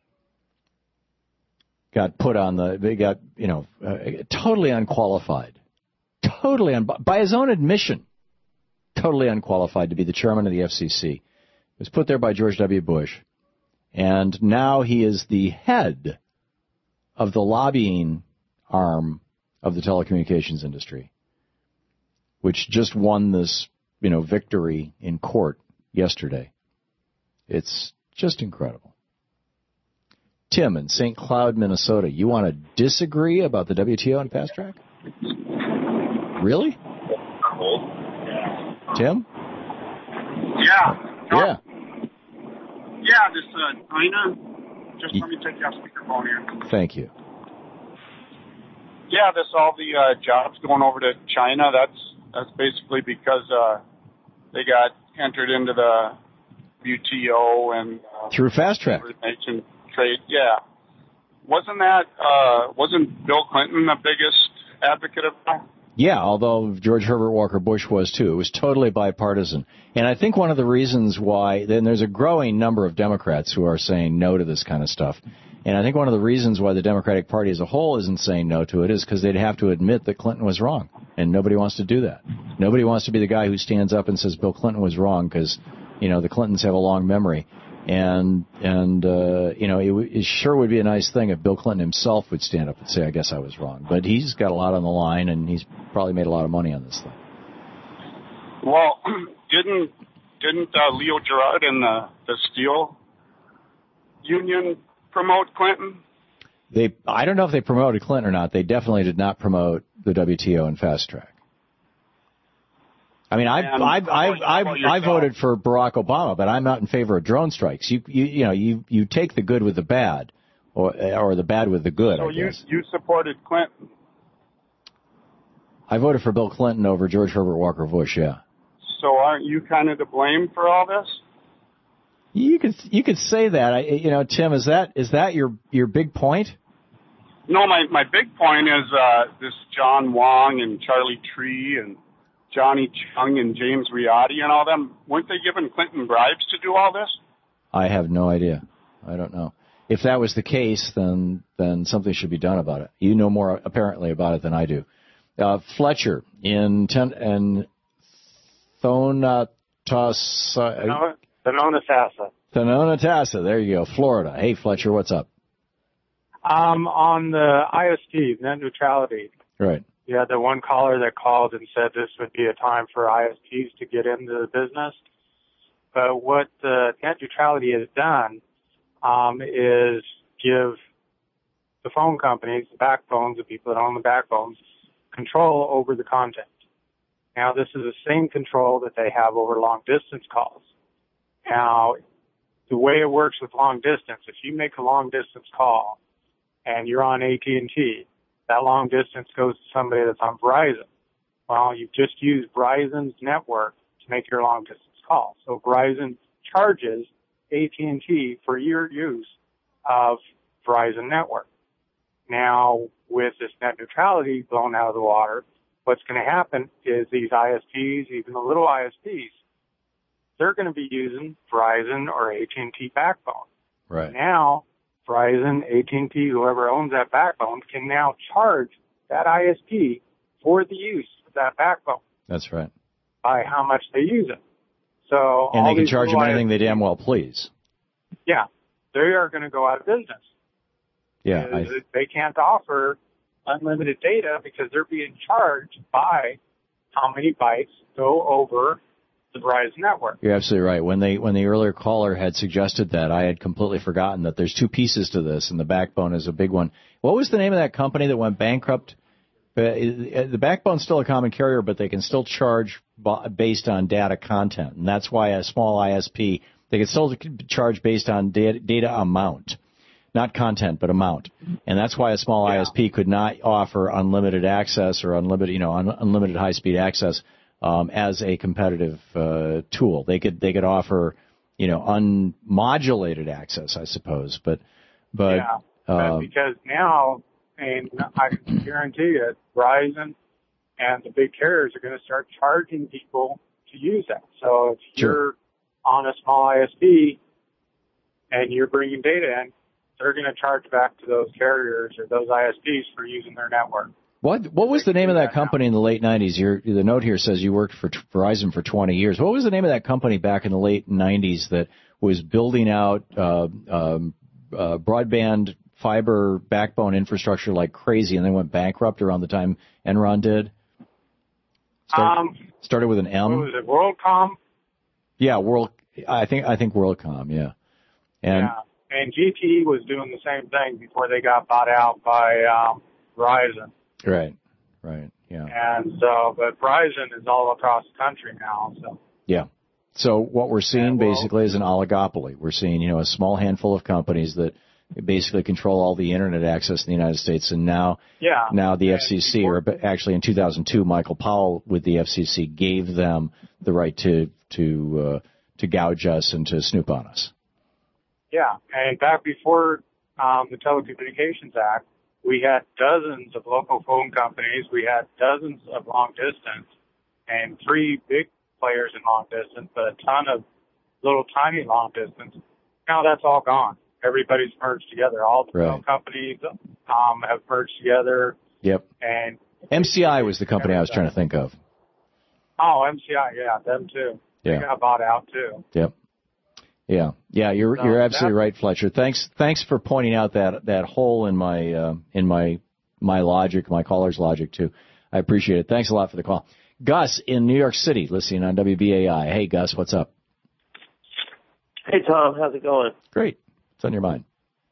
got put on the, they got, you know, uh, totally unqualified, totally, un, by his own admission, totally unqualified to be the chairman of the F C C. Was put there by George W. Bush, and now he is the head of the lobbying arm of the telecommunications industry, which just won this, you know, victory in court yesterday. It's just incredible. Tim in Saint Cloud, Minnesota, you want to disagree about the W T O and Fast Track? Really? Tim? Yeah. Yeah. Yeah, this uh, China. Just let me take you off speakerphone here. Thank you. Yeah, this all the uh, jobs going over to China. That's that's basically because uh, they got entered into the W T O and uh, Through Fast Track. Nation trade. Yeah, wasn't that uh, wasn't Bill Clinton the biggest advocate of that? Yeah, although George Herbert Walker Bush was too. It was totally bipartisan. And I think one of the reasons why, then there's a growing number of Democrats who are saying no to this kind of stuff. And I think one of the reasons why the Democratic Party as a whole isn't saying no to it is because they'd have to admit that Clinton was wrong. And nobody wants to do that. Nobody wants to be the guy who stands up and says Bill Clinton was wrong because, you know, the Clintons have a long memory. And, and uh, you know, it, it sure would be a nice thing if Bill Clinton himself would stand up and say, I guess I was wrong. But he's got a lot on the line, and he's probably made a lot of money on this thing. Well, didn't didn't uh, Leo Gerard and the, the steel union promote Clinton? They, I don't know if they promoted Clinton or not. They definitely did not promote the W T O and Fast Track. I mean, I I I I I voted for Barack Obama, but I'm not in favor of drone strikes. You you you know you you take the good with the bad, or or the bad with the good. So I guess. you you supported Clinton. I voted for Bill Clinton over George Herbert Walker Bush. Yeah. So aren't you kind of to blame for all this? You could you could say that. I, you know, Tim, is that is that your your big point? No, my my big point is uh, this John Wong and Charlie Tree and Johnny Chung and James Riotti and all them, weren't they giving Clinton bribes to do all this? I have no idea. I don't know. If that was the case, then then something should be done about it. You know more apparently about it than I do. Uh, Fletcher in ten and Thonotasa. Thonotasa. Thonotasa. There you go, Florida. Hey, Fletcher, what's up? Um, on the I S P, net neutrality. Right. You had the one caller that called and said this would be a time for I S Ps to get into the business. But what uh, net neutrality has done um, is give the phone companies, the backbones, the people that own the backbones, control over the content. Now, this is the same control that they have over long-distance calls. Now, the way it works with long distance, if you make a long-distance call and you're on A T and T, that long distance goes to somebody that's on Verizon. Well, you've just used Verizon's network to make your long distance call. So Verizon charges A T and T for your use of Verizon network. Now, with this net neutrality blown out of the water, what's going to happen is these I S Ps, even the little I S Ps, they're going to be using Verizon or A T and T backbone. Right. Now, Verizon, A T and T, whoever owns that backbone, can now charge that I S P for the use of that backbone. That's right. By how much they use it. So and all they can charge them anything I S Ps, they damn well please. Yeah, they are going to go out of business. Yeah, I, They can't offer unlimited data because they're being charged by how many bytes go over the Verizon network. You're absolutely right. When they when the earlier caller had suggested that, I had completely forgotten that there's two pieces to this, and the backbone is a big one. What was the name of that company that went bankrupt? Uh, the backbone's still a common carrier, but they can still charge based on data content, and that's why a small I S P, they can still charge based on data, data amount, not content, but amount. And that's why a small yeah. I S P could not offer unlimited access or unlimited, you know, un- unlimited high-speed access um, as a competitive uh, tool. They could they could offer, you know, unmodulated access, I suppose. But but yeah, uh, because now, and I can guarantee you, Verizon and the big carriers are going to start charging people to use that. So if sure. you're on a small I S P and you're bringing data in, they're going to charge back to those carriers or those I S Ps for using their network. What what was the name of that company in the late nineties? Your, the note here says you worked for Verizon for twenty years. What was the name of that company back in the late nineties that was building out uh, um, uh, broadband fiber backbone infrastructure like crazy, and then went bankrupt around the time Enron did? Start, um, started with an M. What was it, WorldCom? Yeah, World. I think I think WorldCom. Yeah, and. Yeah. And G T E was doing the same thing before they got bought out by um, Verizon. Right, right, yeah. And so, but Verizon is all across the country now. So yeah, So what we're seeing Yeah, well, basically is an oligopoly. We're seeing, you know, a small handful of companies that basically control all the internet access in the United States, and now, Yeah. now the F C C, or actually in two thousand two, Michael Powell with the F C C gave them the right to to uh, to gouge us and to snoop on us. Yeah, and back before um, the Telecommunications Act, we had dozens of local phone companies. We had dozens of long distance, and three big players in long distance, but a ton of little tiny long distance. Now that's all gone. Everybody's merged together. All the Right. phone companies um, have merged together. Yep. And M C I was the company I was trying to think of. oh, M C I, yeah, them too. Yeah. They got bought out too. Yep. Yeah. Yeah. You're So you're absolutely that- right, Fletcher. Thanks. Thanks for pointing out that that hole in my uh, in my my logic, my caller's logic too. I appreciate it. Thanks a lot for the call. Gus in New York City, listening on W B A I. Hey, Gus, what's up? Hey, Tom, how's it going? Great. What's on your mind?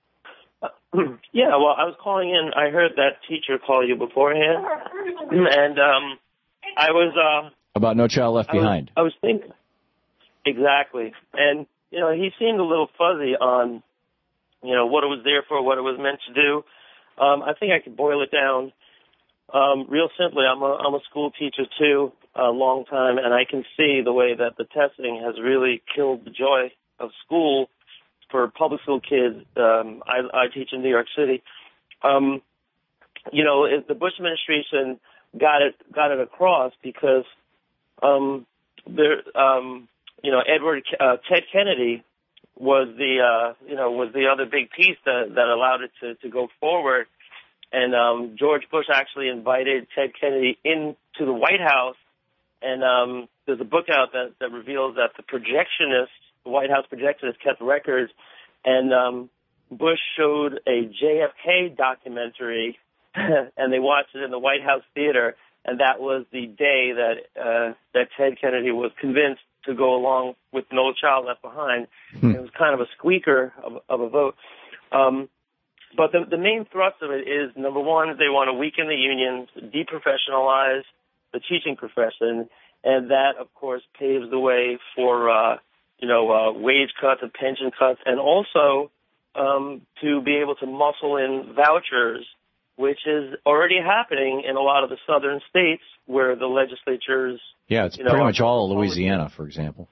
Yeah, well, I was calling in. I heard that teacher call you beforehand, and um, I was uh, About No Child Left I was, Behind. I was thinking exactly, and you know, he seemed a little fuzzy on, you know, what it was there for, what it was meant to do. Um, I think I could boil it down um, real simply. I'm a I'm a school teacher too, a long time, and I can see the way that the testing has really killed the joy of school for public school kids. Um, I, I teach in New York City. Um, you know, it, the Bush administration got it got it across because um, there, um, you know, Edward uh, Ted Kennedy was the uh, you know was the other big piece that that allowed it to to go forward. And um, George Bush actually invited Ted Kennedy into the White House, and um, there's a book out that that reveals that the projectionist, the White House projectionist, kept records, and um, Bush showed a J F K documentary, and they watched it in the White House theater, and that was the day that uh, that Ted Kennedy was convinced to go along with No Child Left Behind. Hmm. It was kind of a squeaker of, of a vote. Um, but the, the main thrust of it is, number one, they want to weaken the unions, deprofessionalize the teaching profession, and that, of course, paves the way for, uh, you know, uh, wage cuts and pension cuts, and also um, to be able to muscle in vouchers, which is already happening in a lot of the southern states where the legislatures. Yeah, it's you know, pretty much are- all of Louisiana, for example.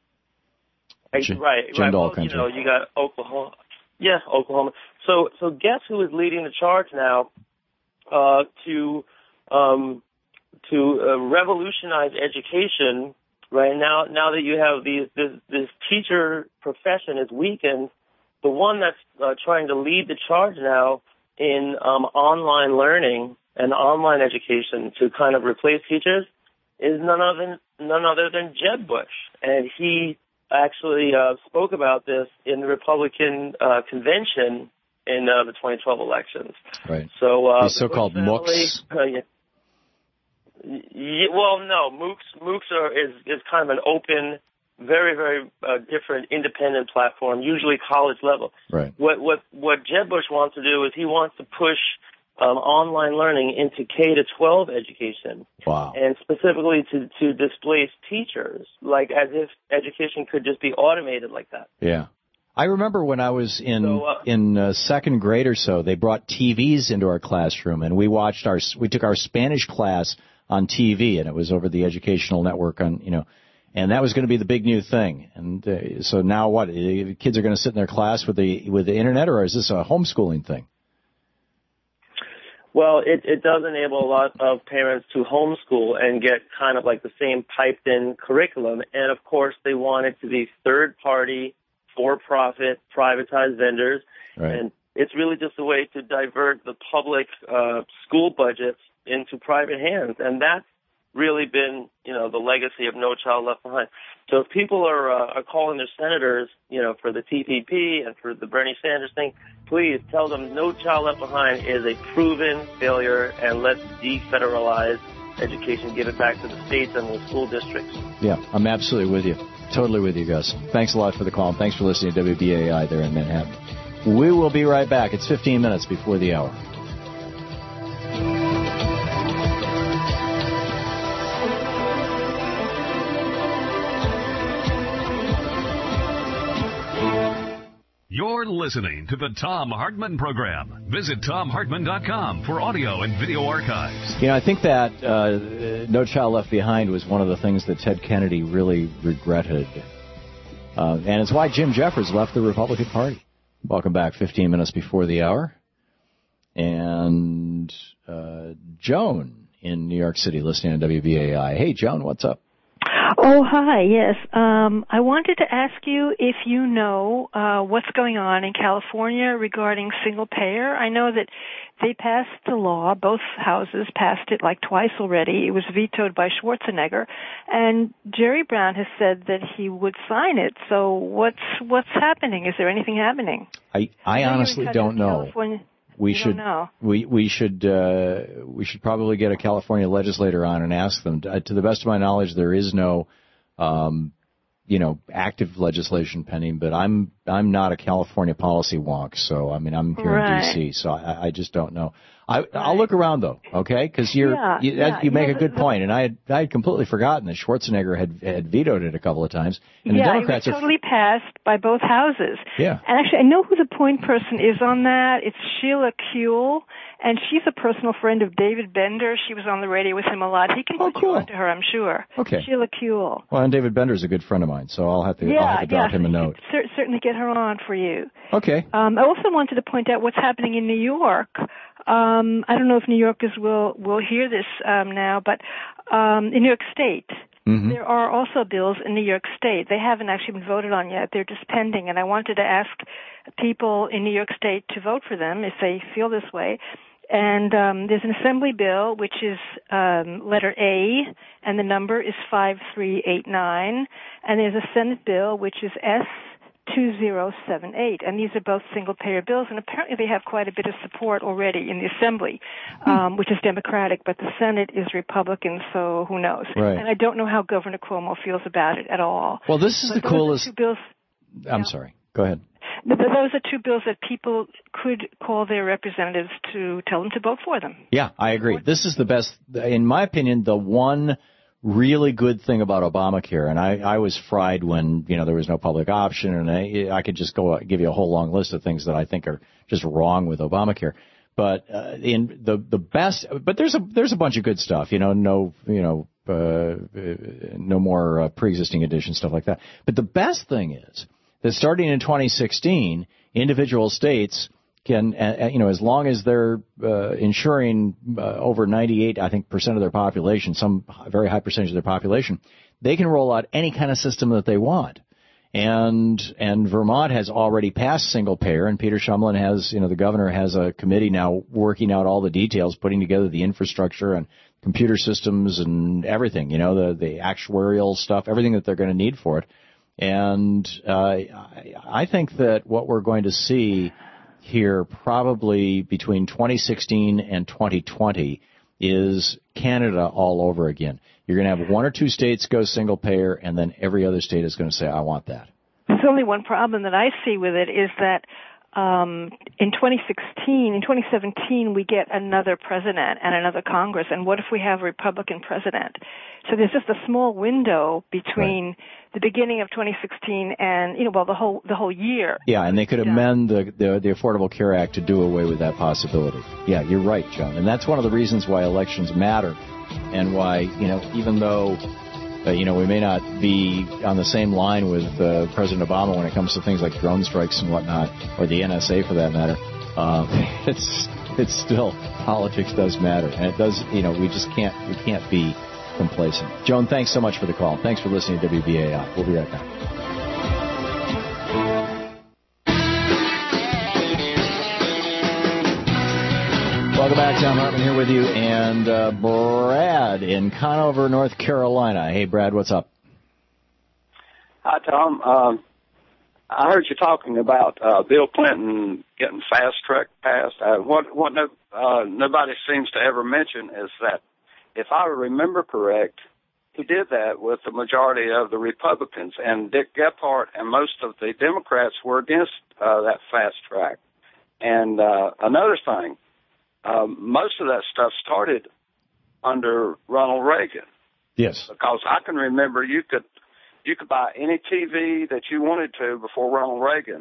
Right, J- right. Jindal right. Well, country. You know, you got Oklahoma. Yeah, Oklahoma. So, so guess who is leading the charge now uh, to um, to uh, revolutionize education? Right now, now that you have these this, this teacher profession is weakened, the one that's uh, trying to lead the charge now in um, online learning and online education to kind of replace teachers is none other than none other than Jeb Bush, and he actually uh, spoke about this in the Republican uh, convention in uh, the twenty twelve elections. Right. So uh, These so-called the Bush family- mooks. uh, yeah. Yeah, well, no, MOOCs MOOCs are is is kind of an open, very very uh, different, independent platform, usually college level. Right. What what what Jeb Bush wants to do is he wants to push um, online learning into K to twelve education. Wow. And specifically to to displace teachers, like as if education could just be automated like that. Yeah. I remember when I was in So, uh, in uh, second grade or so, they brought T Vs into our classroom, and we watched our we took our Spanish class on T V, and it was over the educational network on, you know, and that was going to be the big new thing. And uh, so now what? Uh, Kids are going to sit in their class with the with the internet, or is this a homeschooling thing? Well, it, it does enable a lot of parents to homeschool and get kind of like the same piped-in curriculum. And, of course, they want it to be third-party, for-profit, privatized vendors. Right. And it's really just a way to divert the public uh, school budgets into private hands. And that's really been, you know, the legacy of No Child Left Behind. So if people are, uh, are calling their senators, you know, for the T P P and for the Bernie Sanders thing, please tell them No Child Left Behind is a proven failure, and let's defederalize education, give it back to the states and the school districts. Yeah, I'm absolutely with you. Totally with you, Gus. Thanks a lot for the call, and thanks for listening to W B A I there in Manhattan. We will be right back. It's fifteen minutes before the hour. You're listening to the Thom Hartmann Program. Visit tom hartmann dot com for audio and video archives. You know, I think that uh, No Child Left Behind was one of the things that Ted Kennedy really regretted. Uh, and it's why Jim Jeffers left the Republican Party. Welcome back, fifteen minutes before the hour. And uh, Joan in New York City listening on W B A I. Hey, Joan, what's up? Oh, hi, yes. Um, I wanted to ask you if you know uh, what's going on in California regarding single payer. I know that they passed the law, both houses passed it like twice already. It was vetoed by Schwarzenegger, and Jerry Brown has said that he would sign it. So what's what's happening? Is there anything happening? I, I honestly don't know. California. We you should know. we we should uh, we should probably get a California legislator on and ask them. Uh, to the best of my knowledge, there is no, um, you know, active legislation pending. But I'm I'm not a California policy wonk, so I mean I'm here right. in D C, so I, I just don't know. I, right. I'll look around though, okay? Because you're yeah, you, yeah, you make yeah, a good the, point, and I had I had completely forgotten that Schwarzenegger had had vetoed it a couple of times, and yeah, the Democrats it was are totally passed by both houses. Yeah. And actually, I know who the point person is on that. It's Sheila Kuehl, and she's a personal friend of David Bender. She was on the radio with him a lot. He can oh, put cool. you on to her, I'm sure. Okay. Sheila Kuehl. Well, and David Bender's a good friend of mine, so I'll have to Yeah, I'll have to drop yeah. him a note. Cer- certainly get her on for you. Okay. Um, I also wanted to point out what's happening in New York. Um, I don't know if New Yorkers will will hear this um, now, but um, in New York State, mm-hmm. there are also bills in New York State. They haven't actually been voted on yet. They're just pending, and I wanted to ask people in New York State to vote for them if they feel this way. And um, there's an assembly bill, which is um, letter A, and the number is five three eight nine. And there's a Senate bill, which is S two zero seven eight. And these are both single-payer bills, and apparently they have quite a bit of support already in the Assembly, um, which is Democratic, but the Senate is Republican, so who knows. Right. And I don't know how Governor Cuomo feels about it at all. Well, this is but the coolest... Two bills, I'm yeah. sorry. Go ahead. But those are two bills that people could call their representatives to tell them to vote for them. Yeah, I agree. This is the best, in my opinion, the one really good thing about Obamacare. And I, I was fried when, you know, there was no public option, and I, I could just go give you a whole long list of things that I think are just wrong with Obamacare. But uh, in the the best, but there's a there's a bunch of good stuff, you know, no, you know, uh, no more uh, pre-existing additions, stuff like that. But the best thing is that starting in twenty sixteen, individual states can, uh, you know, as long as they're uh, insuring uh, over ninety-eight, I think, percent of their population, some very high percentage of their population, they can roll out any kind of system that they want. And and Vermont has already passed single payer, and Peter Shumlin has, you know, the governor has a committee now working out all the details, putting together the infrastructure and computer systems and everything, you know, the, the actuarial stuff, everything that they're going to need for it. And uh, I, I think that what we're going to see here probably between twenty sixteen and twenty twenty is Canada all over again. You're going to have one or two states go single payer, and then every other state is going to say, I want that. There's only one problem that I see with it is that um, in twenty sixteen, in twenty seventeen, we get another president and another Congress, and what if we have a Republican president? So there's just a small window between right. the beginning of twenty sixteen and, you know, well, the whole the whole year. Yeah, and they could yeah. amend the, the the Affordable Care Act to do away with that possibility. Yeah, you're right, John, and that's one of the reasons why elections matter, and why, you know, even though Uh, you know, we may not be on the same line with uh, President Obama when it comes to things like drone strikes and whatnot, or the N S A for that matter. Uh, it's it's still, politics does matter, and it does. You know, we just can't we can't be complacent. Joan, thanks so much for the call. Thanks for listening to W B A I. We'll be right back. Welcome back. Thom Hartmann here with you, and uh, Brad in Conover, North Carolina. Hey, Brad, what's up? Hi, Tom. Um, I heard you talking about uh, Bill Clinton getting fast track passed. Uh, what what no, uh, nobody seems to ever mention is that, if I remember correct, he did that with the majority of the Republicans, and Dick Gephardt and most of the Democrats were against uh, that fast track. And uh, another thing. Um, most of that stuff started under Ronald Reagan. Yes. Because I can remember you could you could buy any T V that you wanted to before Ronald Reagan,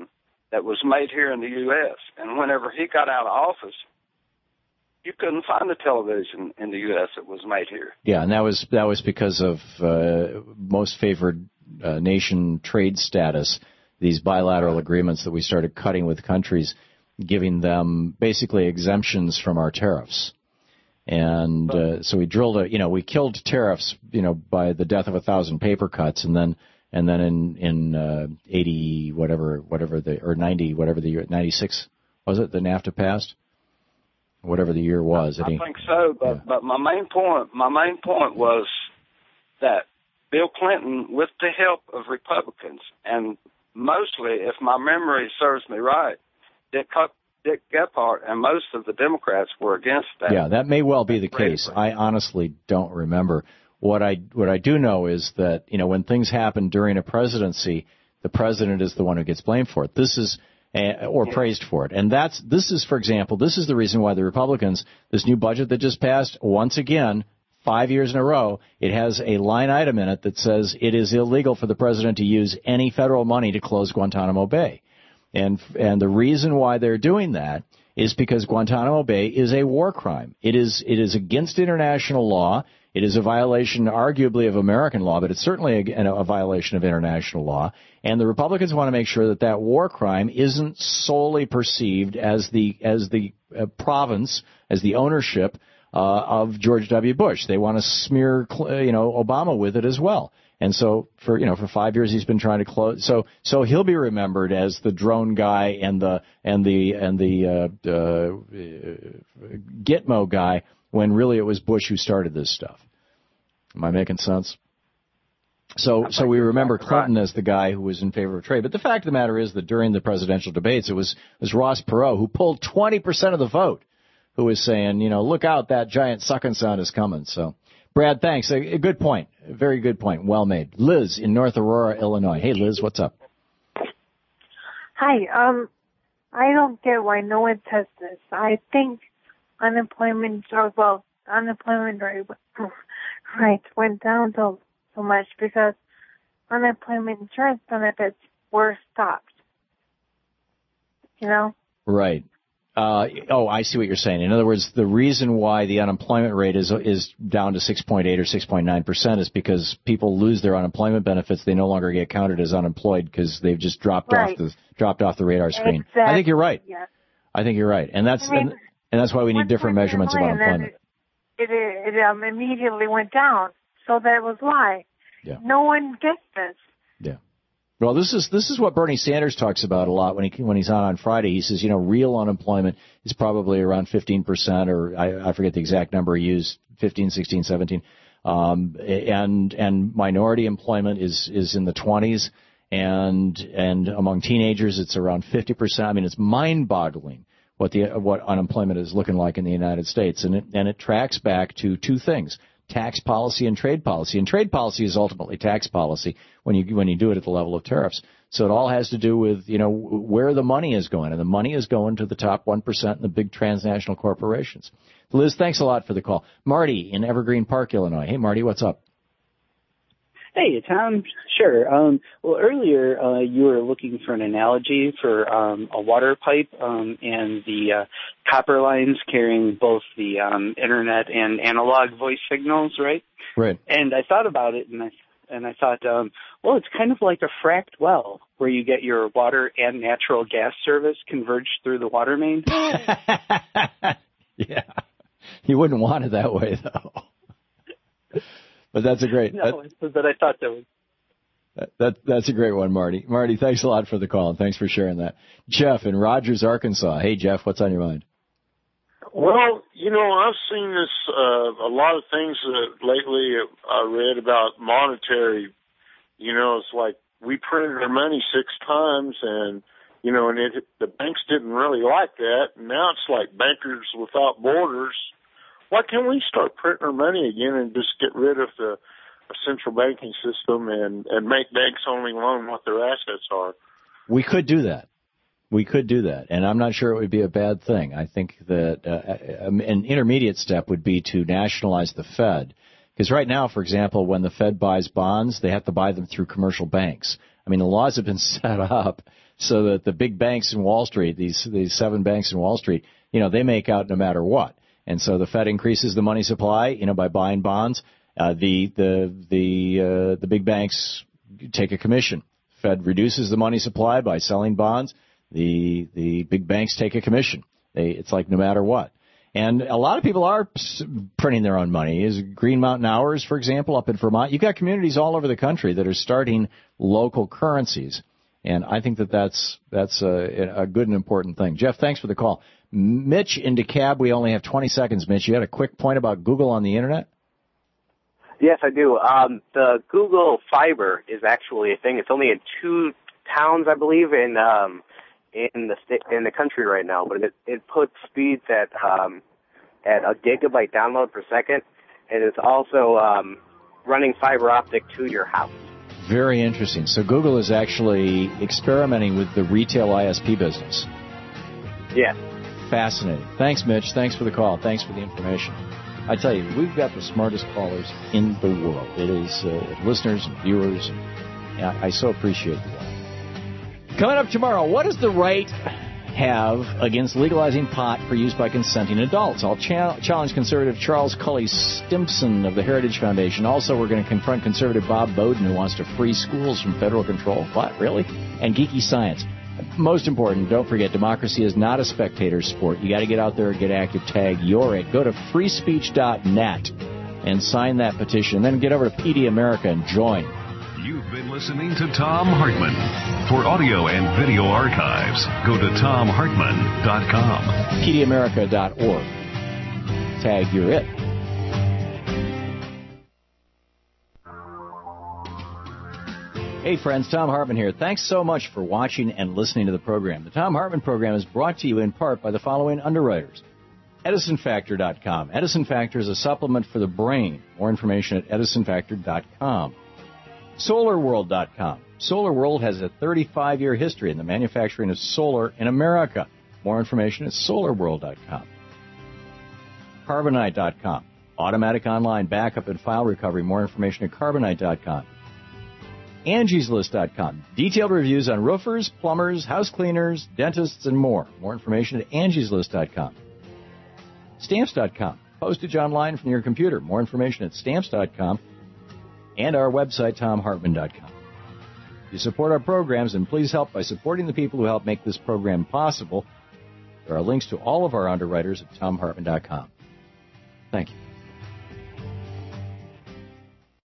that was made here in the U S And whenever he got out of office, you couldn't find a television in the U S that was made here. Yeah, and that was that was because of uh, most favored uh, nation trade status, these bilateral agreements that we started cutting with countries, giving them basically exemptions from our tariffs. And uh, so we drilled a, you know, we killed tariffs, you know, by the death of a thousand paper cuts, and then and then in in uh, eighty whatever whatever the or ninety whatever the year ninety-six was it the NAFTA passed, whatever the year was. I think so, but yeah. but my main point my main point was that Bill Clinton, with the help of Republicans, and mostly, if my memory serves me right, Dick Dick Gephardt and most of the Democrats were against that. Yeah, that may well be the case. I honestly don't remember. What I what I do know is that, you know, when things happen during a presidency, the president is the one who gets blamed for it. This is uh, or yeah. praised for it. And that's this is, for example, this is the reason why the Republicans, this new budget that just passed, once again, five years in a row, it has a line item in it that says it is illegal for the president to use any federal money to close Guantanamo Bay. And and the reason why they're doing that is because Guantanamo Bay is a war crime. It is it is against international law. It is a violation, arguably, of American law, but it's certainly a, a violation of international law. And the Republicans want to make sure that that war crime isn't solely perceived as the as the uh, province, as the ownership uh, of George W. Bush. They want to smear, you know, Obama with it as well. And so for, you know, for five years he's been trying to close. So, so he'll be remembered as the drone guy and the, and the, and the, uh, uh, Gitmo guy when really it was Bush who started this stuff. Am I making sense? So, so we remember Clinton as the guy who was in favor of trade. But the fact of the matter is that during the presidential debates, it was, it was Ross Perot who pulled twenty percent of the vote, who was saying, you know, look out, that giant sucking sound is coming. So, Brad, thanks. A, a good point. A very good point. Well made. Liz in North Aurora, Illinois. Hey, Liz, what's up? Hi. Um, I don't get why no one says this. I think unemployment, or well, unemployment rate, right, went down so, so much because unemployment insurance benefits were stopped. You know? Right. Uh, oh, I see what you're saying. In other words, the reason why the unemployment rate is is down to six point eight or six point nine percent is because people lose their unemployment benefits. They no longer get counted as unemployed because they've just dropped right. off the dropped off the radar screen. Exactly. I think you're right. Yeah. I think you're right, and that's I mean, and, and that's why we need different measurements of unemployment. It it, it um, immediately went down, so that was why. Yeah. No one gets this. Yeah. Well, this is this is what Bernie Sanders talks about a lot when he when he's on on Friday. He says, you know, real unemployment is probably around fifteen percent, or I, I forget the exact number he used, fifteen, sixteen, seventeen, um, and and minority employment is is in the twenties, and and among teenagers it's around fifty percent. I mean, it's mind-boggling what the what unemployment is looking like in the United States, and it and it tracks back to two things: tax policy and trade policy. And trade policy is ultimately tax policy when you when you do it at the level of tariffs. So it all has to do with, you know, where the money is going. And the money is going to the top one percent and the big transnational corporations. Liz, thanks a lot for the call. Marty in Evergreen Park, Illinois. Hey, Marty, what's up? Hey, Tom. Sure. Um, well, earlier uh, you were looking for an analogy for um, a water pipe um, and the uh, copper lines carrying both the um, internet and analog voice signals, right? Right. And I thought about it, and I and I thought, um, well, it's kind of like a fracked well where you get your water and natural gas service converged through the water main. Yeah. You wouldn't want it that way, though. But that's a great. No, that, but I thought that was. That, that that's a great one, Marty. Marty, thanks a lot for the call and thanks for sharing that. Jeff in Rogers, Arkansas. Hey, Jeff, what's on your mind? Well, you know, I've seen this uh, a lot of things uh, lately. I read about monetary. You know, it's like we printed our money six times, and you know, and it, the banks didn't really like that. And now it's like Bankers Without Borders. Why can't we start printing our money again and just get rid of the central banking system and, and make banks only loan what their assets are? We could do that. We could do that. And I'm not sure it would be a bad thing. I think that uh, an intermediate step would be to nationalize the Fed. Because right now, for example, when the Fed buys bonds, they have to buy them through commercial banks. I mean, the laws have been set up so that the big banks in Wall Street, these these seven banks in Wall Street, you know, they make out no matter what. And so the Fed increases the money supply, you know, by buying bonds. Uh, the the the uh, the big banks take a commission. Fed reduces the money supply by selling bonds. The the big banks take a commission. They, it's like no matter what. And a lot of people are printing their own money. Is Green Mountain Hours, for example, up in Vermont. You've got communities all over the country that are starting local currencies. And I think that that's, that's a, a good and important thing. Jeff, thanks for the call. Mitch in DeKalb, we only have twenty seconds. Mitch, you had a quick point about Google on the Internet? Yes, I do. Um, the Google Fiber is actually a thing. It's only in two towns, I believe, in um, in the st- in the country right now. But it it puts speeds at um, at a gigabyte download per second, and it's also um, running fiber optic to your house. Very interesting. So Google is actually experimenting with the retail I S P business. Yeah. Fascinating. Thanks, Mitch. Thanks for the call. Thanks for the information. I tell you, we've got the smartest callers in the world. It is uh, listeners and viewers. And, yeah, I so appreciate that. Coming up tomorrow, what does the right have against legalizing pot for use by consenting adults? I'll cha- challenge conservative Charles Cully Stimson of the Heritage Foundation. Also, we're going to confront conservative Bob Bowden, who wants to free schools from federal control. What, really? And geeky science. Most important, don't forget, democracy is not a spectator sport. You got to get out there and get active. Tag You're It. Go to free speech dot net and sign that petition. Then get over to P D America and join. You've been listening to Thom Hartmann. For audio and video archives, go to tom hartmann dot com. P D America dot org. Tag You're It. Hey friends, Thom Hartmann here. Thanks so much for watching and listening to the program. The Thom Hartmann program is brought to you in part by the following underwriters. Edison Factor dot com. Edison Factor is a supplement for the brain. More information at Edison Factor dot com. Solar World dot com. Solar World has a thirty-five year history in the manufacturing of solar in America. More information at Solar World dot com. Carbonite dot com. Automatic online backup and file recovery. More information at Carbonite dot com. Angie's List dot com. Detailed reviews on roofers, plumbers, house cleaners, dentists, and more. More information at Angie's List dot com. Stamps dot com. Postage online from your computer. More information at Stamps dot com. And our website, Tom Hartmann dot com. If you support our programs, and please help by supporting the people who help make this program possible. There are links to all of our underwriters at Tom Hartmann dot com. Thank you.